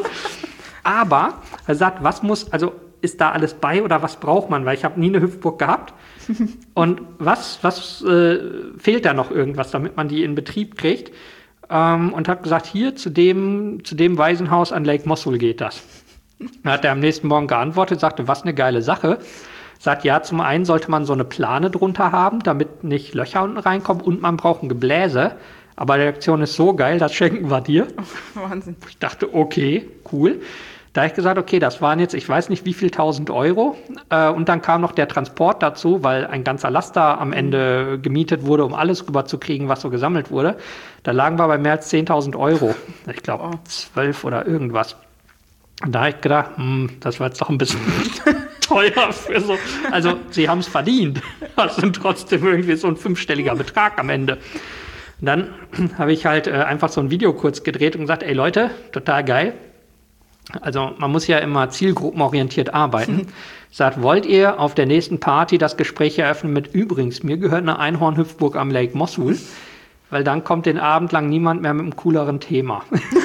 Aber er sagt, was muss, also ist da alles bei oder was braucht man? Weil ich habe nie eine Hüpfburg gehabt. Und was, was äh, fehlt da noch irgendwas, damit man die in Betrieb kriegt? Ähm, und habe gesagt, hier zu dem, zu dem Waisenhaus an Lake Mosul geht das. Dann hat er am nächsten Morgen geantwortet, sagte, was eine geile Sache. Sagt, ja, zum einen sollte man so eine Plane drunter haben, damit nicht Löcher unten reinkommen und man braucht ein Gebläse. Aber die Reaktion ist so geil, das schenken wir dir. Oh, Wahnsinn. Ich dachte, okay, cool. Da habe ich gesagt, okay, das waren jetzt, ich weiß nicht wie viel tausend Euro. Äh, und dann kam noch der Transport dazu, weil ein ganzer Laster am Ende gemietet wurde, um alles rüberzukriegen, was so gesammelt wurde. Da lagen wir bei mehr als zehntausend Euro. Ich glaube, oh. zwölf oder irgendwas. Und da habe ich gedacht, hm, das war jetzt doch ein bisschen teuer für so. Also sie haben es verdient. Das sind trotzdem irgendwie so ein fünfstelliger Betrag am Ende. Und dann habe ich halt äh, einfach so ein Video kurz gedreht und gesagt, ey Leute, total geil. Also man muss ja immer zielgruppenorientiert arbeiten. Sagt, wollt ihr auf der nächsten Party das Gespräch eröffnen mit, übrigens, mir gehört eine Einhornhüpfburg am Lake Mossul, weil dann kommt den Abend lang niemand mehr mit einem cooleren Thema.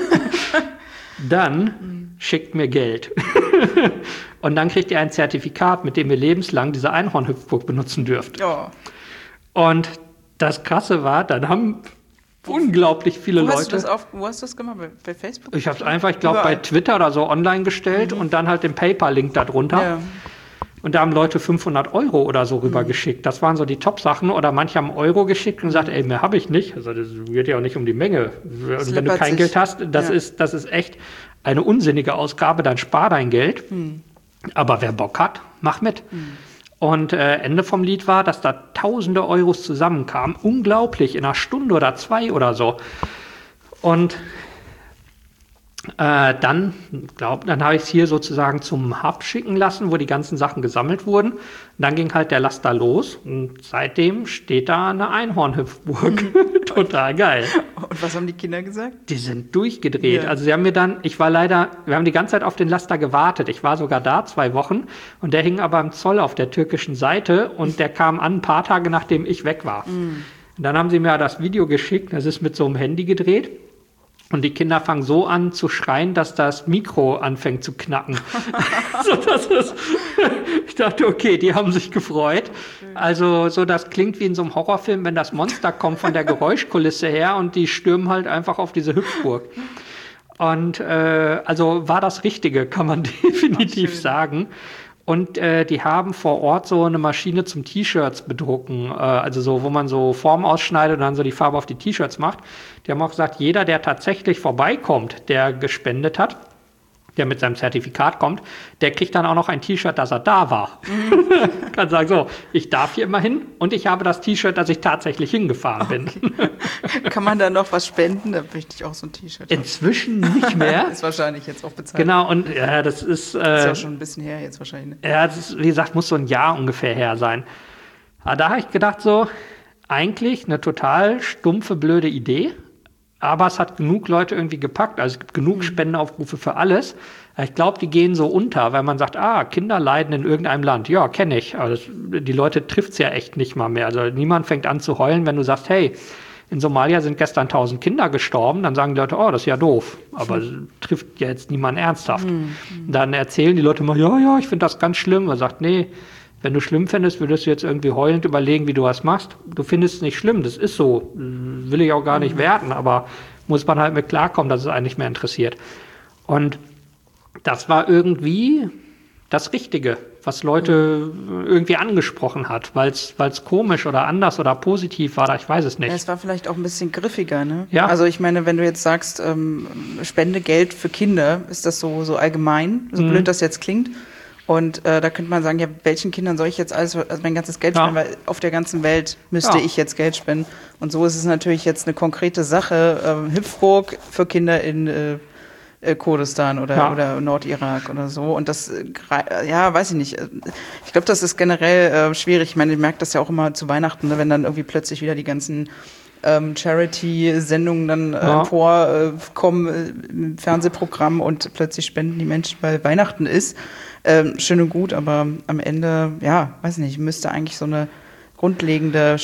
Dann schickt mir Geld. Und dann kriegt ihr ein Zertifikat, mit dem ihr lebenslang diese Einhornhüpfburg benutzen dürft. Ja. Und das Krasse war, dann haben unglaublich viele wo Leute. Hast du das auf, wo hast du das gemacht? Bei, bei Facebook? Ich habe es einfach, ich glaube, bei Twitter oder so online gestellt mhm. und dann halt den PayPal-Link da drunter. Ja. Und da haben Leute fünfhundert Euro oder so rüber mhm. geschickt. Das waren so die Top-Sachen. Oder manche haben Euro geschickt und gesagt, ey, mehr habe ich nicht. Also das geht ja auch nicht um die Menge. Und wenn du kein sich. Geld hast, das, ja. ist, das ist echt eine unsinnige Ausgabe, dann spar dein Geld. Mhm. Aber wer Bock hat, mach mit. Mhm. Und äh, Ende vom Lied war, dass da tausende Euros zusammenkamen. Unglaublich, in einer Stunde oder zwei oder so. Und äh, dann, glaub, dann habe ich es hier sozusagen zum Hub schicken lassen, wo die ganzen Sachen gesammelt wurden. Und dann ging halt der Laster los. Und seitdem steht da eine Einhornhüpfburg. Total geil. Und was haben die Kinder gesagt? Die sind durchgedreht. Ja. Also sie haben mir dann, ich war leider, wir haben die ganze Zeit auf den Laster gewartet. Ich war sogar da zwei Wochen und der hing aber im Zoll auf der türkischen Seite und der kam an ein paar Tage, nachdem ich weg war. Mhm. Und dann haben sie mir das Video geschickt, das ist mit so einem Handy gedreht. Und die Kinder fangen so an zu schreien, dass das Mikro anfängt zu knacken. So, das ist, ich dachte, okay, die haben sich gefreut. Also so, das klingt wie in so einem Horrorfilm, wenn das Monster kommt von der Geräuschkulisse her und die stürmen halt einfach auf diese Hüpfburg. Und äh, also war das Richtige, kann man definitiv sagen. Und äh, die haben vor Ort so eine Maschine zum T-Shirts bedrucken, äh, also so, wo man so Formen ausschneidet und dann so die Farbe auf die T-Shirts macht. Die haben auch gesagt, jeder, der tatsächlich vorbeikommt, der gespendet hat, der mit seinem Zertifikat kommt, der kriegt dann auch noch ein T-Shirt, dass er da war. Mhm. Kann sagen, so, ich darf hier immer hin und ich habe das T-Shirt, dass ich tatsächlich hingefahren okay. bin. Kann man da noch was spenden? Da möchte ich auch so ein T-Shirt haben. Inzwischen nicht mehr. Ist wahrscheinlich jetzt auch bezahlt. Genau, und ja, das ist... Äh, ist ja schon ein bisschen her jetzt wahrscheinlich. Ja, das ist, wie gesagt, muss so ein Jahr ungefähr her sein. Aber da habe ich gedacht, so, eigentlich eine total stumpfe, blöde Idee. Aber es hat genug Leute irgendwie gepackt. Also es gibt genug Spendenaufrufe für alles. Ich glaube, die gehen so unter, weil man sagt, ah, Kinder leiden in irgendeinem Land. Ja, kenne ich. Also das, die Leute trifft es ja echt nicht mal mehr. Also niemand fängt an zu heulen, wenn du sagst, hey, in Somalia sind gestern tausend Kinder gestorben. Dann sagen die Leute, oh, das ist ja doof. Aber das trifft ja jetzt niemand ernsthaft. Mhm. Dann erzählen die Leute mal, ja, ja, ich finde das ganz schlimm. Man sagt, nee, wenn du schlimm findest, würdest du jetzt irgendwie heulend überlegen, wie du was machst. Du findest es nicht schlimm, das ist so. Will ich auch gar nicht werten, aber muss man halt mit klarkommen, dass es einen nicht mehr interessiert. Und das war irgendwie das Richtige, was Leute irgendwie angesprochen hat, weil es komisch oder anders oder positiv war, ich weiß es nicht. Ja, es war vielleicht auch ein bisschen griffiger, ne? Ja. Also ich meine, wenn du jetzt sagst, ähm, spende Geld für Kinder, ist das so, so allgemein, so mhm. blöd das jetzt klingt. Und äh, da könnte man sagen, ja, welchen Kindern soll ich jetzt alles, also mein ganzes Geld spenden, ja. weil auf der ganzen Welt müsste ja. ich jetzt Geld spenden. Und so ist es natürlich jetzt eine konkrete Sache. Äh, Hüpfburg für Kinder in äh, äh, Kurdistan oder, ja. oder Nordirak oder so. Und das, äh, ja, weiß ich nicht. Ich glaube, das ist generell äh, schwierig. Ich meine, ich merke das ja auch immer zu Weihnachten, ne, wenn dann irgendwie plötzlich wieder die ganzen Ähm, Charity-Sendungen dann äh, ja. vorkommen äh, im Fernsehprogramm und plötzlich spenden die Menschen, weil Weihnachten ist. Ähm, schön und gut, aber am Ende, ja, weiß nicht, müsste eigentlich so eine grundlegende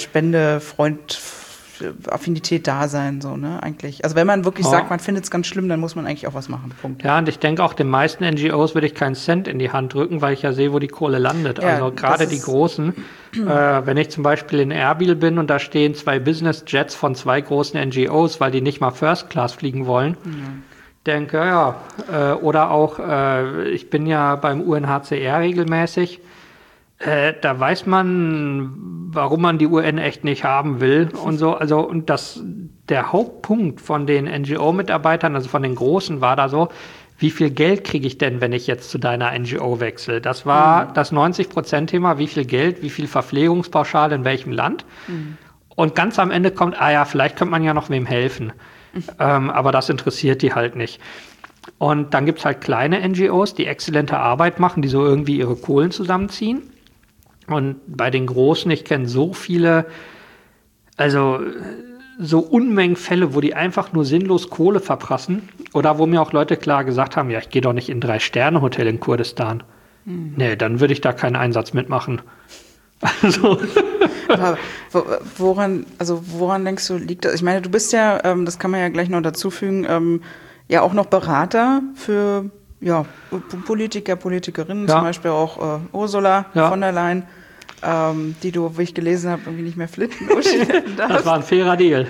Spende-Freund-Affinität da sein, so, ne, eigentlich. Also wenn man wirklich ja. sagt, man findet es ganz schlimm, dann muss man eigentlich auch was machen, Punkt. Ja, und ich denke auch, den meisten N G Os würde ich keinen Cent in die Hand drücken, weil ich ja sehe, wo die Kohle landet. Ja, also gerade die Großen, äh, wenn ich zum Beispiel in Erbil bin und da stehen zwei Business-Jets von zwei großen N G Os, weil die nicht mal First Class fliegen wollen, mhm. denke, ja, äh, oder auch, äh, ich bin ja beim U N H C R regelmäßig, äh, da weiß man, warum man die U N echt nicht haben will und so, also, und das, der Hauptpunkt von den N G O-Mitarbeitern, also von den Großen, war da so, wie viel Geld kriege ich denn, wenn ich jetzt zu deiner N G O wechsle? Das war mhm. das neunzig-Prozent-Thema, wie viel Geld, wie viel Verpflegungspauschale in welchem Land. Mhm. Und ganz am Ende kommt, ah ja, vielleicht könnte man ja noch wem helfen. Mhm. Ähm, aber das interessiert die halt nicht. Und dann gibt es halt kleine N G Os, die exzellente Arbeit machen, die so irgendwie ihre Kohlen zusammenziehen. Und bei den Großen, ich kenne so viele, also so Unmengen Fälle, wo die einfach nur sinnlos Kohle verprassen. Oder wo mir auch Leute klar gesagt haben, ja, ich gehe doch nicht in ein Drei-Sterne-Hotel in Kurdistan. Mhm. Nee, dann würde ich da keinen Einsatz mitmachen. Also. Aber woran, also woran denkst du, liegt das? Ich meine, du bist ja, ähm, das kann man ja gleich noch dazu fügen, ähm, ja auch noch Berater für ja, Politiker, Politikerinnen, ja. Zum Beispiel auch äh, Ursula ja. von der Leyen, ähm, die du, wie ich gelesen habe, irgendwie nicht mehr Flinten-Uschi nennen darfst. Das war ein fairer Deal.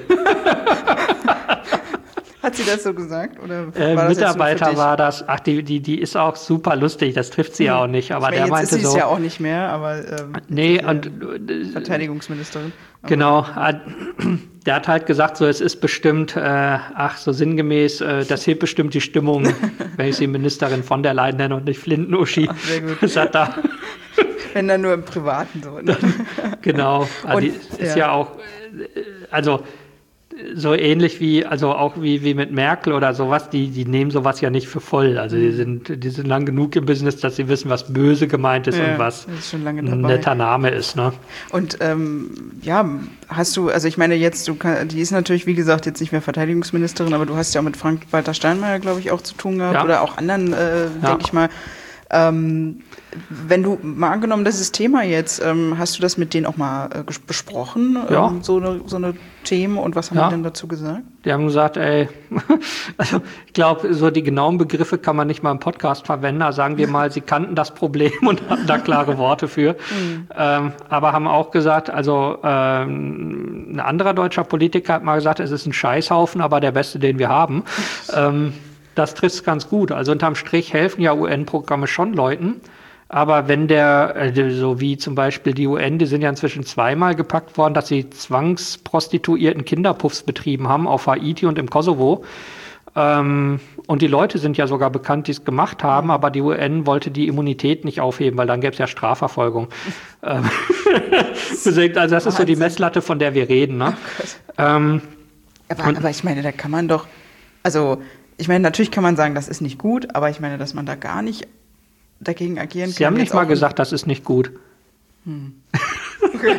Hat sie das so gesagt? Oder äh, war das Mitarbeiter war das, ach, die, die, die ist auch super lustig, das trifft sie hm. ja auch nicht. Aber ich meine, der jetzt meinte ist sie so. es ja auch nicht mehr, aber. Ähm, nee, und. Äh, Verteidigungsministerin. Genau. Der hat halt gesagt, so, es ist bestimmt, äh, ach, so sinngemäß, äh, das hebt bestimmt die Stimmung, wenn ich sie Ministerin von der Leyen nenne und nicht Flinten-Uschi. Ach, sehr gut. Das hat da. Wenn dann nur im Privaten so. Ne? Genau. Also und, die ist ja. ja auch, also. So ähnlich wie, also auch wie, wie mit Merkel oder sowas, die, die nehmen sowas ja nicht für voll. Also die sind, die sind lang genug im Business, dass sie wissen, was böse gemeint ist ja, und was ist schon lange ein netter Name ist. Ne? Und ähm, ja, hast du, also ich meine jetzt, du kann, die ist natürlich, wie gesagt, jetzt nicht mehr Verteidigungsministerin, aber du hast ja auch mit Frank-Walter Steinmeier, glaube ich, auch zu tun gehabt ja. oder auch anderen, äh, ja. denke ich mal. Ähm, wenn du, mal angenommen, das ist Thema jetzt, ähm, hast du das mit denen auch mal äh, besprochen, ja. ähm, so eine, so eine Themen und was haben ja. die denn dazu gesagt? Die haben gesagt, ey, also ich glaube, so die genauen Begriffe kann man nicht mal im Podcast verwenden, also sagen wir mal, sie kannten das Problem und hatten da klare Worte für, mhm. ähm, aber haben auch gesagt, also ähm, ein anderer deutscher Politiker hat mal gesagt, es ist ein Scheißhaufen, aber der beste, den wir haben. ähm, Das trifft es ganz gut. Also unterm Strich helfen ja U N-Programme schon Leuten. Aber wenn der, so wie zum Beispiel die U N, die sind ja inzwischen zweimal gepackt worden, dass sie zwangsprostituierten Kinderpuffs betrieben haben auf Haiti und im Kosovo. Ähm, und die Leute sind ja sogar bekannt, die es gemacht haben, aber die U N wollte die Immunität nicht aufheben, weil dann gäbe es ja Strafverfolgung. ähm, also das ist so die Messlatte, von der wir reden. Ne? Oh ähm, aber, aber ich meine, da kann man doch, also ich meine, natürlich kann man sagen, das ist nicht gut, aber ich meine, dass man da gar nicht dagegen agieren kann. Sie haben nicht mal gesagt, das ist nicht gut. Hm. Okay.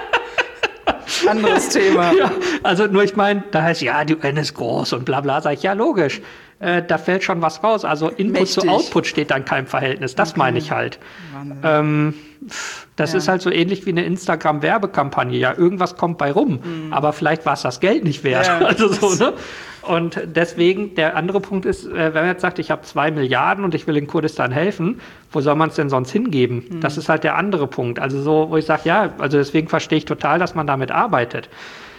Anderes Thema. Ja, also nur, ich meine, da heißt, ja, die U N ist groß und bla bla, sag ich, ja, logisch. Äh, da fällt schon was raus. Also Input Mächtig. zu Output steht da in keinem Verhältnis. Das okay. meine ich halt. Ähm, das ja. ist halt so ähnlich wie eine Instagram-Werbekampagne. Ja, irgendwas kommt bei rum, mhm. aber vielleicht war es das Geld nicht wert. Ja. Also so, ne? Und deswegen, der andere Punkt ist, wenn man jetzt sagt, ich habe zwei Milliarden und ich will in Kurdistan helfen, wo soll man es denn sonst hingeben? Mhm. Das ist halt der andere Punkt. Also so, wo ich sage, ja, also deswegen verstehe ich total, dass man damit arbeitet.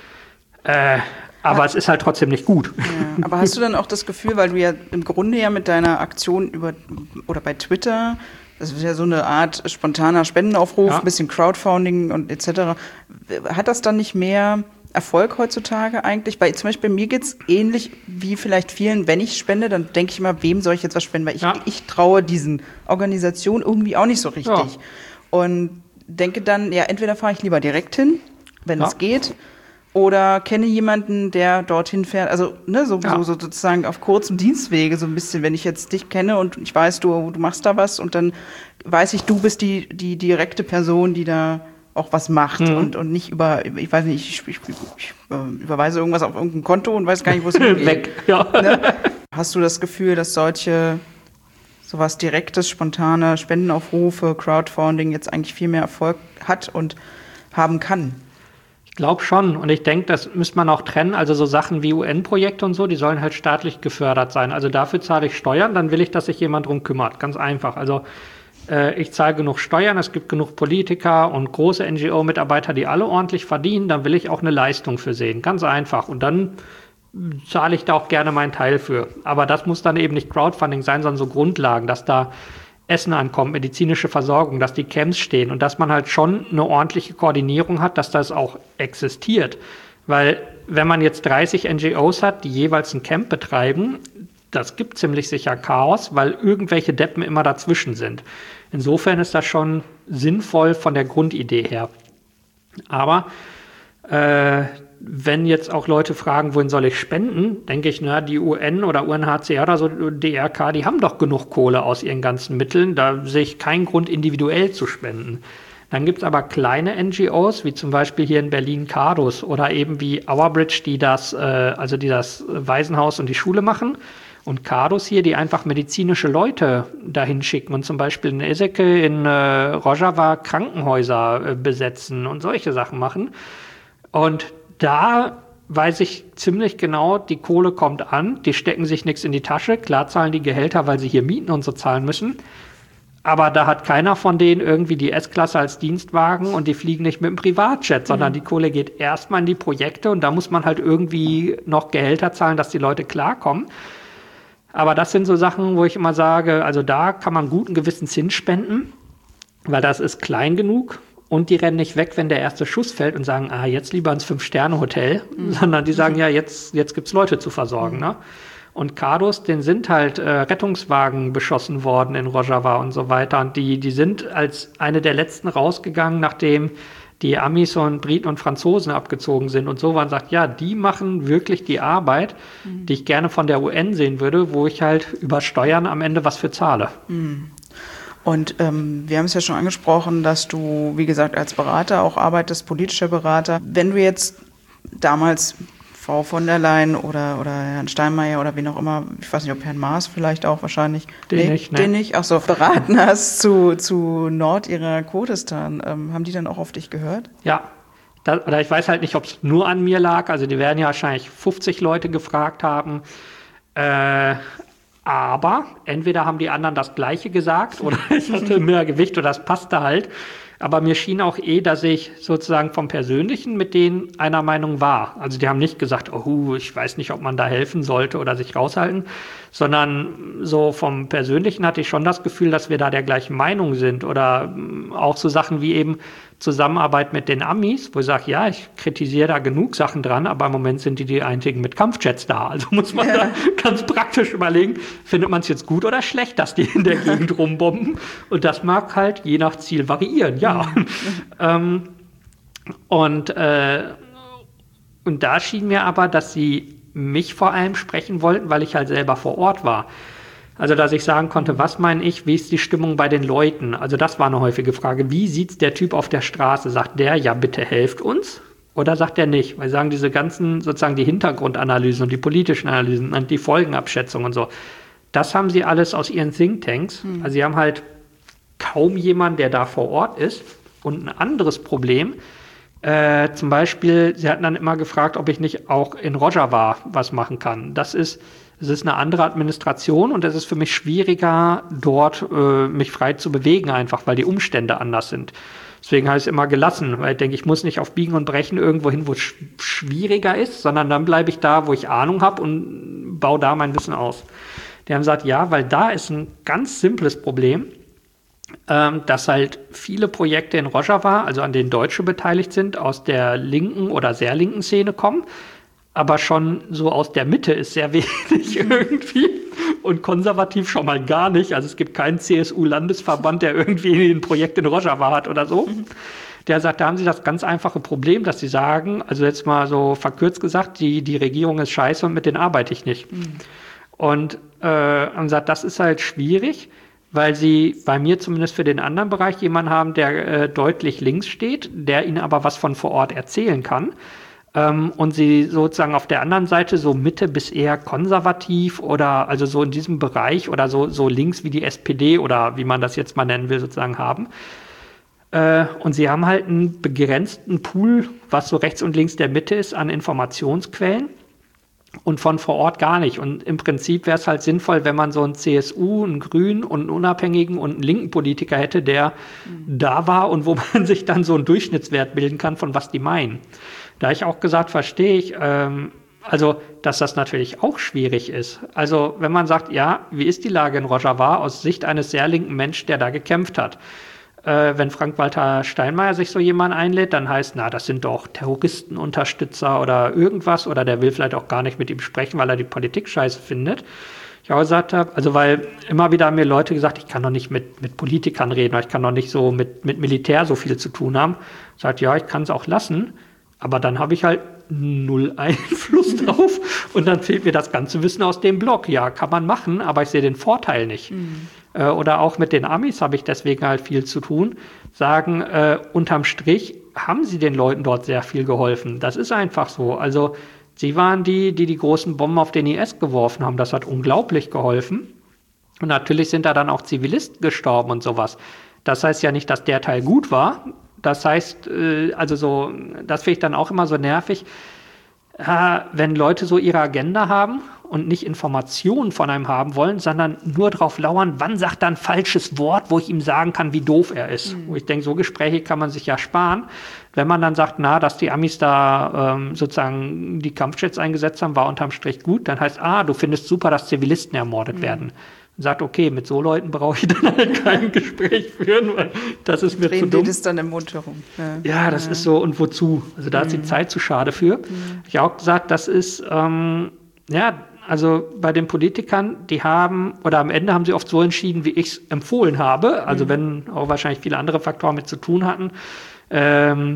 Äh, aber ja. es ist halt trotzdem nicht gut. Ja. Aber hast du dann auch das Gefühl, weil du ja im Grunde ja mit deiner Aktion über oder bei Twitter, das ist ja so eine Art spontaner Spendenaufruf, ja. ein bisschen Crowdfunding und et cetera. Hat das dann nicht mehr Erfolg heutzutage eigentlich? Weil zum Beispiel bei mir geht es ähnlich wie vielleicht vielen, wenn ich spende, dann denke ich immer, wem soll ich jetzt was spenden? Weil ich, ja. ich traue diesen Organisationen irgendwie auch nicht so richtig. Ja. Und denke dann, ja, entweder fahre ich lieber direkt hin, wenn ja. es geht, oder kenne jemanden, der dorthin fährt. Also ne, so, ja. so, so sozusagen auf kurzem Dienstwege so ein bisschen, wenn ich jetzt dich kenne und ich weiß, du, du machst da was und dann weiß ich, du bist die, die direkte Person, die da auch was macht mhm. und, und nicht über, ich weiß nicht, ich, ich, ich, ich überweise irgendwas auf irgendein Konto und weiß gar nicht, wo es hingeht. Weg, ja. Ne? Hast du das Gefühl, dass solche, sowas direktes, spontane Spendenaufrufe, Crowdfunding jetzt eigentlich viel mehr Erfolg hat und haben kann? Ich glaube schon. Und ich denke, das müsste man auch trennen. Also so Sachen wie U N-Projekte und so, die sollen halt staatlich gefördert sein. Also dafür zahle ich Steuern, dann will ich, dass sich jemand drum kümmert. Ganz einfach. Also ich zahle genug Steuern, es gibt genug Politiker und große N G O-Mitarbeiter, die alle ordentlich verdienen, dann will ich auch eine Leistung für sehen. Ganz einfach. Und dann zahle ich da auch gerne meinen Teil für. Aber das muss dann eben nicht Crowdfunding sein, sondern so Grundlagen, dass da Essen ankommt, medizinische Versorgung, dass die Camps stehen und dass man halt schon eine ordentliche Koordinierung hat, dass das auch existiert. Weil wenn man jetzt dreißig N G Os hat, die jeweils ein Camp betreiben, das gibt ziemlich sicher Chaos, weil irgendwelche Deppen immer dazwischen sind. Insofern ist das schon sinnvoll von der Grundidee her. Aber äh, wenn jetzt auch Leute fragen, wohin soll ich spenden, denke ich, na, die U N oder U N H C R oder so, D R K, die haben doch genug Kohle aus ihren ganzen Mitteln. Da sehe ich keinen Grund, individuell zu spenden. Dann gibt es aber kleine N G Os, wie zum Beispiel hier in Berlin Cardus oder eben wie Ourbridge, die das, äh, also die das Waisenhaus und die Schule machen. Und Cardus hier, die einfach medizinische Leute dahin schicken und zum Beispiel in Ezeke, in äh, Rojava Krankenhäuser äh, besetzen und solche Sachen machen. Und da weiß ich ziemlich genau, die Kohle kommt an, die stecken sich nichts in die Tasche. Klar zahlen die Gehälter, weil sie hier Mieten und so zahlen müssen. Aber da hat keiner von denen irgendwie die S-Klasse als Dienstwagen und die fliegen nicht mit dem Privatjet, sondern mhm. die Kohle geht erstmal in die Projekte und da muss man halt irgendwie noch Gehälter zahlen, dass die Leute klarkommen. Aber das sind so Sachen, wo ich immer sage, also da kann man guten Gewissens hinspenden, weil das ist klein genug und die rennen nicht weg, wenn der erste Schuss fällt und sagen, ah, jetzt lieber ins Fünf-Sterne-Hotel, mhm. sondern die sagen, ja, jetzt, jetzt gibt's Leute zu versorgen, mhm. ne? Und Cardus, denen sind halt äh, Rettungswagen beschossen worden in Rojava und so weiter. Und die, die sind als eine der letzten rausgegangen, nachdem die Amis und Briten und Franzosen abgezogen sind. Und so waren sagt, ja, die machen wirklich die Arbeit, mhm. die ich gerne von der U N sehen würde, wo ich halt über Steuern am Ende was für zahle. Mhm. Und ähm, wir haben es ja schon angesprochen, dass du, wie gesagt, als Berater auch arbeitest, politischer Berater. Wenn du jetzt damals Frau von der Leyen oder, oder Herrn Steinmeier oder wen auch immer, ich weiß nicht, ob Herrn Maas vielleicht auch wahrscheinlich, den nee, nicht, ne? den nicht, ach so, beraten hast zu, zu Nordirak-Kurdistan, ähm, haben die dann auch auf dich gehört? Ja, da, oder ich weiß halt nicht, ob es nur an mir lag, also die werden ja wahrscheinlich fünfzig Leute gefragt haben, äh, aber entweder haben die anderen das Gleiche gesagt oder ich hatte mehr Gewicht oder das passte halt. Aber mir schien auch eh, dass ich sozusagen vom Persönlichen mit denen einer Meinung war. Also die haben nicht gesagt, oh, ich weiß nicht, ob man da helfen sollte oder sich raushalten, sondern so vom Persönlichen hatte ich schon das Gefühl, dass wir da der gleichen Meinung sind. Oder auch so Sachen wie eben Zusammenarbeit mit den Amis, wo ich sage, ja, ich kritisiere da genug Sachen dran, aber im Moment sind die die einzigen mit Kampfjets da. Also muss man ja. da ganz praktisch überlegen, findet man es jetzt gut oder schlecht, dass die in der Gegend rumbomben? Und das mag halt je nach Ziel variieren, ja. Mhm. ähm, und, äh, und da schien mir aber, dass sie mich vor allem sprechen wollten, weil ich halt selber vor Ort war. Also, dass ich sagen konnte, was meine ich, wie ist die Stimmung bei den Leuten? Also, das war eine häufige Frage. Wie sieht der Typ auf der Straße? Sagt der, ja, bitte helft uns? Oder sagt er nicht? Weil sagen diese ganzen, sozusagen die Hintergrundanalysen und die politischen Analysen und die Folgenabschätzungen und so, das haben sie alles aus ihren Thinktanks. Mhm. Also, sie haben halt kaum jemanden, der da vor Ort ist. Und ein anderes Problem, äh, zum Beispiel, sie hatten dann immer gefragt, ob ich nicht auch in Rojava was machen kann. Das ist Es ist eine andere Administration und es ist für mich schwieriger, dort äh, mich frei zu bewegen, einfach weil die Umstände anders sind. Deswegen habe ich es immer gelassen, weil ich denke, ich muss nicht auf Biegen und Brechen irgendwo hin, wo es sch- schwieriger ist, sondern dann bleibe ich da, wo ich Ahnung habe und baue da mein Wissen aus. Die haben gesagt, ja, weil da ist ein ganz simples Problem, ähm, dass halt viele Projekte in Rojava, also an denen Deutsche beteiligt sind, aus der linken oder sehr linken Szene kommen. Aber schon so aus der Mitte ist sehr wenig irgendwie und konservativ schon mal gar nicht. Also es gibt keinen C S U-Landesverband, der irgendwie ein Projekt in Rojava hat oder so. Mhm. Der sagt, da haben sie das ganz einfache Problem, dass sie sagen, also jetzt mal so verkürzt gesagt, die, die Regierung ist scheiße und mit denen arbeite ich nicht. Mhm. Und äh, haben gesagt, das ist halt schwierig, weil sie bei mir zumindest für den anderen Bereich jemanden haben, der äh, deutlich links steht, der ihnen aber was von vor Ort erzählen kann. Ähm, und sie sozusagen auf der anderen Seite so Mitte bis eher konservativ oder also so in diesem Bereich oder so, so links wie die S P D oder wie man das jetzt mal nennen will, sozusagen haben. Äh, und sie haben halt einen begrenzten Pool, was so rechts und links der Mitte ist, an Informationsquellen und von vor Ort gar nicht. Und im Prinzip wäre es halt sinnvoll, wenn man so einen C S U, einen Grünen und einen Unabhängigen und einen linken Politiker hätte, der mhm. da war und wo man sich dann so einen Durchschnittswert bilden kann, von was die meinen. Da habe ich auch gesagt, verstehe ich, ähm, also, dass das natürlich auch schwierig ist. Also, wenn man sagt, ja, wie ist die Lage in Rojava aus Sicht eines sehr linken Menschen, der da gekämpft hat? Äh, wenn Frank-Walter Steinmeier sich so jemanden einlädt, dann heißt, na, das sind doch Terroristenunterstützer oder irgendwas, oder der will vielleicht auch gar nicht mit ihm sprechen, weil er die Politik scheiße findet. Ich auch gesagt habe, also weil immer wieder haben mir Leute gesagt, ich kann doch nicht mit, mit Politikern reden, oder ich kann doch nicht so mit, mit Militär so viel zu tun haben. Sagt, ja, ich kann es auch lassen. Aber dann habe ich halt null Einfluss drauf. Und dann fehlt mir das ganze Wissen aus dem Blog. Ja, kann man machen, aber ich sehe den Vorteil nicht. Mhm. Äh, oder auch mit den Amis habe ich deswegen halt viel zu tun. Sagen, äh, unterm Strich haben sie den Leuten dort sehr viel geholfen. Das ist einfach so. Also sie waren die, die die großen Bomben auf den I S geworfen haben. Das hat unglaublich geholfen. Und natürlich sind da dann auch Zivilisten gestorben und sowas. Das heißt ja nicht, dass der Teil gut war. Das heißt, äh, also so, das finde ich dann auch immer so nervig, äh, wenn Leute so ihre Agenda haben und nicht Informationen von einem haben wollen, sondern nur drauf lauern, wann sagt er ein falsches Wort, wo ich ihm sagen kann, wie doof er ist. Mhm. Wo ich denke, so Gespräche kann man sich ja sparen. Wenn man dann sagt, na, dass die Amis da ähm, sozusagen die Kampfjets eingesetzt haben, war unterm Strich gut, dann heißt, ah, du findest super, dass Zivilisten ermordet mhm. werden. Und sagt, okay, mit so Leuten brauche ich dann halt kein Gespräch führen, weil das ist mir zu dumm. Drehen die das dann im Mund herum. Ja, ja das ja. ist so, und wozu? Also da mhm. ist die Zeit zu schade für. Mhm. Ich habe auch gesagt, das ist, ähm, ja, also bei den Politikern, die haben, oder am Ende haben sie oft so entschieden, wie ich es empfohlen habe, also mhm. wenn auch wahrscheinlich viele andere Faktoren mit zu tun hatten. Ähm,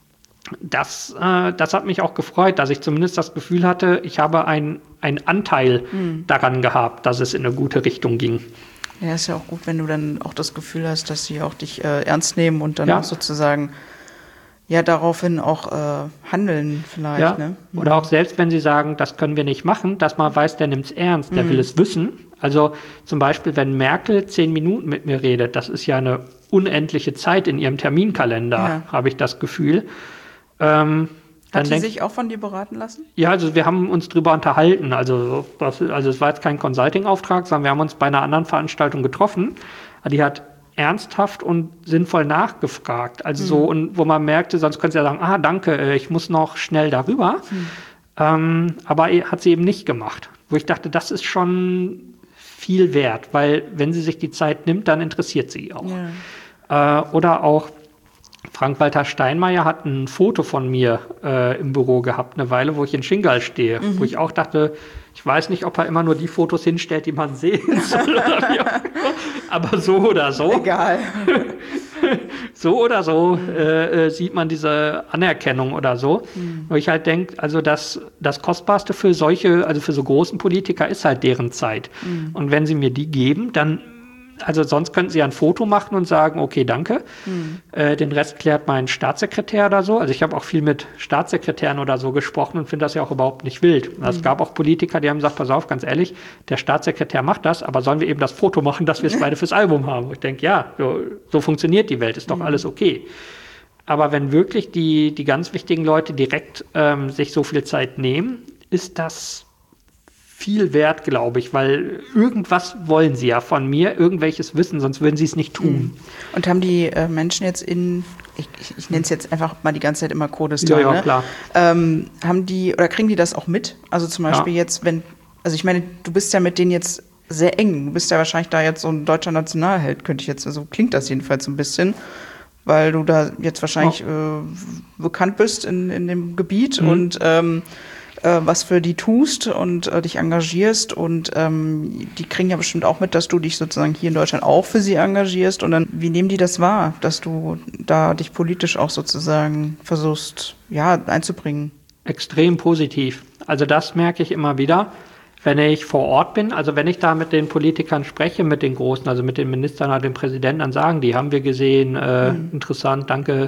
das, äh, das hat mich auch gefreut, dass ich zumindest das Gefühl hatte, ich habe einen Anteil mhm. daran gehabt, dass es in eine gute Richtung ging. Ja, ist ja auch gut, wenn du dann auch das Gefühl hast, dass sie auch dich äh, ernst nehmen und dann ja. auch sozusagen ja daraufhin auch äh, handeln vielleicht. Ja. Ne? Mhm. Oder auch selbst, wenn sie sagen, das können wir nicht machen, dass man weiß, der nimmt es ernst, der mhm. will es wissen. Also zum Beispiel, wenn Merkel zehn Minuten mit mir redet, das ist ja eine unendliche Zeit in ihrem Terminkalender, ja. habe ich das Gefühl. Ähm, Hat sie sich auch von dir beraten lassen? Ja, also wir haben uns drüber unterhalten. Also, das, also es war jetzt kein Consulting-Auftrag, sondern wir haben uns bei einer anderen Veranstaltung getroffen. Die hat ernsthaft und sinnvoll nachgefragt. Also mhm. so, und wo man merkte, sonst könnte sie ja sagen, ah, danke, ich muss noch schnell darüber. Mhm. Ähm, aber hat sie eben nicht gemacht. Wo ich dachte, das ist schon viel wert, weil wenn sie sich die Zeit nimmt, dann interessiert sie auch. Ja. Äh, oder auch Frank-Walter Steinmeier hat ein Foto von mir äh, im Büro gehabt, eine Weile, wo ich in Shingal stehe, mhm. wo ich auch dachte, ich weiß nicht, ob er immer nur die Fotos hinstellt, die man sehen soll, oder wie auch immer. Aber so oder so. Egal. So oder so äh, sieht man diese Anerkennung oder so. Mhm. Wo ich halt denke, also das, das Kostbarste für solche, also für so großen Politiker ist halt deren Zeit. Mhm. Und wenn sie mir die geben, dann also sonst könnten sie ja ein Foto machen und sagen, okay, danke. Hm. Äh, den Rest klärt mein Staatssekretär oder so. Also ich habe auch viel mit Staatssekretären oder so gesprochen und finde das ja auch überhaupt nicht wild. Hm. Es gab auch Politiker, die haben gesagt, pass auf, ganz ehrlich, der Staatssekretär macht das, aber sollen wir eben das Foto machen, dass wir es beide fürs Album haben? Und ich denke, ja, so, so funktioniert die Welt, ist doch hm. alles okay. Aber wenn wirklich die, die ganz wichtigen Leute direkt ähm, sich so viel Zeit nehmen, ist das viel wert, glaube ich, weil irgendwas wollen sie ja von mir, irgendwelches Wissen, sonst würden sie es nicht tun. Und haben die äh, Menschen jetzt in, ich, ich, ich nenne es jetzt einfach mal die ganze Zeit immer Kurdistan, ja, ja, ne? klar. Ähm, haben die, oder kriegen die das auch mit? Also zum Beispiel ja. jetzt, wenn, also ich meine, du bist ja mit denen jetzt sehr eng, du bist ja wahrscheinlich da jetzt so ein deutscher Nationalheld, könnte ich jetzt, also klingt das jedenfalls so ein bisschen, weil du da jetzt wahrscheinlich ja. äh, bekannt bist in, in dem Gebiet mhm. und ähm, was für die tust und äh, dich engagierst und ähm, die kriegen ja bestimmt auch mit, dass du dich sozusagen hier in Deutschland auch für sie engagierst und dann, wie nehmen die das wahr, dass du da dich politisch auch sozusagen versuchst, ja, einzubringen? Extrem positiv. Also das merke ich immer wieder, wenn ich vor Ort bin, also wenn ich da mit den Politikern spreche, mit den Großen, also mit den Ministern oder dem Präsidenten, dann sagen die, haben wir gesehen, äh, mhm. interessant, danke.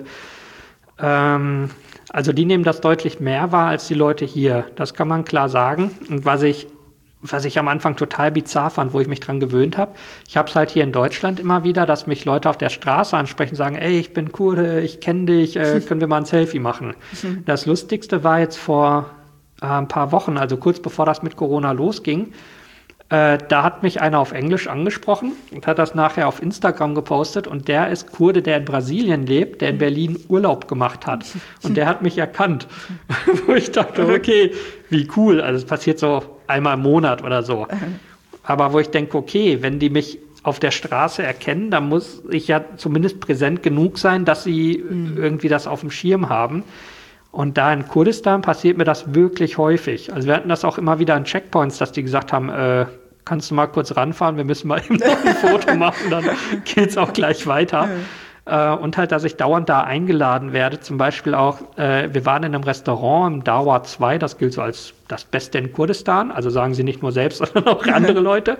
Ähm, Also die nehmen das deutlich mehr wahr als die Leute hier. Das kann man klar sagen. Und was ich, was ich am Anfang total bizarr fand, wo ich mich dran gewöhnt habe, ich habe es halt hier in Deutschland immer wieder, dass mich Leute auf der Straße ansprechen und sagen, ey, ich bin Kurde, ich kenne dich, äh, können wir mal ein Selfie machen? Das Lustigste war jetzt vor äh, ein paar Wochen, also kurz bevor das mit Corona losging, Äh, da hat mich einer auf Englisch angesprochen und hat das nachher auf Instagram gepostet und der ist Kurde, der in Brasilien lebt, der in Berlin Urlaub gemacht hat und der hat mich erkannt, wo ich dachte, okay, wie cool, also es passiert so einmal im Monat oder so, aber wo ich denke, okay, wenn die mich auf der Straße erkennen, dann muss ich ja zumindest präsent genug sein, dass sie mhm. irgendwie das auf dem Schirm haben. Und da in Kurdistan passiert mir das wirklich häufig. Also wir hatten das auch immer wieder an Checkpoints, dass die gesagt haben, äh, kannst du mal kurz ranfahren, wir müssen mal eben noch ein Foto machen, dann geht's auch gleich weiter. Äh, und halt, dass ich dauernd da eingeladen werde. Zum Beispiel auch, äh, wir waren in einem Restaurant im Dawa zwei, das gilt so als das Beste in Kurdistan. Also sagen sie nicht nur selbst, sondern auch andere Leute.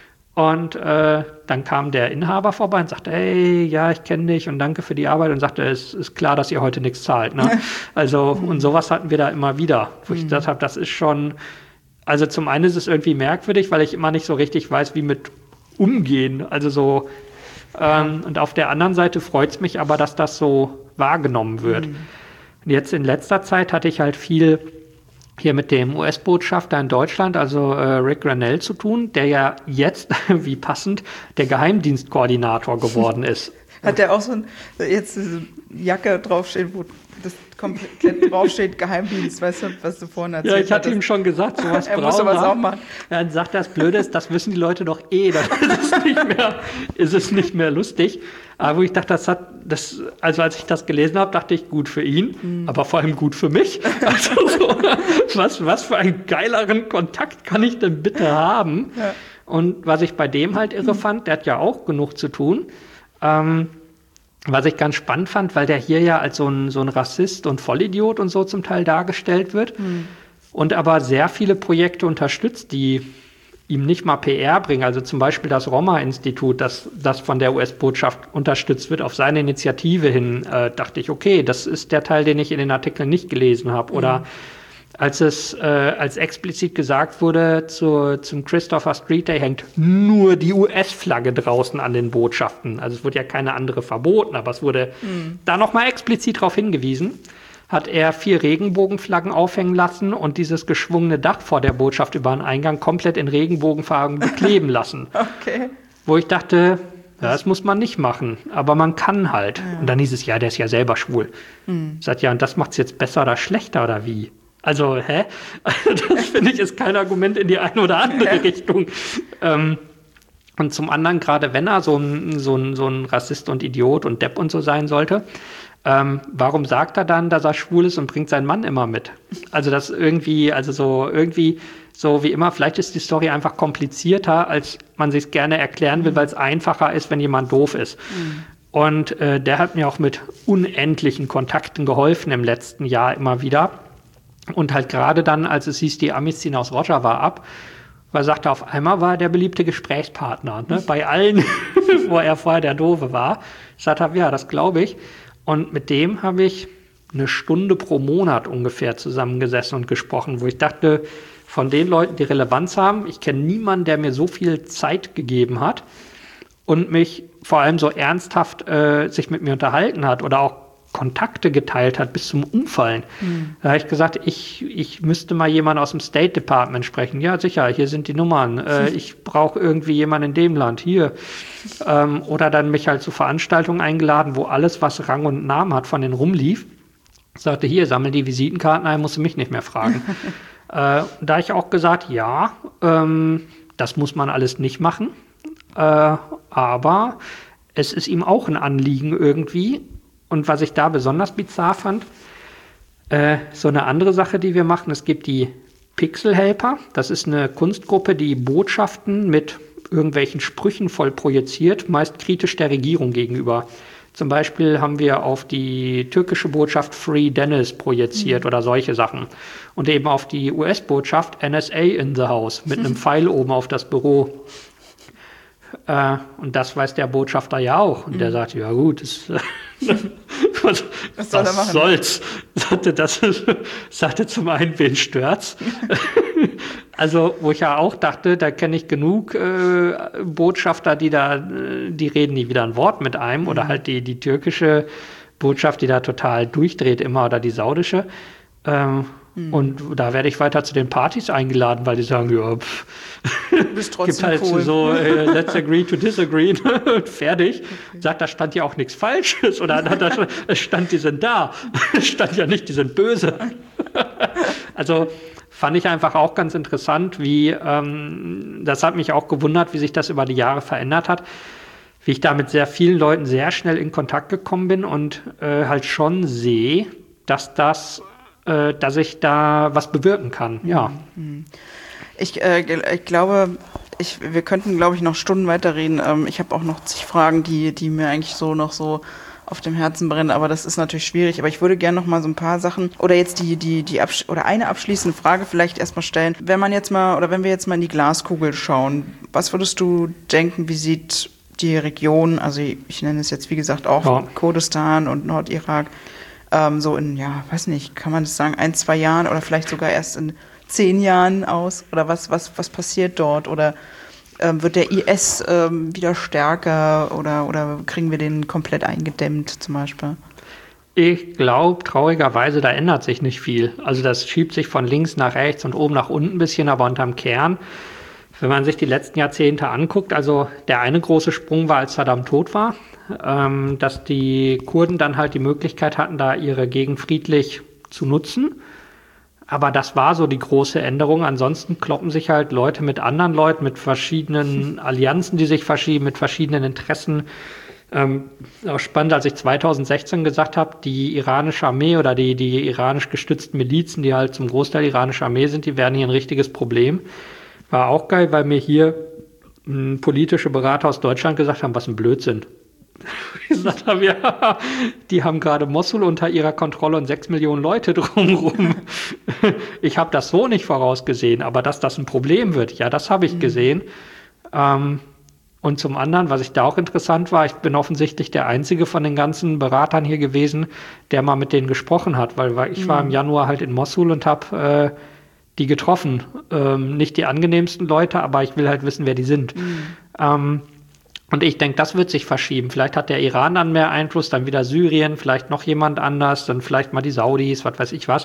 Und äh, dann kam der Inhaber vorbei und sagte, hey, ja, ich kenne dich und danke für die Arbeit. Und sagte, es ist klar, dass ihr heute nichts zahlt. Ne? Also, und sowas hatten wir da immer wieder. Wo ich gedacht habe, das ist schon, also zum einen ist es irgendwie merkwürdig, weil ich immer nicht so richtig weiß, wie mit umgehen. Also so, ähm, und auf der anderen Seite freut es mich aber, dass das so wahrgenommen wird. Mhm. Und jetzt in letzter Zeit hatte ich halt viel hier mit dem U S-Botschafter in Deutschland, also äh, Rick Grenell, zu tun, der ja jetzt, wie passend, der Geheimdienstkoordinator geworden ist. Hat der auch so ein, jetzt diese Jacke draufsteht, wo das komplett draufsteht, Geheimdienst, weißt du, was du vorhin erzählt hast? Ja, ich hatte ihm schon gesagt, sowas er muss sowas auch machen. Ja, dann sagt er, das Blöde ist, das wissen die Leute doch eh, dann ist es nicht mehr, ist es nicht mehr lustig. Aber wo ich dachte, das hat, das, also als ich das gelesen habe, dachte ich, gut für ihn, mhm. aber vor allem gut für mich. Also so, was, was für einen geileren Kontakt kann ich denn bitte haben? Ja. Und was ich bei dem halt irre fand, der hat ja auch genug zu tun, ähm, was ich ganz spannend fand, weil der hier ja als so ein, so ein Rassist und Vollidiot und so zum Teil dargestellt wird mhm. und aber sehr viele Projekte unterstützt, die ihm nicht mal P R bringen. Also zum Beispiel das Roma-Institut, das, das von der U S-Botschaft unterstützt wird, auf seine Initiative hin, äh, dachte ich, okay, das ist der Teil, den ich in den Artikeln nicht gelesen habe. Mhm. Oder als es äh, als explizit gesagt wurde, zu, zum Christopher Street Day hängt nur die U S-Flagge draußen an den Botschaften. Also es wurde ja keine andere verboten, aber es wurde mhm. da nochmal explizit darauf hingewiesen, hat er vier Regenbogenflaggen aufhängen lassen und dieses geschwungene Dach vor der Botschaft über den Eingang komplett in Regenbogenfarben bekleben lassen. Okay. Wo ich dachte, ja, das muss man nicht machen, aber man kann halt. Ja. Und dann hieß es, ja, der ist ja selber schwul. Mhm. Ich sagte, ja, und das macht es jetzt besser oder schlechter oder wie? Also, hä? Das finde ich ist kein Argument in die eine oder andere ja. Richtung. Ähm, und zum anderen, gerade wenn er so ein, so, ein, so ein Rassist und Idiot und Depp und so sein sollte, ähm, warum sagt er dann, dass er schwul ist und bringt seinen Mann immer mit? Also das irgendwie, also so irgendwie, so wie immer, vielleicht ist die Story einfach komplizierter, als man sich es gerne erklären will, weil es einfacher ist, wenn jemand doof ist. Mhm. Und äh, der hat mir auch mit unendlichen Kontakten geholfen im letzten Jahr immer wieder. Und halt gerade dann, als es hieß, die Amis ziehen aus Rojava ab, weil er sagte, auf einmal war er der beliebte Gesprächspartner. Ne? Bei allen, wo er vorher der Doofe war. Ich sagte, ja, das glaube ich. Und mit dem habe ich eine Stunde pro Monat ungefähr zusammengesessen und gesprochen, wo ich dachte, von den Leuten, die Relevanz haben, ich kenne niemanden, der mir so viel Zeit gegeben hat und mich vor allem so ernsthaft äh, sich mit mir unterhalten hat oder auch Kontakte geteilt hat bis zum Umfallen. Mhm. Da habe ich gesagt, ich, ich müsste mal jemanden aus dem State Department sprechen. Ja, sicher, hier sind die Nummern. Äh, ich brauche irgendwie jemanden in dem Land, hier. Ähm, oder dann mich halt zu Veranstaltungen eingeladen, wo alles, was Rang und Namen hat, von denen rumlief. Ich sagte, hier, sammel die Visitenkarten ein, musst du mich nicht mehr fragen. äh, da habe ich auch gesagt, ja, ähm, das muss man alles nicht machen. Äh, aber es ist ihm auch ein Anliegen irgendwie. Und was ich da besonders bizarr fand, äh, so eine andere Sache, die wir machen, es gibt die Pixel Helper. Das ist eine Kunstgruppe, die Botschaften mit irgendwelchen Sprüchen voll projiziert, meist kritisch der Regierung gegenüber. Zum Beispiel haben wir auf die türkische Botschaft Free Dennis projiziert mhm. oder solche Sachen. Und eben auf die U S-Botschaft N S A in the House mit einem Pfeil oben auf das Büro. Äh, und das weiß der Botschafter ja auch. Und mhm. der sagt, ja gut, das, was, was soll er machen? Soll's. Sagte, das sagte zum einen, wen stört's? Also, wo ich ja auch dachte, da kenne ich genug äh, Botschafter, die da, die reden nie wieder ein Wort mit einem. Mhm. Oder halt die, die türkische Botschaft, die da total durchdreht immer, oder die saudische. Ähm, Mhm. Und da werde ich weiter zu den Partys eingeladen, weil die sagen, ja, pff, du bist trotzdem gibt halt cool. so, äh, let's agree to disagree und fertig. Okay. Sagt, da stand ja auch nichts Falsches oder da, es stand, die sind da. Es stand ja nicht, die sind böse. Also fand ich einfach auch ganz interessant, wie, ähm, das hat mich auch gewundert, wie sich das über die Jahre verändert hat. Wie ich da mit sehr vielen Leuten sehr schnell in Kontakt gekommen bin und äh, halt schon sehe, dass das dass ich da was bewirken kann, ja. Ich, äh, ich glaube, ich, wir könnten, glaube ich, noch Stunden weiterreden. Ähm, ich habe auch noch zig Fragen, die, die mir eigentlich so noch so auf dem Herzen brennt, aber das ist natürlich schwierig. Aber ich würde gerne noch mal so ein paar Sachen oder jetzt die, die, die Absch- oder eine abschließende Frage vielleicht erstmal stellen. Wenn man jetzt mal oder wenn wir jetzt mal in die Glaskugel schauen, was würdest du denken, wie sieht die Region, also ich, ich nenne es jetzt wie gesagt auch ja. Kurdistan und Nordirak, ähm, so in, ja, weiß nicht, kann man das sagen, ein, zwei Jahren oder vielleicht sogar erst in zehn Jahren aus? Oder was, was, was passiert dort? Oder ähm, wird der I S ähm, wieder stärker oder, oder kriegen wir den komplett eingedämmt zum Beispiel? Ich glaube, traurigerweise, da ändert sich nicht viel. Also das schiebt sich von links nach rechts und oben nach unten ein bisschen, aber unterm Kern, wenn man sich die letzten Jahrzehnte anguckt, also der eine große Sprung war, als Saddam tot war, ähm, dass die Kurden dann halt die Möglichkeit hatten, da ihre Gegend friedlich zu nutzen. Aber das war so die große Änderung. Ansonsten kloppen sich halt Leute mit anderen Leuten, mit verschiedenen Allianzen, die sich verschieben, mit verschiedenen Interessen. Ähm, auch spannend, als ich zweitausendsechzehn gesagt habe, die iranische Armee oder die, die iranisch gestützten Milizen, die halt zum Großteil iranische Armee sind, die werden hier ein richtiges Problem. War auch geil, weil mir hier m, politische Berater aus Deutschland gesagt haben, was ein Blödsinn. Ich gesagt habe, ja, die haben gerade Mossul unter ihrer Kontrolle und sechs Millionen Leute drumherum. Ich habe das so nicht vorausgesehen, aber dass das ein Problem wird, ja, das habe ich mhm. gesehen. Ähm, und zum anderen, was ich da auch interessant war, ich bin offensichtlich der einzige von den ganzen Beratern hier gewesen, der mal mit denen gesprochen hat, weil, weil ich mhm. war im Januar halt in Mossul und habe äh, die getroffen. Ähm, nicht die angenehmsten Leute, aber ich will halt wissen, wer die sind. Mhm. Ähm, Und ich denke, das wird sich verschieben. Vielleicht hat der Iran dann mehr Einfluss, dann wieder Syrien, vielleicht noch jemand anders, dann vielleicht mal die Saudis, was weiß ich was.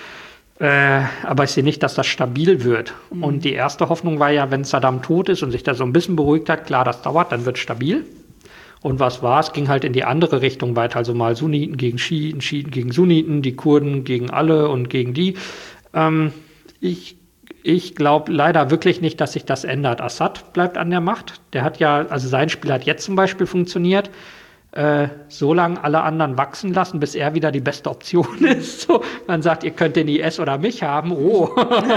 Äh, aber ich sehe nicht, dass das stabil wird. Mhm. Und die erste Hoffnung war ja, wenn Saddam tot ist und sich da so ein bisschen beruhigt hat, klar, das dauert, dann wird es stabil. Und was war? Es ging halt in die andere Richtung weiter. Also mal Sunniten gegen Schiiten, Schiiten gegen Sunniten, die Kurden gegen alle und gegen die. Ähm, ich Ich glaube leider wirklich nicht, dass sich das ändert. Assad bleibt an der Macht. Der hat ja, also sein Spiel hat jetzt zum Beispiel funktioniert, äh, so lange alle anderen wachsen lassen, bis er wieder die beste Option ist. So, man sagt, ihr könnt den I S oder mich haben. Oh,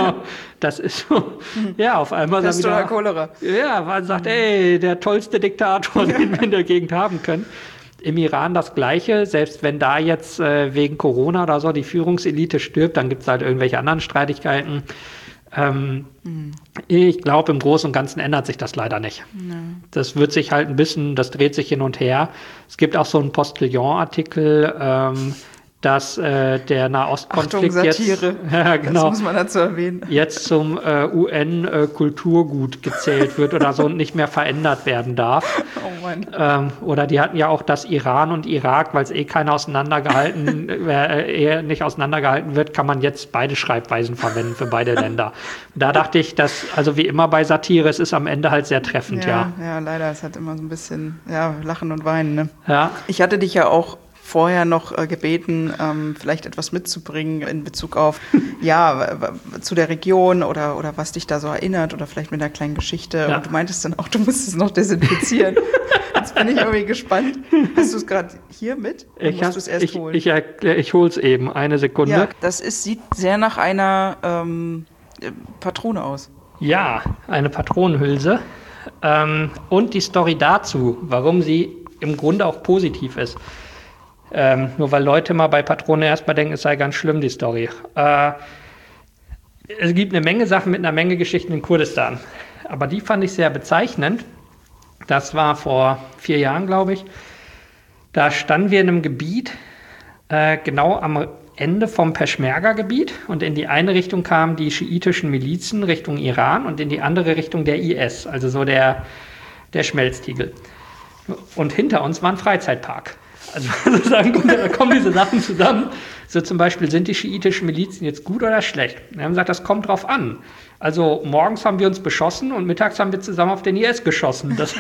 das ist so. Ja, auf einmal Pest wieder, oder Cholera. Ja, man sagt, ey, der tollste Diktator, den wir in der Gegend haben können. Im Iran das Gleiche, selbst wenn da jetzt äh, wegen Corona oder so die Führungselite stirbt, dann gibt es halt irgendwelche anderen Streitigkeiten. Ähm, mhm. Ich glaube, im Großen und Ganzen ändert sich das leider nicht. Ja. Das wird sich halt ein bisschen, das dreht sich hin und her. Es gibt auch so einen Postillon-Artikel, ähm, dass äh, der Nahostkonflikt jetzt, ja, genau, das muss man dazu erwähnen, jetzt zum äh, U N-Kulturgut äh, gezählt wird oder so und nicht mehr verändert werden darf. Oh Mann. Ähm, oder die hatten ja auch das Iran und Irak, weil es eh keiner auseinandergehalten, äh, eher nicht auseinandergehalten wird, kann man jetzt beide Schreibweisen verwenden für beide Länder. Da dachte ich, dass, also wie immer bei Satire, es ist am Ende halt sehr treffend, ja. Ja, ja, leider, es hat immer so ein bisschen, ja, Lachen und Weinen, ne? Ja. Ich hatte dich ja auch vorher noch äh, gebeten, ähm, vielleicht etwas mitzubringen in Bezug auf, ja, zu der Region oder, oder was dich da so erinnert oder vielleicht mit einer kleinen Geschichte. Ja. Und du meintest dann auch, du musst es noch desinfizieren. Jetzt bin ich irgendwie gespannt. Hast du es gerade hier mit? Oder ich musst du es erst ich, holen? Ich, ich, ich hole es eben, eine Sekunde. Ja, das ist, sieht sehr nach einer ähm, Patrone aus. Ja, eine Patronenhülse. Ähm, und die Story dazu, warum sie im Grunde auch positiv ist. Ähm, nur weil Leute mal bei Patronen erstmal denken, es sei ganz schlimm, die Story. Äh, es gibt eine Menge Sachen mit einer Menge Geschichten in Kurdistan. Aber die fand ich sehr bezeichnend. Das war vor vier Jahren, glaube ich. Da standen wir in einem Gebiet, äh, genau am Ende vom Peschmerga-Gebiet. Und in die eine Richtung kamen die schiitischen Milizen Richtung Iran und in die andere Richtung der I S, also so der, der Schmelztiegel. Und hinter uns war ein Freizeitpark. Also sozusagen, da kommen diese Sachen zusammen. So zum Beispiel, sind die schiitischen Milizen jetzt gut oder schlecht? Wir haben gesagt, das kommt drauf an. Also morgens haben wir uns beschossen und mittags haben wir zusammen auf den I S geschossen. Das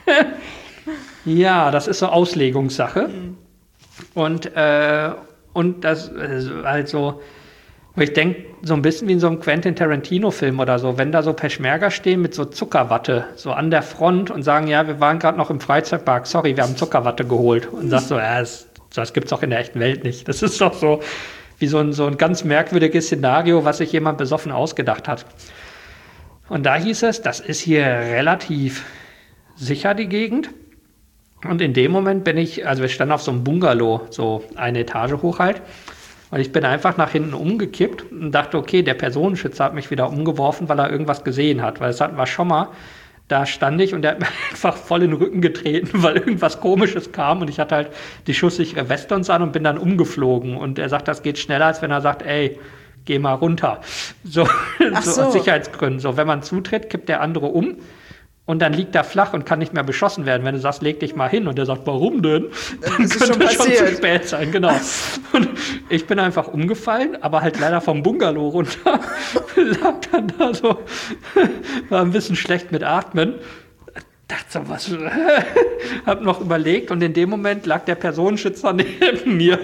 ja, das ist so Auslegungssache. Mhm. Und, äh, und das also, wo ich denke, so ein bisschen wie in so einem Quentin Tarantino-Film oder so, wenn da so Peschmerga stehen mit so Zuckerwatte, so an der Front und sagen, ja, wir waren gerade noch im Freizeitpark, sorry, wir haben Zuckerwatte geholt. Und sagt so, ja, das, das gibt's doch in der echten Welt nicht. Das ist doch so wie so ein, so ein ganz merkwürdiges Szenario, was sich jemand besoffen ausgedacht hat. Und da hieß es, das ist hier relativ sicher, die Gegend. Und in dem Moment bin ich, also wir standen auf so einem Bungalow, so eine Etage hoch halt. Und ich bin einfach nach hinten umgekippt und dachte, okay, der Personenschützer hat mich wieder umgeworfen, weil er irgendwas gesehen hat. Weil das hatten wir schon mal. Da stand ich und der hat mir einfach voll in den Rücken getreten, weil irgendwas Komisches kam. Und ich hatte halt die schusssichere Weste und so an und bin dann umgeflogen. Und er sagt, das geht schneller, als wenn er sagt, ey, geh mal runter. So, so, so. Aus Sicherheitsgründen. So, wenn man zutritt, kippt der andere um. Und dann liegt er flach und kann nicht mehr beschossen werden. Wenn du sagst, leg dich mal hin und der sagt, warum denn? Dann ist könnte schon, schon zu spät sein, genau. Und ich bin einfach umgefallen, aber halt leider vom Bungalow runter. Lag dann da so, war ein bisschen schlecht mit Atmen. Dachte so, was, hab noch überlegt und in dem Moment lag der Personenschützer neben mir.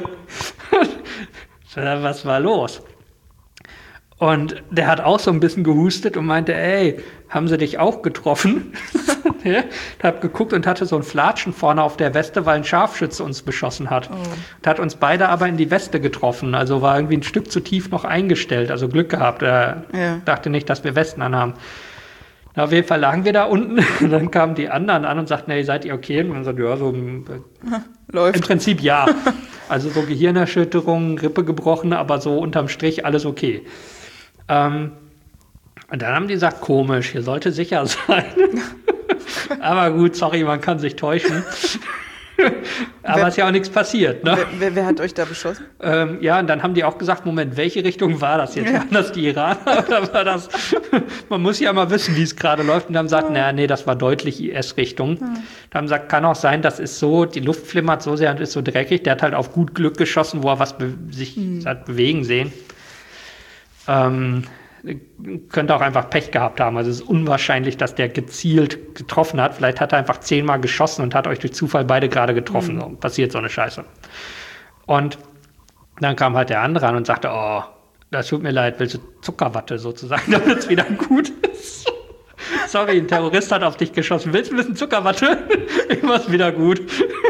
Was war los? Und der hat auch so ein bisschen gehustet und meinte, ey, haben sie dich auch getroffen? Ja, ich hab geguckt und hatte so ein Flatschen vorne auf der Weste, weil ein Scharfschütze uns beschossen hat. Oh. Und hat uns beide aber in die Weste getroffen. Also war irgendwie ein Stück zu tief noch eingestellt. Also Glück gehabt. Er ja. dachte nicht, dass wir Westen anhaben. Na, auf jeden Fall lagen wir da unten. Und dann kamen die anderen an und sagten, hey, seid ihr okay? Und man sagt, ja, so läuft. Im Prinzip ja. Also so Gehirnerschütterung, Rippe gebrochen, aber so unterm Strich alles okay. Ähm, und dann haben die gesagt, komisch, hier sollte sicher sein. Aber gut, sorry, man kann sich täuschen. Aber es ist ja auch nichts passiert. Ne? Wer, wer, wer hat euch da beschossen? Ähm, ja, und dann haben die auch gesagt, Moment, welche Richtung war das jetzt? Ja. Waren das die Iraner oder war das... Man muss ja mal wissen, wie es gerade läuft. Und dann haben sie gesagt, naja, nee, das war deutlich I S-Richtung. Ja. Da haben sie gesagt, kann auch sein, das ist so, die Luft flimmert so sehr und ist so dreckig. Der hat halt auf gut Glück geschossen, wo er was be- sich hm. hat bewegen sehen. Ähm, könnte auch einfach Pech gehabt haben. Also es ist unwahrscheinlich, dass der gezielt getroffen hat. Vielleicht hat er einfach zehnmal geschossen und hat euch durch Zufall beide gerade getroffen. Mhm. So, passiert so eine Scheiße. Und dann kam halt der andere an und sagte, oh, das tut mir leid, willst du Zuckerwatte sozusagen, damit es wieder gut ist? Sorry, ein Terrorist hat auf dich geschossen. Willst du ein bisschen Zuckerwatte? Ich mach's wieder gut.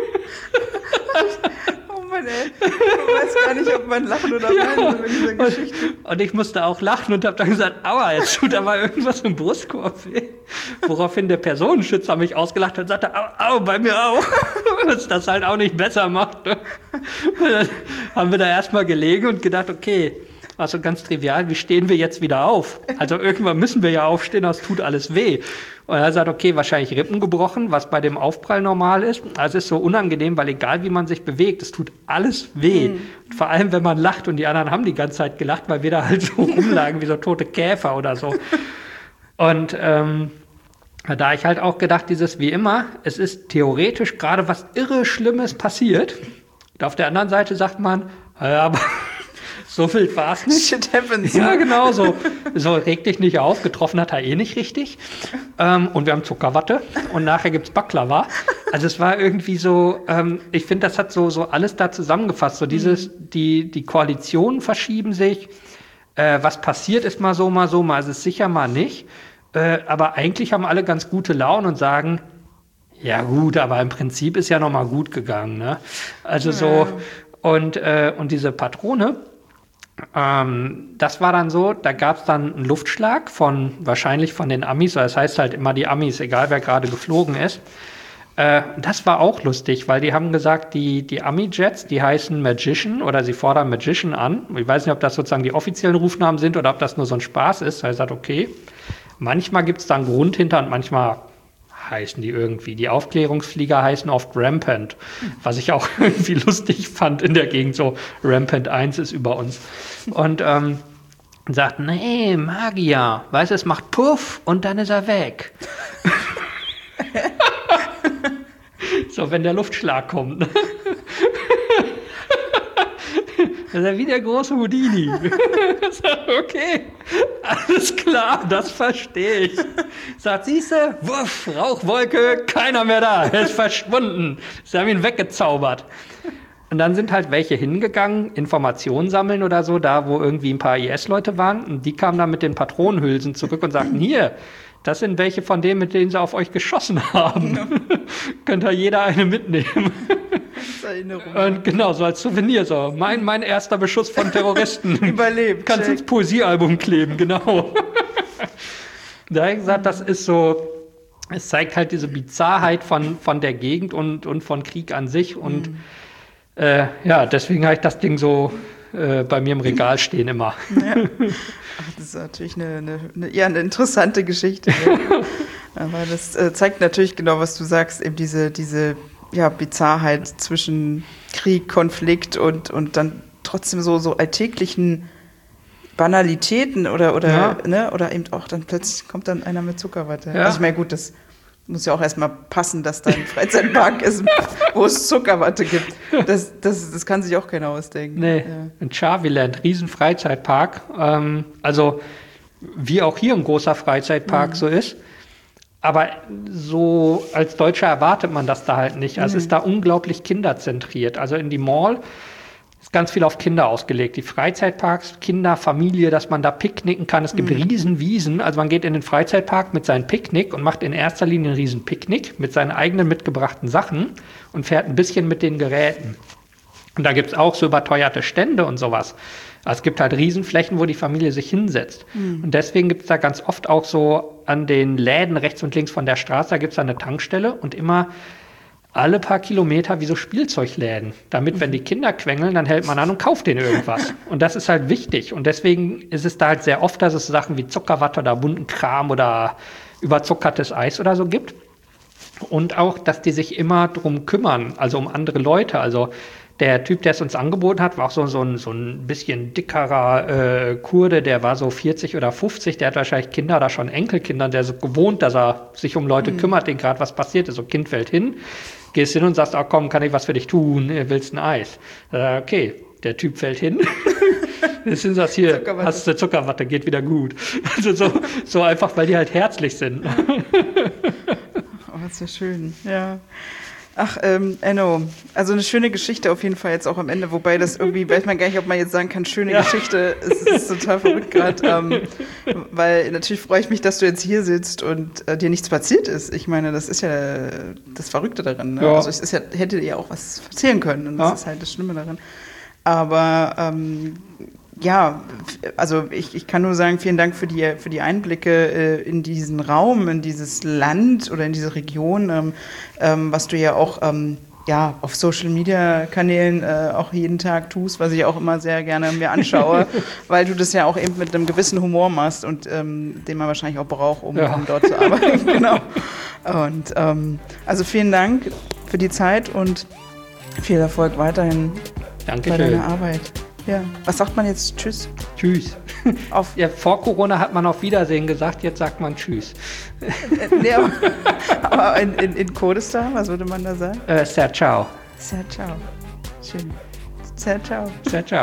Ey. Ich weiß gar nicht, ob man lachen oder weinen soll in dieser Geschichte. Und, und ich musste auch lachen und habe dann gesagt, aua, jetzt tut aber irgendwas im Brustkorb weh. Woraufhin der Personenschützer mich ausgelacht hat und sagte, au, au, bei mir auch. Was das halt auch nicht besser macht. Und dann haben wir da erstmal gelegen und gedacht, okay, war so ganz trivial, wie stehen wir jetzt wieder auf? Also irgendwann müssen wir ja aufstehen, das tut alles weh. Und er sagt, okay, wahrscheinlich Rippen gebrochen, was bei dem Aufprall normal ist. Also es ist so unangenehm, weil egal wie man sich bewegt, es tut alles weh. Mhm. Vor allem, wenn man lacht und die anderen haben die ganze Zeit gelacht, weil wir da halt so rumlagen wie so tote Käfer oder so. Und ähm, da ich halt auch gedacht, dieses wie immer, es ist theoretisch gerade was irre Schlimmes passiert. Und auf der anderen Seite sagt man, ja, aber so wild war es nicht. Shit happens. Ja, genau, so, so reg dich nicht auf, getroffen hat er eh nicht richtig. Ähm, und wir haben Zuckerwatte und nachher gibt's Baklava. Also es war irgendwie so, ähm, ich finde, das hat so, so alles da zusammengefasst. So dieses, die, die Koalitionen verschieben sich. Äh, was passiert ist mal so, mal so, mal ist es sicher, mal nicht. Äh, aber eigentlich haben alle ganz gute Laune und sagen, ja gut, aber im Prinzip ist ja noch mal gut gegangen. Ne? Also so, und, äh, und diese Patrone, Ähm, das war dann so, da gab es dann einen Luftschlag von, wahrscheinlich von den Amis, das heißt halt immer die Amis, egal wer gerade geflogen ist. Äh, das war auch lustig, weil die haben gesagt, die, die Ami-Jets, die heißen Magician oder sie fordern Magician an. Ich weiß nicht, ob das sozusagen die offiziellen Rufnamen sind oder ob das nur so ein Spaß ist. Er sagt, okay, manchmal gibt es da einen Grund hinter und manchmal heißen die irgendwie. Die Aufklärungsflieger heißen oft Rampant, was ich auch irgendwie lustig fand in der Gegend. So, Rampant eins ist über uns. Und ähm, sagt, nee, Magier, weißt du, es macht Puff und dann ist er weg. So, wenn der Luftschlag kommt. Das ist ja wie der große Houdini. Okay, alles klar, das verstehe ich. Sagt, siehste, wuff, Rauchwolke, keiner mehr da, er ist verschwunden. Sie haben ihn weggezaubert. Und dann sind halt welche hingegangen, Informationen sammeln oder so, da wo irgendwie ein paar I S-Leute waren. Und die kamen dann mit den Patronenhülsen zurück und sagten, hier, das sind welche von denen, mit denen sie auf euch geschossen haben. Ja. Könnt ihr jeder eine mitnehmen. Erinnerung. Und genau, so als Souvenir, so. Mein, mein erster Beschuss von Terroristen. Überlebt. Kannst du ins Poesiealbum kleben, genau. Da habe ich gesagt, das ist so, es zeigt halt diese Bizarrheit von, von der Gegend und, und von Krieg an sich. Und mhm. äh, ja, deswegen habe ich das Ding so äh, bei mir im Regal stehen immer. Ja. Ach, das ist natürlich eine, eine, eine, ja, eine interessante Geschichte. Ja. Aber das äh, zeigt natürlich genau, was du sagst, eben diese, diese ja, Bizarrheit zwischen Krieg, Konflikt und, und dann trotzdem so, so alltäglichen Banalitäten oder, oder, ja. ne, oder eben auch dann plötzlich kommt dann einer mit Zuckerwatte. Ja. Also ich meine, gut, das muss ja auch erstmal passen, dass da ein Freizeitpark ist, wo es Zuckerwatte gibt. Das, das, das kann sich auch keiner ausdenken. Nee, ja. in Charviland, riesen Freizeitpark. Ähm, also wie auch hier ein großer Freizeitpark mhm. so ist. Aber so als Deutscher erwartet man das da halt nicht. Also mhm. es ist da unglaublich kinderzentriert. Also in die Mall ist ganz viel auf Kinder ausgelegt. Die Freizeitparks, Kinder, Familie, dass man da picknicken kann. Es gibt mhm. Riesenwiesen. Also man geht in den Freizeitpark mit seinem Picknick und macht in erster Linie einen riesen Picknick mit seinen eigenen mitgebrachten Sachen und fährt ein bisschen mit den Geräten. Und da gibt es auch so überteuerte Stände und sowas. Also es gibt halt Riesenflächen, wo die Familie sich hinsetzt. Mhm. Und deswegen gibt es da ganz oft auch so an den Läden rechts und links von der Straße, da gibt es da eine Tankstelle und immer alle paar Kilometer wie so Spielzeugläden. Damit, mhm. wenn die Kinder quengeln, dann hält man an und kauft denen irgendwas. Und das ist halt wichtig. Und deswegen ist es da halt sehr oft, dass es Sachen wie Zuckerwatte oder bunten Kram oder überzuckertes Eis oder so gibt. Und auch, dass die sich immer drum kümmern, also um andere Leute. Also der Typ, der es uns angeboten hat, war auch so, so, ein, so ein bisschen dickerer äh, Kurde, der war so vierzig oder fünfzig, der hat wahrscheinlich Kinder oder schon Enkelkinder, der ist so gewohnt, dass er sich um Leute mhm. kümmert, denen gerade was passiert ist. So Kind fällt hin, gehst hin und sagst, oh, komm, kann ich was für dich tun, willst ein Eis? Äh, okay, der Typ fällt hin. Jetzt sind das hier, Zuckerwatte. Hast du Zuckerwatte, geht wieder gut. Also so, so einfach, weil die halt herzlich sind. Oh, das ist ja schön, ja. Ach, ähm, Enno, also eine schöne Geschichte auf jeden Fall jetzt auch am Ende, wobei das irgendwie, weiß man gar nicht, ob man jetzt sagen kann, schöne ja. Geschichte, es ist total verrückt gerade, ähm, weil natürlich freue ich mich, dass du jetzt hier sitzt und äh, dir nichts passiert ist. Ich meine, das ist ja das Verrückte daran, ne? Ja. Also es ist ja, hätte dir ja auch was erzählen können und das ja. ist halt das Schlimme daran. Aber ähm, ja, also ich, ich kann nur sagen, vielen Dank für die, für die Einblicke äh, in diesen Raum, in dieses Land oder in diese Region, ähm, ähm, was du ja auch ähm, ja, auf Social-Media-Kanälen äh, auch jeden Tag tust, was ich auch immer sehr gerne mir anschaue, weil du das ja auch eben mit einem gewissen Humor machst und ähm, den man wahrscheinlich auch braucht, um, ja. um dort zu arbeiten. Genau. Und ähm, also vielen Dank für die Zeit und viel Erfolg weiterhin Dankeschön. Bei deiner Arbeit. Ja. Was sagt man jetzt? Tschüss? Tschüss. Auf ja, vor Corona hat man auf Wiedersehen gesagt, jetzt sagt man Tschüss. Nee, aber aber in, in, in Kurdistan, was würde man da sagen? Äh, Sehr ciao. Sehr ciao. Schön. Sehr ciao. Sehr ciao.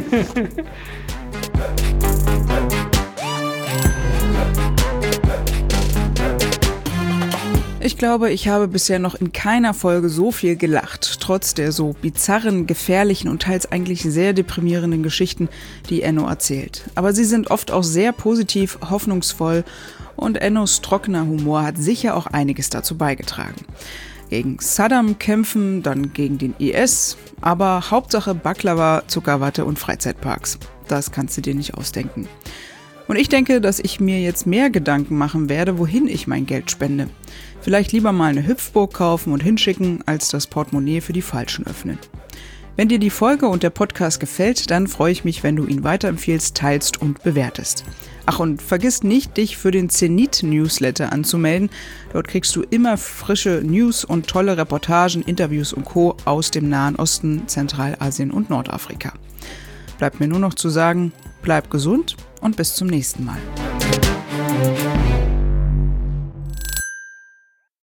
Ich glaube, ich habe bisher noch in keiner Folge so viel gelacht, trotz der so bizarren, gefährlichen und teils eigentlich sehr deprimierenden Geschichten, die Enno erzählt. Aber sie sind oft auch sehr positiv, hoffnungsvoll und Ennos trockener Humor hat sicher auch einiges dazu beigetragen. Gegen Saddam kämpfen, dann gegen den I S, aber Hauptsache Baklava, Zuckerwatte und Freizeitparks. Das kannst du dir nicht ausdenken. Und ich denke, dass ich mir jetzt mehr Gedanken machen werde, wohin ich mein Geld spende. Vielleicht lieber mal eine Hüpfburg kaufen und hinschicken, als das Portemonnaie für die Falschen öffnen. Wenn dir die Folge und der Podcast gefällt, dann freue ich mich, wenn du ihn weiterempfiehlst, teilst und bewertest. Ach, und vergiss nicht, dich für den Zenit-Newsletter anzumelden. Dort kriegst du immer frische News und tolle Reportagen, Interviews und Co. aus dem Nahen Osten, Zentralasien und Nordafrika. Bleibt mir nur noch zu sagen, bleib gesund und bis zum nächsten Mal.